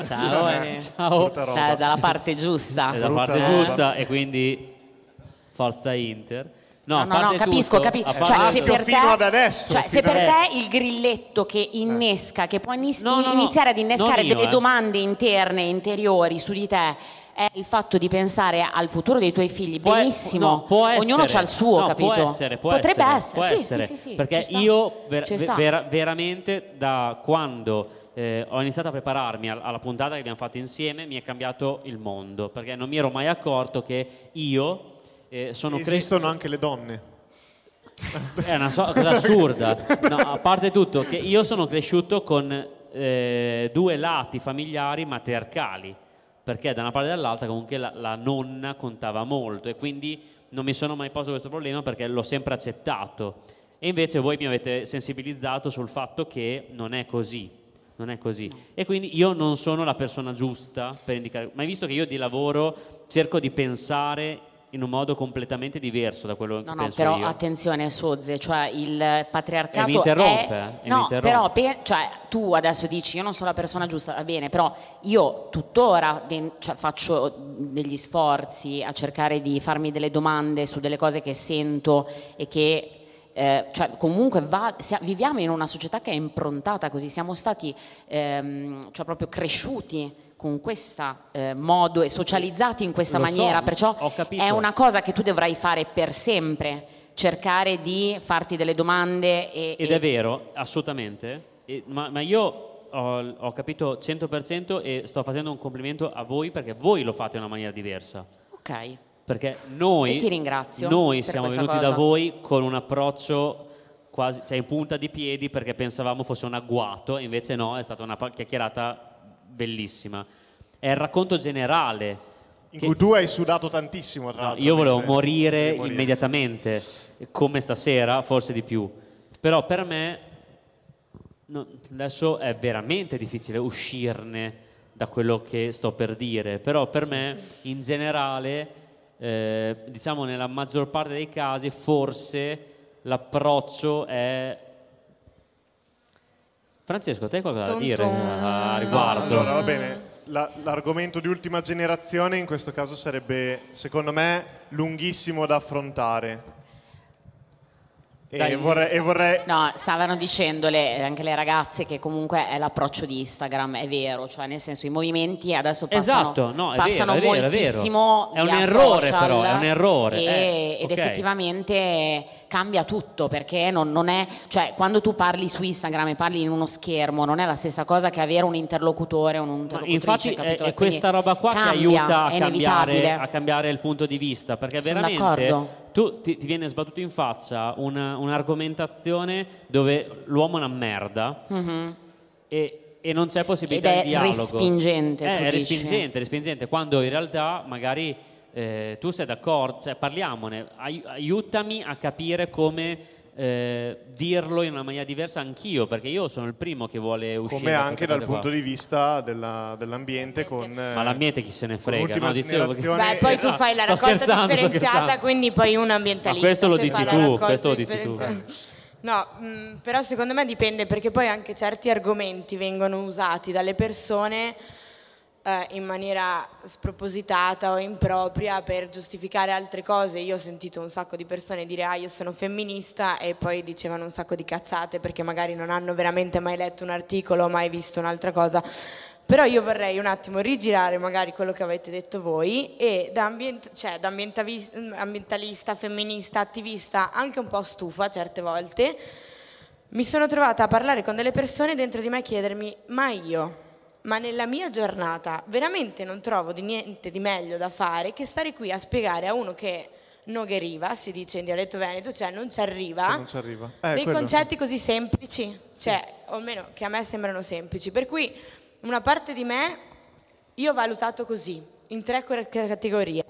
[SPEAKER 5] Dalla parte giusta.
[SPEAKER 2] Dalla parte giusta, e quindi forza Inter.
[SPEAKER 5] No, capisco. Cioè, se per
[SPEAKER 3] fino ad adesso.
[SPEAKER 5] Cioè, se per te il grilletto che innesca, che può iniziare ad innescare delle domande interne, interiori su di te, è il fatto di pensare al futuro dei tuoi figli. Benissimo,
[SPEAKER 2] può essere,
[SPEAKER 5] ognuno c'ha il suo, capito?
[SPEAKER 2] Potrebbe
[SPEAKER 5] essere.
[SPEAKER 2] Sì, perché io veramente, da quando ho iniziato a prepararmi alla puntata che abbiamo fatto insieme, mi è cambiato il mondo, perché non mi ero mai accorto che io
[SPEAKER 3] esistono anche le donne.
[SPEAKER 2] È una cosa assurda. No, a parte tutto, che io sono cresciuto con due lati familiari matriarcali, perché da una parte e dall'altra comunque la nonna contava molto, e quindi non mi sono mai posto questo problema perché l'ho sempre accettato. E invece voi mi avete sensibilizzato sul fatto che non è così. E quindi io non sono la persona giusta per indicare, ma hai visto che io di lavoro cerco di pensare in un modo completamente diverso da quello che penso
[SPEAKER 5] però
[SPEAKER 2] io.
[SPEAKER 5] Attenzione Sozze, cioè il patriarcato
[SPEAKER 2] mi interrompe.
[SPEAKER 5] Però cioè, tu adesso dici io non sono la persona giusta, va bene, però io tuttora faccio degli sforzi a cercare di farmi delle domande su delle cose che sento e che cioè comunque viviamo in una società che è improntata così, siamo stati cioè proprio cresciuti con questo modo e socializzati in questa maniera, perciò è una cosa che tu dovrai fare per sempre. cercare di farti delle domande
[SPEAKER 2] ed è vero, assolutamente, ma io ho capito 100% e sto facendo un complimento a voi perché voi lo fate in una maniera diversa.
[SPEAKER 5] Ok.
[SPEAKER 2] Perché noi,
[SPEAKER 5] e ti ringrazio
[SPEAKER 2] noi
[SPEAKER 5] per
[SPEAKER 2] siamo
[SPEAKER 5] questa
[SPEAKER 2] venuti
[SPEAKER 5] cosa.
[SPEAKER 2] da voi con un approccio quasi, cioè in punta di piedi, perché pensavamo fosse un agguato, e invece no, è stata una chiacchierata bellissima. È il racconto generale.
[SPEAKER 3] In cui tu hai sudato tantissimo, tra l'altro.
[SPEAKER 2] Io volevo morire immediatamente, come stasera, forse di più. Però per me adesso è veramente difficile uscirne da quello che sto per dire, però per me in generale, diciamo nella maggior parte dei casi, forse l'approccio è... Francesco, te hai qualcosa da dire a riguardo?
[SPEAKER 3] Allora, va bene. L'argomento di ultima generazione in questo caso sarebbe, secondo me, lunghissimo da affrontare. E vorrei...
[SPEAKER 5] No, stavano dicendole anche le ragazze che comunque è l'approccio di Instagram, è vero, cioè nel senso i movimenti adesso passano,
[SPEAKER 2] esatto, no,
[SPEAKER 5] passano
[SPEAKER 2] è vero,
[SPEAKER 5] moltissimo
[SPEAKER 2] è un
[SPEAKER 5] via
[SPEAKER 2] errore
[SPEAKER 5] social,
[SPEAKER 2] però, è un errore.
[SPEAKER 5] Ed
[SPEAKER 2] okay.
[SPEAKER 5] effettivamente cambia tutto, perché non è, cioè quando tu parli su Instagram e parli in uno schermo non è la stessa cosa che avere un interlocutore o un'interlocutrice.
[SPEAKER 2] Infatti
[SPEAKER 5] capito?
[SPEAKER 2] è questa roba qua
[SPEAKER 5] cambia,
[SPEAKER 2] che aiuta
[SPEAKER 5] a
[SPEAKER 2] cambiare il punto di vista, perché
[SPEAKER 5] Sono
[SPEAKER 2] veramente
[SPEAKER 5] d'accordo.
[SPEAKER 2] tu ti viene sbattuto in faccia un'argomentazione dove l'uomo è una merda e non c'è possibilità di dialogo.
[SPEAKER 5] Respingente,
[SPEAKER 2] è respingente, quando in realtà magari tu sei d'accordo, cioè parliamone, aiutami a capire come dirlo in una maniera diversa anch'io, perché io sono il primo che vuole uscire.
[SPEAKER 3] Come anche dal
[SPEAKER 2] qua.
[SPEAKER 3] punto di vista dell'ambiente con...
[SPEAKER 2] Ma l'ambiente chi se ne frega, no?
[SPEAKER 3] generazione...
[SPEAKER 6] Beh, poi tu fai la raccolta differenziata, quindi poi un ambientalista.
[SPEAKER 2] Ma questo lo
[SPEAKER 6] se
[SPEAKER 2] dici
[SPEAKER 6] fa la
[SPEAKER 2] tu,
[SPEAKER 6] raccolta
[SPEAKER 2] questo lo dici tu.
[SPEAKER 6] differenziata. No, però secondo me dipende, perché poi anche certi argomenti vengono usati dalle persone in maniera spropositata o impropria per giustificare altre cose. Io ho sentito un sacco di persone dire io sono femminista e poi dicevano un sacco di cazzate perché magari non hanno veramente mai letto un articolo o mai visto un'altra cosa. Però io vorrei un attimo rigirare magari quello che avete detto voi e da ambientalista, femminista, attivista, anche un po' stufa certe volte, mi sono trovata a parlare con delle persone dentro di me e chiedermi ma nella mia giornata veramente non trovo di niente di meglio da fare che stare qui a spiegare a uno che non arriva, si dice in dialetto veneto, cioè non ci arriva, dei concetti così semplici, cioè o almeno che a me sembrano semplici, per cui una parte di me io ho valutato così, in 3 categorie.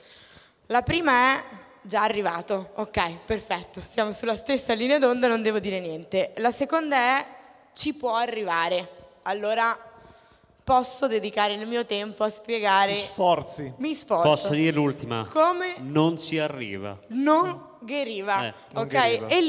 [SPEAKER 6] La prima è già arrivato, ok, perfetto, siamo sulla stessa linea d'onda, non devo dire niente. La seconda è ci può arrivare, allora posso dedicare il mio tempo a spiegare. Mi sforzo.
[SPEAKER 2] Posso dire l'ultima?
[SPEAKER 6] Come?
[SPEAKER 2] Non ci arriva.
[SPEAKER 6] Non gueriva, ok?
[SPEAKER 3] gueriva.
[SPEAKER 6] E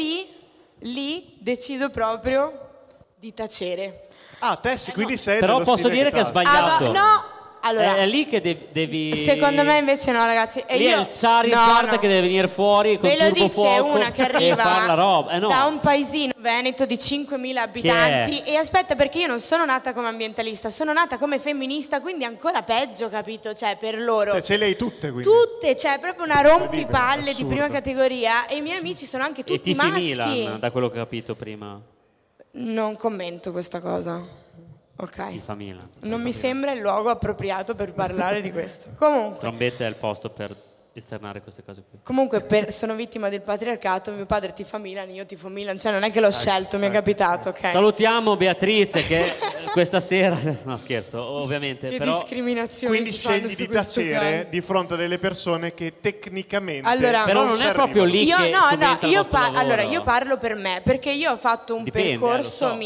[SPEAKER 6] lì decido proprio di tacere.
[SPEAKER 3] Quindi sei
[SPEAKER 2] però
[SPEAKER 3] dello
[SPEAKER 2] posso
[SPEAKER 3] stile
[SPEAKER 2] dire che è
[SPEAKER 3] taci.
[SPEAKER 2] sbagliato.
[SPEAKER 6] No, allora,
[SPEAKER 2] è lì che devi...
[SPEAKER 6] Secondo me invece no, ragazzi. E
[SPEAKER 2] lì
[SPEAKER 6] io,
[SPEAKER 2] è il Charizard che deve venire fuori con
[SPEAKER 6] ve lo
[SPEAKER 2] turbo
[SPEAKER 6] dice
[SPEAKER 2] fuoco
[SPEAKER 6] una che
[SPEAKER 2] e
[SPEAKER 6] arriva
[SPEAKER 2] far la roba. No.
[SPEAKER 6] da un paesino veneto di 5.000 abitanti. E aspetta, perché io non sono nata come ambientalista, sono nata come femminista, quindi ancora peggio, capito? Cioè, per loro.
[SPEAKER 3] Cioè, ce le hai tutte, quindi.
[SPEAKER 6] Tutte, cioè proprio una rompipalle di
[SPEAKER 3] assurdo.
[SPEAKER 6] prima categoria. E i miei amici sono anche tutti
[SPEAKER 2] e tifi
[SPEAKER 6] maschi.
[SPEAKER 2] Milan, da quello che ho capito prima.
[SPEAKER 6] Non commento questa cosa. Ok.
[SPEAKER 2] Tifa Milan.
[SPEAKER 6] Non mi sembra il luogo appropriato per parlare di questo. Comunque.
[SPEAKER 2] Trombetta è il posto per esternare queste cose qui.
[SPEAKER 6] Comunque sono vittima del patriarcato, mio padre tifa Milan, io tifo Milan, cioè non è che l'ho scelto, mi è capitato, ok?
[SPEAKER 2] Salutiamo Beatrice che questa sera, no scherzo, ovviamente,
[SPEAKER 6] Che
[SPEAKER 2] però
[SPEAKER 6] discriminazioni
[SPEAKER 3] Quindi
[SPEAKER 6] si fanno
[SPEAKER 3] scegli
[SPEAKER 6] su
[SPEAKER 3] di
[SPEAKER 6] questo
[SPEAKER 3] tacere
[SPEAKER 6] piano.
[SPEAKER 3] di fronte a delle persone che tecnicamente
[SPEAKER 6] Allora,
[SPEAKER 2] però non
[SPEAKER 3] ci
[SPEAKER 2] è proprio
[SPEAKER 3] arrivano.
[SPEAKER 2] lì che subentra il vostro lavoro.
[SPEAKER 6] Allora io parlo per me, perché io ho fatto un
[SPEAKER 2] Dipende,
[SPEAKER 6] percorso
[SPEAKER 2] lo so.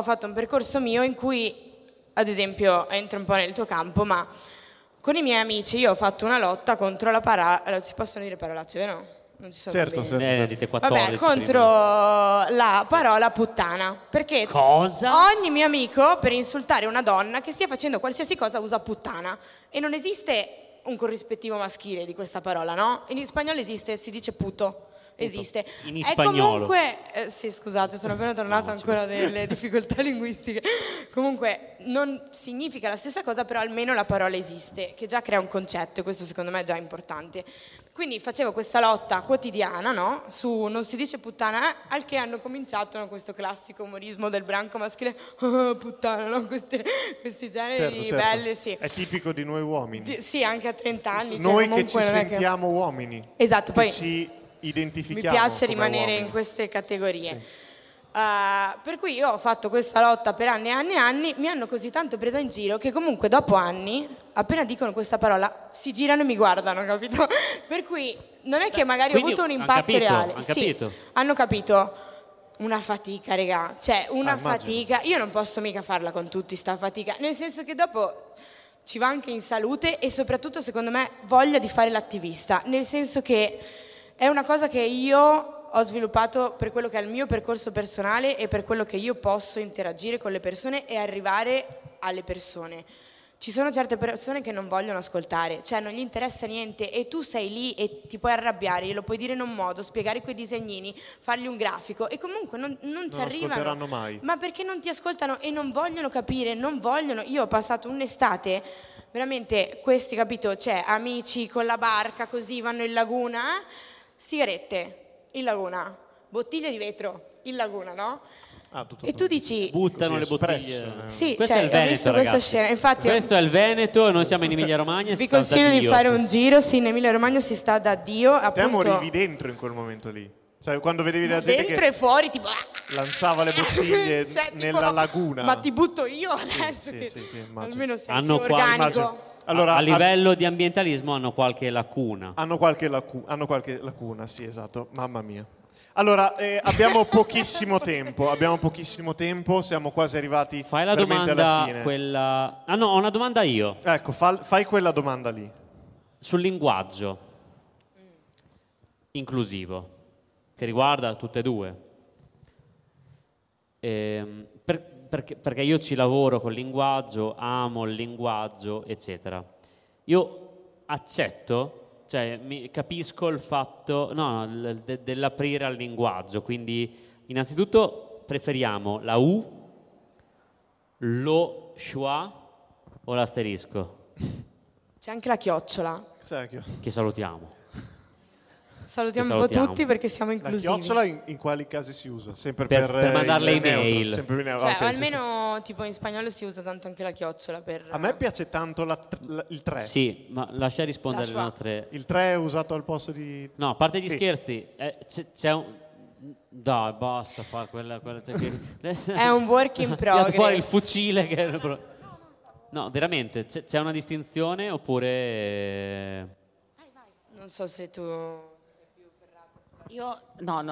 [SPEAKER 6] mio in cui, ad esempio, entro un po' nel tuo campo, ma con i miei amici io ho fatto una lotta contro si possono dire parolacce, vero? Non ci sono
[SPEAKER 3] Certo,
[SPEAKER 6] bambini.
[SPEAKER 3] certo.
[SPEAKER 2] dite 14
[SPEAKER 6] Vabbè, contro la parola puttana, perché
[SPEAKER 2] Cosa?
[SPEAKER 6] ogni mio amico per insultare una donna che stia facendo qualsiasi cosa usa puttana e non esiste un corrispettivo maschile di questa parola, no? In spagnolo esiste, si dice puto esiste.
[SPEAKER 2] In
[SPEAKER 6] È
[SPEAKER 2] spagnolo.
[SPEAKER 6] comunque, sì, scusate, sono appena tornata ancora delle difficoltà linguistiche. Comunque non significa la stessa cosa, però almeno la parola esiste, che già crea un concetto, e questo secondo me è già importante. Quindi facevo questa lotta quotidiana, no? Su non si dice puttana, al che hanno cominciato, no, questo classico umorismo del branco maschile, puttana, no? Questi generi
[SPEAKER 3] certo.
[SPEAKER 6] belli, sì.
[SPEAKER 3] È tipico di noi uomini.
[SPEAKER 6] Sì, anche a 30 anni.
[SPEAKER 3] Noi
[SPEAKER 6] cioè,
[SPEAKER 3] che ci
[SPEAKER 6] non è
[SPEAKER 3] sentiamo uomini.
[SPEAKER 6] Esatto,
[SPEAKER 3] che
[SPEAKER 6] poi
[SPEAKER 3] ci identifichiamo.
[SPEAKER 6] mi piace
[SPEAKER 3] come
[SPEAKER 6] rimanere
[SPEAKER 3] uomini.
[SPEAKER 6] in queste categorie.
[SPEAKER 3] Sì.
[SPEAKER 6] Per cui io ho fatto questa lotta per anni e anni e anni, mi hanno così tanto presa in giro che comunque dopo anni, appena dicono questa parola, si girano e mi guardano, capito? Per cui non è che magari ho avuto un impatto reale.
[SPEAKER 2] Han capito.
[SPEAKER 6] Hanno capito. Una fatica, regà, cioè una
[SPEAKER 3] immagino.
[SPEAKER 6] fatica. Io non posso mica farla con tutti sta fatica, nel senso che dopo ci va anche in salute e soprattutto secondo me voglia di fare l'attivista, nel senso che è una cosa che io ho sviluppato per quello che è il mio percorso personale e per quello che io posso interagire con le persone e arrivare alle persone. Ci sono certe persone che non vogliono ascoltare, cioè non gli interessa niente e tu sei lì e ti puoi arrabbiare, glielo puoi dire in un modo, spiegare quei disegnini, fargli un grafico e comunque non ci arrivano. Non
[SPEAKER 3] ascolteranno mai.
[SPEAKER 6] Ma perché non ti ascoltano e non vogliono capire, non vogliono. Io ho passato un'estate, veramente questi, capito, cioè amici con la barca così vanno in laguna, sigarette, in laguna, bottiglie di vetro, in laguna, no? E tu dici
[SPEAKER 2] buttano le
[SPEAKER 3] espresso,
[SPEAKER 2] bottiglie.
[SPEAKER 6] sì,
[SPEAKER 2] Questo
[SPEAKER 6] cioè,
[SPEAKER 2] è il
[SPEAKER 6] ho
[SPEAKER 2] Veneto,
[SPEAKER 6] visto
[SPEAKER 2] ragazzi.
[SPEAKER 6] questa scena. Infatti,
[SPEAKER 2] questo è il Veneto e noi siamo in Emilia Romagna.
[SPEAKER 6] vi consiglio di fare un giro, sì, in Emilia Romagna si sta da Dio,
[SPEAKER 3] Te
[SPEAKER 6] appunto.
[SPEAKER 3] morivi dentro in quel momento lì. Cioè, quando vedevi la gente
[SPEAKER 6] dentro
[SPEAKER 3] che
[SPEAKER 6] e fuori, tipo
[SPEAKER 3] lanciava le bottiglie
[SPEAKER 6] cioè, tipo,
[SPEAKER 3] nella laguna.
[SPEAKER 6] Ma ti butto io adesso
[SPEAKER 3] sì,
[SPEAKER 6] che
[SPEAKER 3] sì, immagino.
[SPEAKER 6] almeno sei
[SPEAKER 2] Hanno
[SPEAKER 6] più
[SPEAKER 2] qua-
[SPEAKER 6] organico.
[SPEAKER 3] Immagino. Allora,
[SPEAKER 2] a livello di ambientalismo hanno qualche lacuna.
[SPEAKER 3] hanno qualche lacuna, sì, esatto. Mamma mia. Allora, abbiamo pochissimo tempo, siamo quasi arrivati
[SPEAKER 2] Fai la
[SPEAKER 3] veramente alla
[SPEAKER 2] domanda
[SPEAKER 3] fine.
[SPEAKER 2] quella. Ah no, ho una domanda io
[SPEAKER 3] Ecco, fai quella domanda lì.
[SPEAKER 2] sul linguaggio inclusivo che riguarda tutte e due. Perché io ci lavoro col linguaggio, amo il linguaggio, eccetera. Io accetto, cioè capisco il fatto dell'aprire al linguaggio, quindi innanzitutto preferiamo la U, lo schwa o l'asterisco,
[SPEAKER 6] C'è anche la chiocciola.
[SPEAKER 3] Sai che-
[SPEAKER 2] che salutiamo.
[SPEAKER 6] Salutiamo un po' tutti perché siamo
[SPEAKER 3] La
[SPEAKER 6] inclusivi.
[SPEAKER 3] chiocciola in quali casi si usa? Sempre
[SPEAKER 2] Per mandare le
[SPEAKER 3] il neutro,
[SPEAKER 2] email.
[SPEAKER 3] sempre per
[SPEAKER 6] Cioè,
[SPEAKER 3] ok, sì,
[SPEAKER 6] almeno tipo in spagnolo si usa tanto anche la chiocciola per...
[SPEAKER 3] sì. A me piace tanto il 3.
[SPEAKER 2] Sì, ma lascia rispondere le
[SPEAKER 6] Lascia.
[SPEAKER 2] nostre.
[SPEAKER 3] Il 3 è usato al posto di...
[SPEAKER 2] No, a parte gli
[SPEAKER 3] Sì.
[SPEAKER 2] scherzi, c'è un. Dai, basta fare quella
[SPEAKER 6] È un work in
[SPEAKER 2] Tirate fuori il
[SPEAKER 6] progress.
[SPEAKER 2] fucile che. No, veramente, c'è una distinzione oppure.
[SPEAKER 6] Non so se tu...
[SPEAKER 5] Io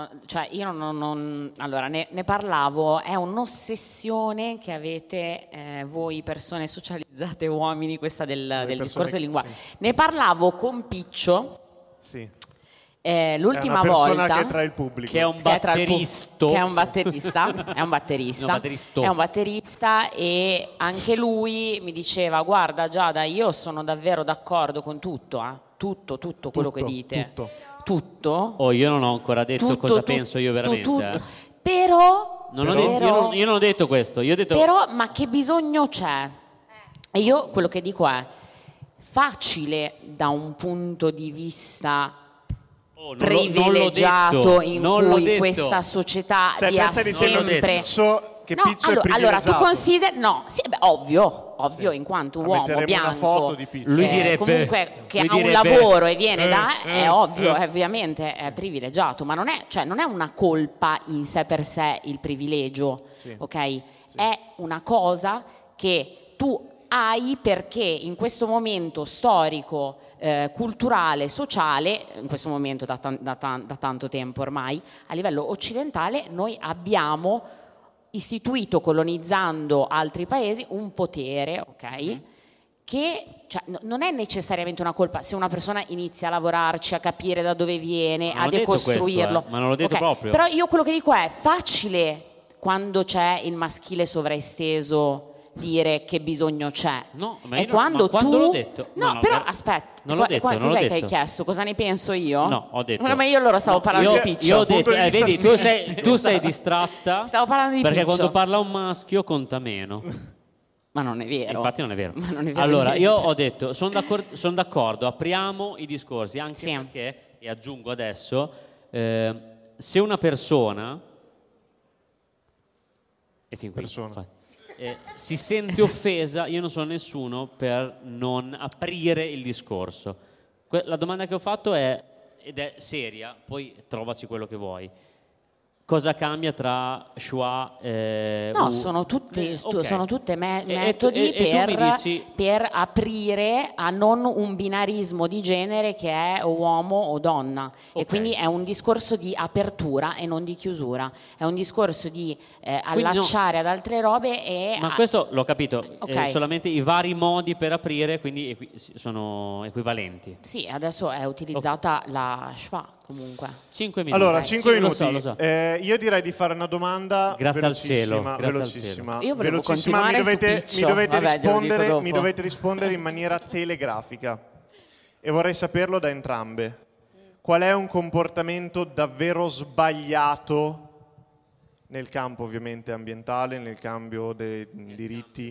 [SPEAKER 5] allora ne parlavo, è un'ossessione che avete voi persone socializzate uomini, questa del
[SPEAKER 3] persone
[SPEAKER 5] discorso
[SPEAKER 3] che-
[SPEAKER 5] linguaggio.
[SPEAKER 3] sì.
[SPEAKER 5] Ne parlavo con Piccio
[SPEAKER 3] Sì.
[SPEAKER 5] l'ultima
[SPEAKER 3] è una persona
[SPEAKER 5] volta.
[SPEAKER 3] che è tra il pubblico.
[SPEAKER 2] Che è un
[SPEAKER 5] Che è tra il
[SPEAKER 2] batteristo.
[SPEAKER 5] che è un batterista, è un batterista,
[SPEAKER 2] No, batteristo.
[SPEAKER 5] è un batterista e anche lui mi diceva guarda Giada, io sono davvero d'accordo con tutto, tutto quello che dite, tutto.
[SPEAKER 2] Oh, io non ho ancora detto
[SPEAKER 5] Tutto,
[SPEAKER 2] cosa
[SPEAKER 5] tutto,
[SPEAKER 2] penso io veramente.
[SPEAKER 5] tutto. Però,
[SPEAKER 2] Non ho io non ho detto questo. Io ho detto.
[SPEAKER 5] però, ma che bisogno c'è? E io quello che dico è facile da un punto di vista
[SPEAKER 2] Oh,
[SPEAKER 5] privilegiato in
[SPEAKER 2] non l'ho
[SPEAKER 5] cui
[SPEAKER 2] detto.
[SPEAKER 5] questa società
[SPEAKER 3] Cioè,
[SPEAKER 5] dia
[SPEAKER 3] te stai dicendo
[SPEAKER 5] sempre...
[SPEAKER 3] che
[SPEAKER 5] No,
[SPEAKER 3] Piccio è
[SPEAKER 5] allora tu
[SPEAKER 3] privilegiato.
[SPEAKER 5] consideri no, sì, beh, ovvio, in quanto uomo
[SPEAKER 3] Metteremo
[SPEAKER 5] bianco
[SPEAKER 3] una foto di Piccio.
[SPEAKER 2] Lui direbbe-
[SPEAKER 5] comunque che
[SPEAKER 2] lui
[SPEAKER 5] ha un
[SPEAKER 2] direbbe-
[SPEAKER 5] lavoro e viene è ovvio, ovviamente è privilegiato, ma non è una colpa in sé per sé il privilegio, ok? È una cosa che tu hai perché in questo momento storico, culturale, sociale, in questo momento da tanto tempo ormai, a livello occidentale noi abbiamo istituito, colonizzando altri paesi, un potere, ok? Che non è necessariamente una colpa se una persona inizia a lavorarci, a capire da dove viene,
[SPEAKER 2] Non
[SPEAKER 5] a
[SPEAKER 2] ho detto
[SPEAKER 5] decostruirlo.
[SPEAKER 2] questo, ma non l'ho detto
[SPEAKER 5] Ok,
[SPEAKER 2] proprio.
[SPEAKER 5] Però io quello che dico è facile quando c'è il maschile sovraesteso dire che bisogno c'è.
[SPEAKER 2] No, ma
[SPEAKER 5] è
[SPEAKER 2] io
[SPEAKER 5] quando
[SPEAKER 2] quando
[SPEAKER 5] tu...
[SPEAKER 2] l'ho detto?
[SPEAKER 5] No, però aspetta,
[SPEAKER 2] non l'ho detto, non l'ho
[SPEAKER 5] cos'è
[SPEAKER 2] detto.
[SPEAKER 5] che hai chiesto? Cosa ne penso io?
[SPEAKER 2] No, ho detto.
[SPEAKER 5] Ma io allora stavo parlando di Piccio.
[SPEAKER 2] Io ho detto, vedi, tu
[SPEAKER 3] statistico.
[SPEAKER 2] sei distratta.
[SPEAKER 5] Stavo parlando di
[SPEAKER 2] perché
[SPEAKER 5] Piccio.
[SPEAKER 2] quando parla un maschio conta meno.
[SPEAKER 5] Ma non è vero.
[SPEAKER 2] Infatti non è vero.
[SPEAKER 5] Ma non è vero
[SPEAKER 2] Allora,
[SPEAKER 5] niente.
[SPEAKER 2] io ho detto, sono d'accordo, apriamo i discorsi, anche
[SPEAKER 5] Sì.
[SPEAKER 2] perché, e aggiungo adesso, se una persona... E fin qui, si sente offesa, io non sono nessuno per non aprire il discorso. La domanda che ho fatto ed è seria, poi trovaci quello che vuoi. Cosa cambia tra schwa e
[SPEAKER 5] No, sono tutte metodi
[SPEAKER 2] e tu mi dici...
[SPEAKER 5] per aprire a non un binarismo di genere che è o uomo o donna.
[SPEAKER 2] Okay.
[SPEAKER 5] E quindi è un discorso di apertura e non di chiusura. È un discorso di allacciare ad altre robe e...
[SPEAKER 2] Ma questo l'ho capito,
[SPEAKER 5] Ok.
[SPEAKER 2] solamente i vari modi per aprire, quindi sono equivalenti.
[SPEAKER 5] Sì, adesso è utilizzata la schwa comunque.
[SPEAKER 2] 5 minuti.
[SPEAKER 3] Allora, 5
[SPEAKER 2] Sì,
[SPEAKER 3] minuti.
[SPEAKER 2] lo so.
[SPEAKER 3] Io direi di fare una domanda
[SPEAKER 2] Grazie al cielo,
[SPEAKER 3] velocissima.
[SPEAKER 2] grazie al
[SPEAKER 3] velocissima.
[SPEAKER 5] Io volevo
[SPEAKER 3] velocissima.
[SPEAKER 5] continuare su
[SPEAKER 3] Mi
[SPEAKER 5] Piccio.
[SPEAKER 3] dovete
[SPEAKER 5] Vabbè, glielo dico dopo.
[SPEAKER 3] mi dovete rispondere in maniera telegrafica. E vorrei saperlo da entrambe. Qual è un comportamento davvero sbagliato nel campo ovviamente ambientale, nel cambio dei diritti,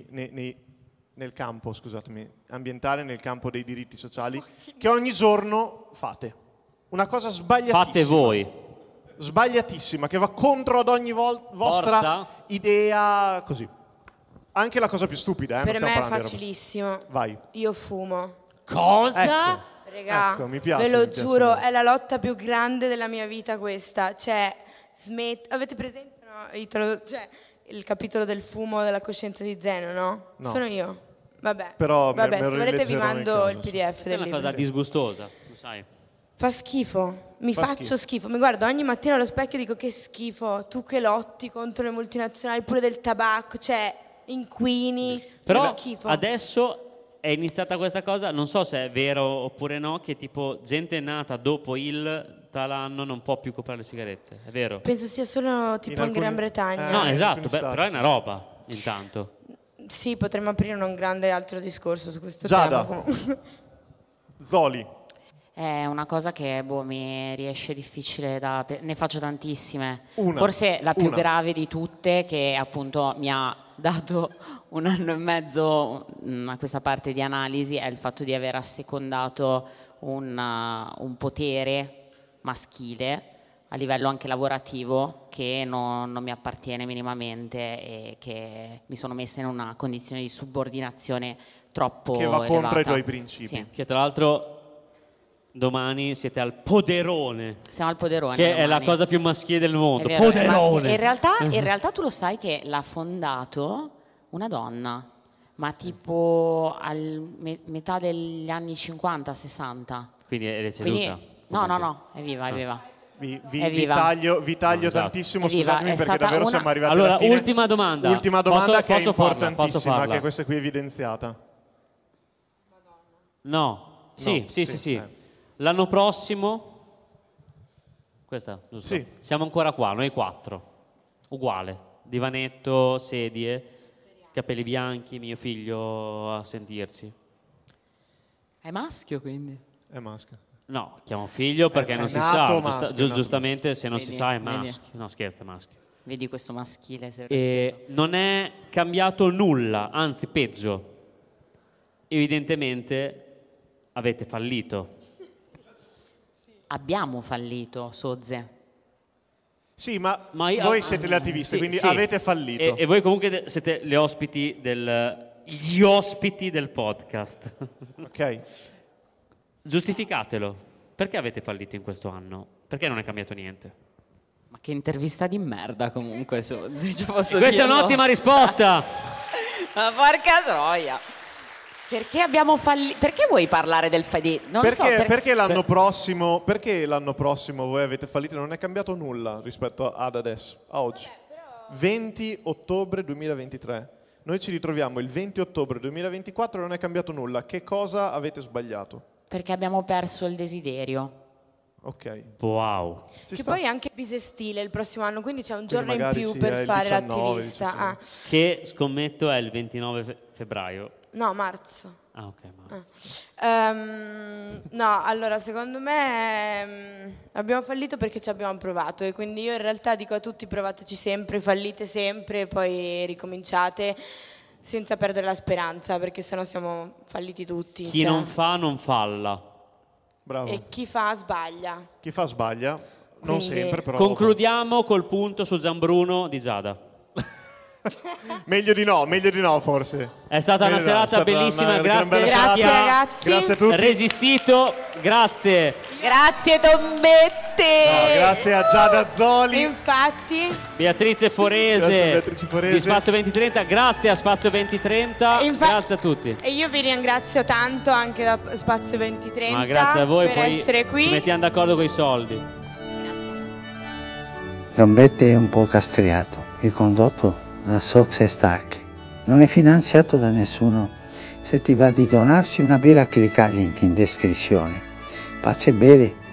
[SPEAKER 3] nel campo, scusatemi, ambientale, nel campo dei diritti sociali, che ogni giorno fate? Una cosa sbagliatissima.
[SPEAKER 2] Fate voi.
[SPEAKER 3] Sbagliatissima, che va contro ad ogni vostra
[SPEAKER 2] Forza.
[SPEAKER 3] idea, così. Anche la cosa più stupida,
[SPEAKER 6] Per
[SPEAKER 3] non
[SPEAKER 6] me
[SPEAKER 3] stiamo
[SPEAKER 6] è
[SPEAKER 3] parlando di roba.
[SPEAKER 6] facilissimo.
[SPEAKER 3] Vai.
[SPEAKER 6] Io fumo.
[SPEAKER 2] Cosa?
[SPEAKER 3] Ecco.
[SPEAKER 6] Regà,
[SPEAKER 3] Ecco, mi piace,
[SPEAKER 6] ve lo
[SPEAKER 3] mi piace
[SPEAKER 6] giuro,
[SPEAKER 3] molto.
[SPEAKER 6] è la lotta più grande della mia vita questa. Cioè, avete presente, no, Italo, cioè, il capitolo del fumo della coscienza di Zeno, no?
[SPEAKER 3] No.
[SPEAKER 6] Sono io. Vabbè,
[SPEAKER 3] Però me
[SPEAKER 6] se
[SPEAKER 3] lo
[SPEAKER 6] volete vi
[SPEAKER 3] rileggerò nel
[SPEAKER 6] mando
[SPEAKER 3] caso,
[SPEAKER 6] il
[SPEAKER 3] sì.
[SPEAKER 6] PDF
[SPEAKER 2] Questa è
[SPEAKER 6] del
[SPEAKER 2] una
[SPEAKER 6] libro.
[SPEAKER 2] cosa disgustosa, lo sai.
[SPEAKER 6] Fa schifo, mi
[SPEAKER 3] Fa
[SPEAKER 6] faccio schifo. Mi guardo ogni mattina allo specchio e dico che schifo, tu che lotti contro le multinazionali, pure del tabacco, cioè inquini,
[SPEAKER 2] Però
[SPEAKER 6] che schifo.
[SPEAKER 2] adesso è iniziata questa cosa, non so se è vero oppure no, che tipo gente nata dopo il tal anno non può più comprare le sigarette, è vero?
[SPEAKER 6] Penso sia solo tipo in Gran Bretagna.
[SPEAKER 2] No,
[SPEAKER 3] in
[SPEAKER 2] esatto,
[SPEAKER 3] alcuni stati,
[SPEAKER 2] però è una
[SPEAKER 3] sì.
[SPEAKER 2] roba, intanto.
[SPEAKER 6] Sì, potremmo aprire un grande altro discorso su questo
[SPEAKER 3] Giada.
[SPEAKER 6] tema. comunque.
[SPEAKER 3] Zoli.
[SPEAKER 5] È una cosa che mi riesce difficile ne faccio tantissime.
[SPEAKER 3] Una.
[SPEAKER 5] Forse la più
[SPEAKER 3] Una.
[SPEAKER 5] grave di tutte, che appunto mi ha dato 1 anno e mezzo a questa parte di analisi, è il fatto di aver assecondato un potere maschile a livello anche lavorativo che non mi appartiene minimamente e che mi sono messa in una condizione di subordinazione troppo
[SPEAKER 3] Che va contro
[SPEAKER 5] elevata.
[SPEAKER 3] i tuoi principi.
[SPEAKER 5] Sì.
[SPEAKER 2] Che tra l'altro domani siete al Poderone,
[SPEAKER 5] Siamo al Poderone
[SPEAKER 2] che è la
[SPEAKER 5] domani.
[SPEAKER 2] cosa più maschile del mondo.
[SPEAKER 5] È vero,
[SPEAKER 2] Poderone!
[SPEAKER 5] in realtà tu lo sai che l'ha fondato una donna, ma tipo metà degli anni 50-60.
[SPEAKER 2] Quindi è deceduta.
[SPEAKER 5] Quindi, no, è viva, è viva.
[SPEAKER 3] Vi
[SPEAKER 5] È viva.
[SPEAKER 3] taglio
[SPEAKER 2] No, esatto.
[SPEAKER 3] tantissimo,
[SPEAKER 5] È viva,
[SPEAKER 3] scusatemi
[SPEAKER 5] è
[SPEAKER 3] perché
[SPEAKER 5] stata
[SPEAKER 3] davvero
[SPEAKER 5] una-
[SPEAKER 3] siamo arrivati
[SPEAKER 2] Allora,
[SPEAKER 3] alla fine.
[SPEAKER 2] ultima domanda.
[SPEAKER 3] Ultima domanda che
[SPEAKER 2] Posso
[SPEAKER 3] è
[SPEAKER 2] farla?
[SPEAKER 3] importantissima,
[SPEAKER 2] Posso farla?
[SPEAKER 3] che questa qui è evidenziata.
[SPEAKER 2] No, sì,
[SPEAKER 3] No,
[SPEAKER 2] sì.
[SPEAKER 3] sì.
[SPEAKER 2] L'anno prossimo, questa, giusto?
[SPEAKER 3] Sì.
[SPEAKER 2] Siamo ancora qua, noi 4, uguale, divanetto, sedie, capelli bianchi, mio figlio a sentirsi.
[SPEAKER 5] È maschio quindi.
[SPEAKER 3] È maschio.
[SPEAKER 2] No, chiamo figlio perché non si
[SPEAKER 3] nato
[SPEAKER 2] sa,
[SPEAKER 3] maschio, è nato
[SPEAKER 2] giustamente se non si
[SPEAKER 5] Vedi,
[SPEAKER 2] sa è
[SPEAKER 5] vedi.
[SPEAKER 2] maschio. No, scherzo, è maschio.
[SPEAKER 5] Vedi questo maschile se
[SPEAKER 2] E non è cambiato nulla, anzi peggio. Evidentemente avete fallito.
[SPEAKER 5] Abbiamo fallito, Sozze.
[SPEAKER 3] Sì, ma
[SPEAKER 2] Ma
[SPEAKER 3] voi siete le attiviste,
[SPEAKER 2] sì,
[SPEAKER 3] quindi
[SPEAKER 2] sì.
[SPEAKER 3] avete fallito.
[SPEAKER 2] E voi comunque siete gli ospiti del podcast.
[SPEAKER 3] Ok?
[SPEAKER 2] Giustificatelo. Perché avete fallito in questo anno? Perché non è cambiato niente?
[SPEAKER 5] Ma che intervista di merda comunque, Sozze. Ci posso
[SPEAKER 2] Questa è
[SPEAKER 5] dirlo?
[SPEAKER 2] un'ottima risposta.
[SPEAKER 5] Ma porca troia. Perché abbiamo fallito? Perché vuoi parlare del fallito? Non lo so.
[SPEAKER 3] Perché l'anno prossimo voi avete fallito? Non è cambiato nulla rispetto ad adesso, a oggi. 20 ottobre 2023. Noi ci ritroviamo il 20 ottobre 2024 e non è cambiato nulla. Che cosa avete sbagliato?
[SPEAKER 5] Perché abbiamo perso il desiderio.
[SPEAKER 3] Ok.
[SPEAKER 2] Wow.
[SPEAKER 6] Che poi è anche bisestile il prossimo anno, quindi c'è un giorno in più per fare
[SPEAKER 3] 19,
[SPEAKER 6] l'attivista.
[SPEAKER 2] Che scommetto è il 29 febbraio.
[SPEAKER 6] No, marzo.
[SPEAKER 2] Ah, ok, marzo.
[SPEAKER 6] No, allora secondo me abbiamo fallito perché ci abbiamo provato, e quindi io in realtà dico a tutti: provateci sempre, fallite sempre, poi ricominciate senza perdere la speranza, perché sennò siamo falliti tutti.
[SPEAKER 2] Chi non fa non falla.
[SPEAKER 3] Bravo.
[SPEAKER 6] E chi fa sbaglia.
[SPEAKER 3] Chi fa sbaglia, non
[SPEAKER 6] Quindi
[SPEAKER 3] sempre, però.
[SPEAKER 2] Concludiamo col punto su Gianbruno di Giada.
[SPEAKER 3] meglio di no forse.
[SPEAKER 2] È stata una serata bellissima, grazie
[SPEAKER 6] ragazzi.
[SPEAKER 3] Grazie a tutti.
[SPEAKER 2] Resistito, grazie.
[SPEAKER 6] Grazie Tombette.
[SPEAKER 3] No, grazie a Giada Zoli.
[SPEAKER 6] Infatti.
[SPEAKER 2] Beatrice Forese di Spazio 2030, grazie a Spazio 2030, grazie a tutti.
[SPEAKER 6] E io vi ringrazio tanto anche da Spazio 2030.
[SPEAKER 2] Ma grazie a voi,
[SPEAKER 6] per
[SPEAKER 2] poi
[SPEAKER 6] essere qui.
[SPEAKER 2] ci mettiamo d'accordo con i soldi.
[SPEAKER 7] Trombette è un po' castriato, è condotto da Sox e Stark. Non è finanziato da nessuno. Se ti va di donarsi una birra, clicca il link in descrizione. Pace e bere.